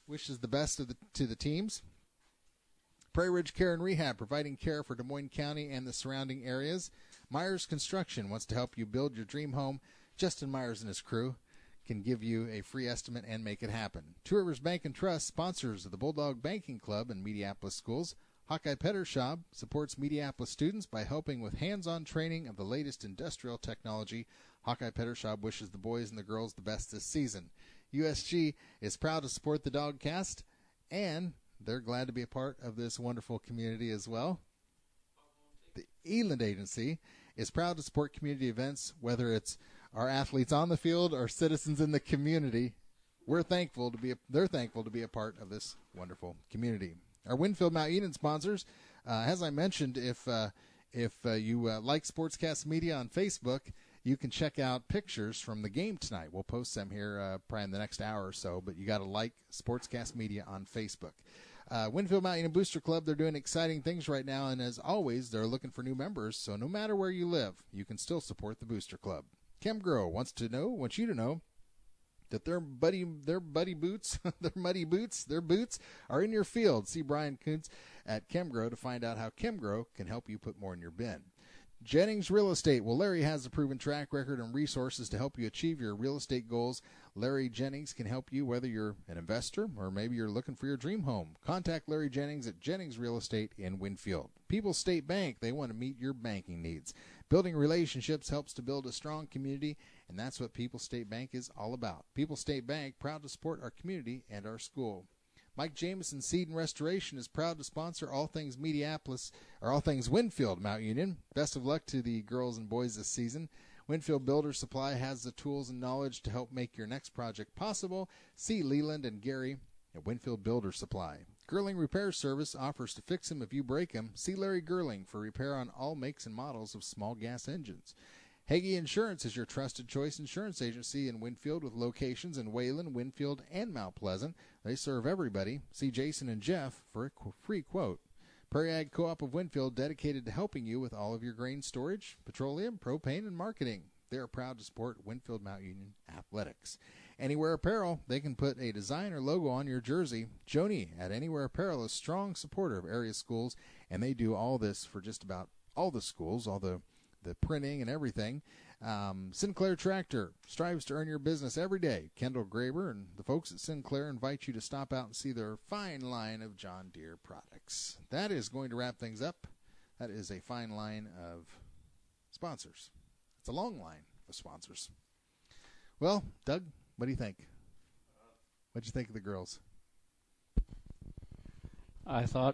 wishes the best to the teams. Prairie Ridge Care and Rehab, providing care for Des Moines County and the surrounding areas. Myers Construction wants to help you build your dream home. Justin Myers and his crew can give you a free estimate and make it happen. Two Rivers Bank and Trust, sponsors of the Bulldog Banking Club and Mediapolis Schools. Hawkeye Petter Shop supports Mediapolis students by helping with hands-on training of the latest industrial technology. Hawkeye Petter Shop wishes the boys and the girls the best this season. USG is proud to support the Dogcast, and they're glad to be a part of this wonderful community as well. The Eland Agency is proud to support community events, whether it's our athletes on the field or citizens in the community. They're thankful to be a part of this wonderful community. Our Winfield Mount Union sponsors, as I mentioned, if you like Sportscast Media on Facebook, you can check out pictures from the game tonight. We'll post them here probably in the next hour or so, but you got to like Sportscast Media on Facebook. Winfield Mount Union Booster Club, they're doing exciting things right now, and as always, they're looking for new members, so no matter where you live, you can still support the Booster Club. ChemGrow wants you to know that their muddy boots are in your field. See Brian Kuntz at ChemGrow to find out how ChemGrow can help you put more in your bin. Jennings Real Estate. Well, Larry has a proven track record and resources to help you achieve your real estate goals. Larry Jennings can help you whether you're an investor or maybe you're looking for your dream home. Contact Larry Jennings at Jennings Real Estate in Winfield. People's State Bank, they want to meet your banking needs. Building relationships helps to build a strong community, and that's what People's State Bank is all about. People's State Bank, proud to support our community and our school. Mike Jameson Seed and Restoration is proud to sponsor all things Winfield Mount Union. Best of luck to the girls and boys this season. Winfield Builder Supply has the tools and knowledge to help make your next project possible. See Leland and Gary at Winfield Builder Supply. Girling Repair Service offers to fix them if you break them. See Larry Girling for repair on all makes and models of small gas engines. Hagee Insurance is your trusted choice insurance agency in Winfield with locations in Wayland, Winfield, and Mount Pleasant. They serve everybody. See Jason and Jeff for a free quote. Prairie Ag Co-op of Winfield, dedicated to helping you with all of your grain storage, petroleum, propane, and marketing. They are proud to support Winfield Mount Union Athletics. Anywhere Apparel, they can put a design or logo on your jersey. Joni at Anywhere Apparel is a strong supporter of area schools, and they do all this for just about all the schools, all the printing and everything. Sinclair Tractor strives to earn your business every day. Kendall Graber and the folks at Sinclair invite you to stop out and see their fine line of John Deere products. That is going to wrap things up. That is a fine line of sponsors. It's a long line of sponsors. Well, Doug, what do you think? What did you think of the girls? I thought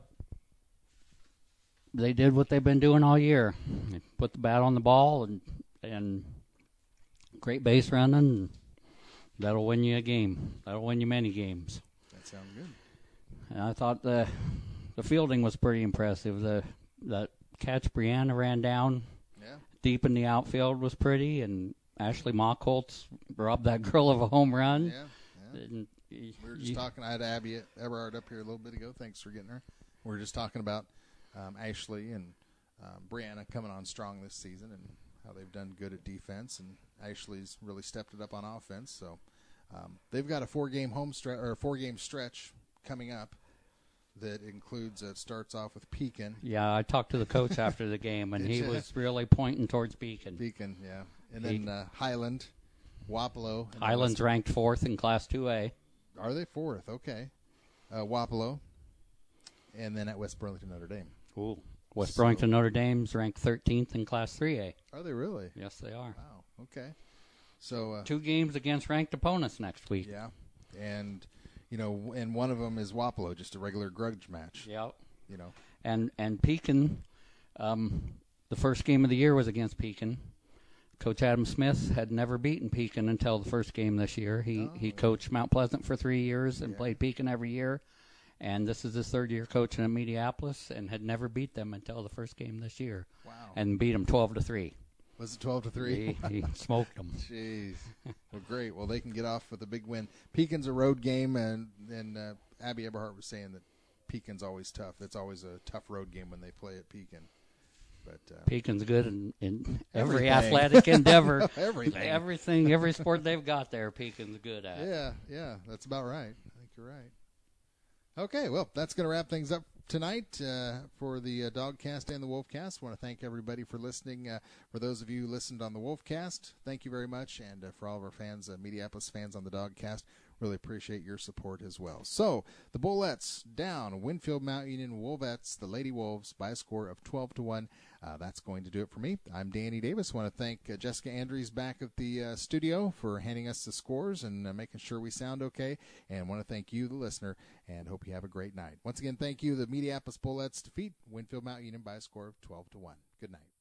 they did what they've been doing all year. They put the bat on the ball and great base running. And that'll win you a game. That'll win you many games. That sounds good. And I thought the fielding was pretty impressive. That catch Brianna ran down deep in the outfield was pretty, and Ashley Mockholtz robbed that girl of a home run. Yeah. And we were just talking. I had Abby Eberhard up here a little bit ago. Thanks for getting her. We were just talking about Ashley and Brianna coming on strong this season and how they've done good at defense, and Ashley's really stepped it up on offense. So they've got a four-game stretch coming up that includes starts off with Pekin. Yeah, I talked to the coach after the game, and he was really pointing towards Pekin. Pekin, yeah, and then Highland, Wapello. Highland's ranked 4th in Class 2A. Are they 4th? Okay, Wapello, and then at West Burlington Notre Dame. Ooh. West Burlington Notre Dame's ranked 13th in Class 3A. Are they really? Yes, they are. Wow. Okay. So 2 games against ranked opponents next week. Yeah, and and one of them is Wapello, just a regular grudge match. Yeah. And Pekin, the first game of the year was against Pekin. Coach Adam Smith had never beaten Pekin until the first game this year. He coached Mount Pleasant for 3 years and played Pekin every year. And this is his 3rd year coaching at Mediapolis, and had never beat them until the first game this year. Wow! And beat them 12-3. Was it 12-3? He smoked them. Jeez. Well, great. Well, they can get off with a big win. Pekin's a road game, and Abby Eberhart was saying that Pekin's always tough. It's always a tough road game when they play at Pekin. But Pekin's good in every athletic endeavor. Everything. Every sport they've got there, Pekin's good at. Yeah, that's about right. I think you're right. Okay, well, that's going to wrap things up tonight for the Dogcast and the Wolfcast. I want to thank everybody for listening. For those of you who listened on the Wolfcast, thank you very much. And for all of our fans, Mediapolis fans on the Dogcast, really appreciate your support as well. So, the Bullets down, Winfield Mount Union Wolvettes, the Lady Wolves, by a score of 12-1. That's going to do it for me. I'm Danny Davis. I want to thank Jessica Andrews back at the studio for handing us the scores and making sure we sound okay. And want to thank you, the listener, and hope you have a great night. Once again, thank you. The Mediapolis Bullets defeat Winfield Mount Union by a score of 12-1. Good night.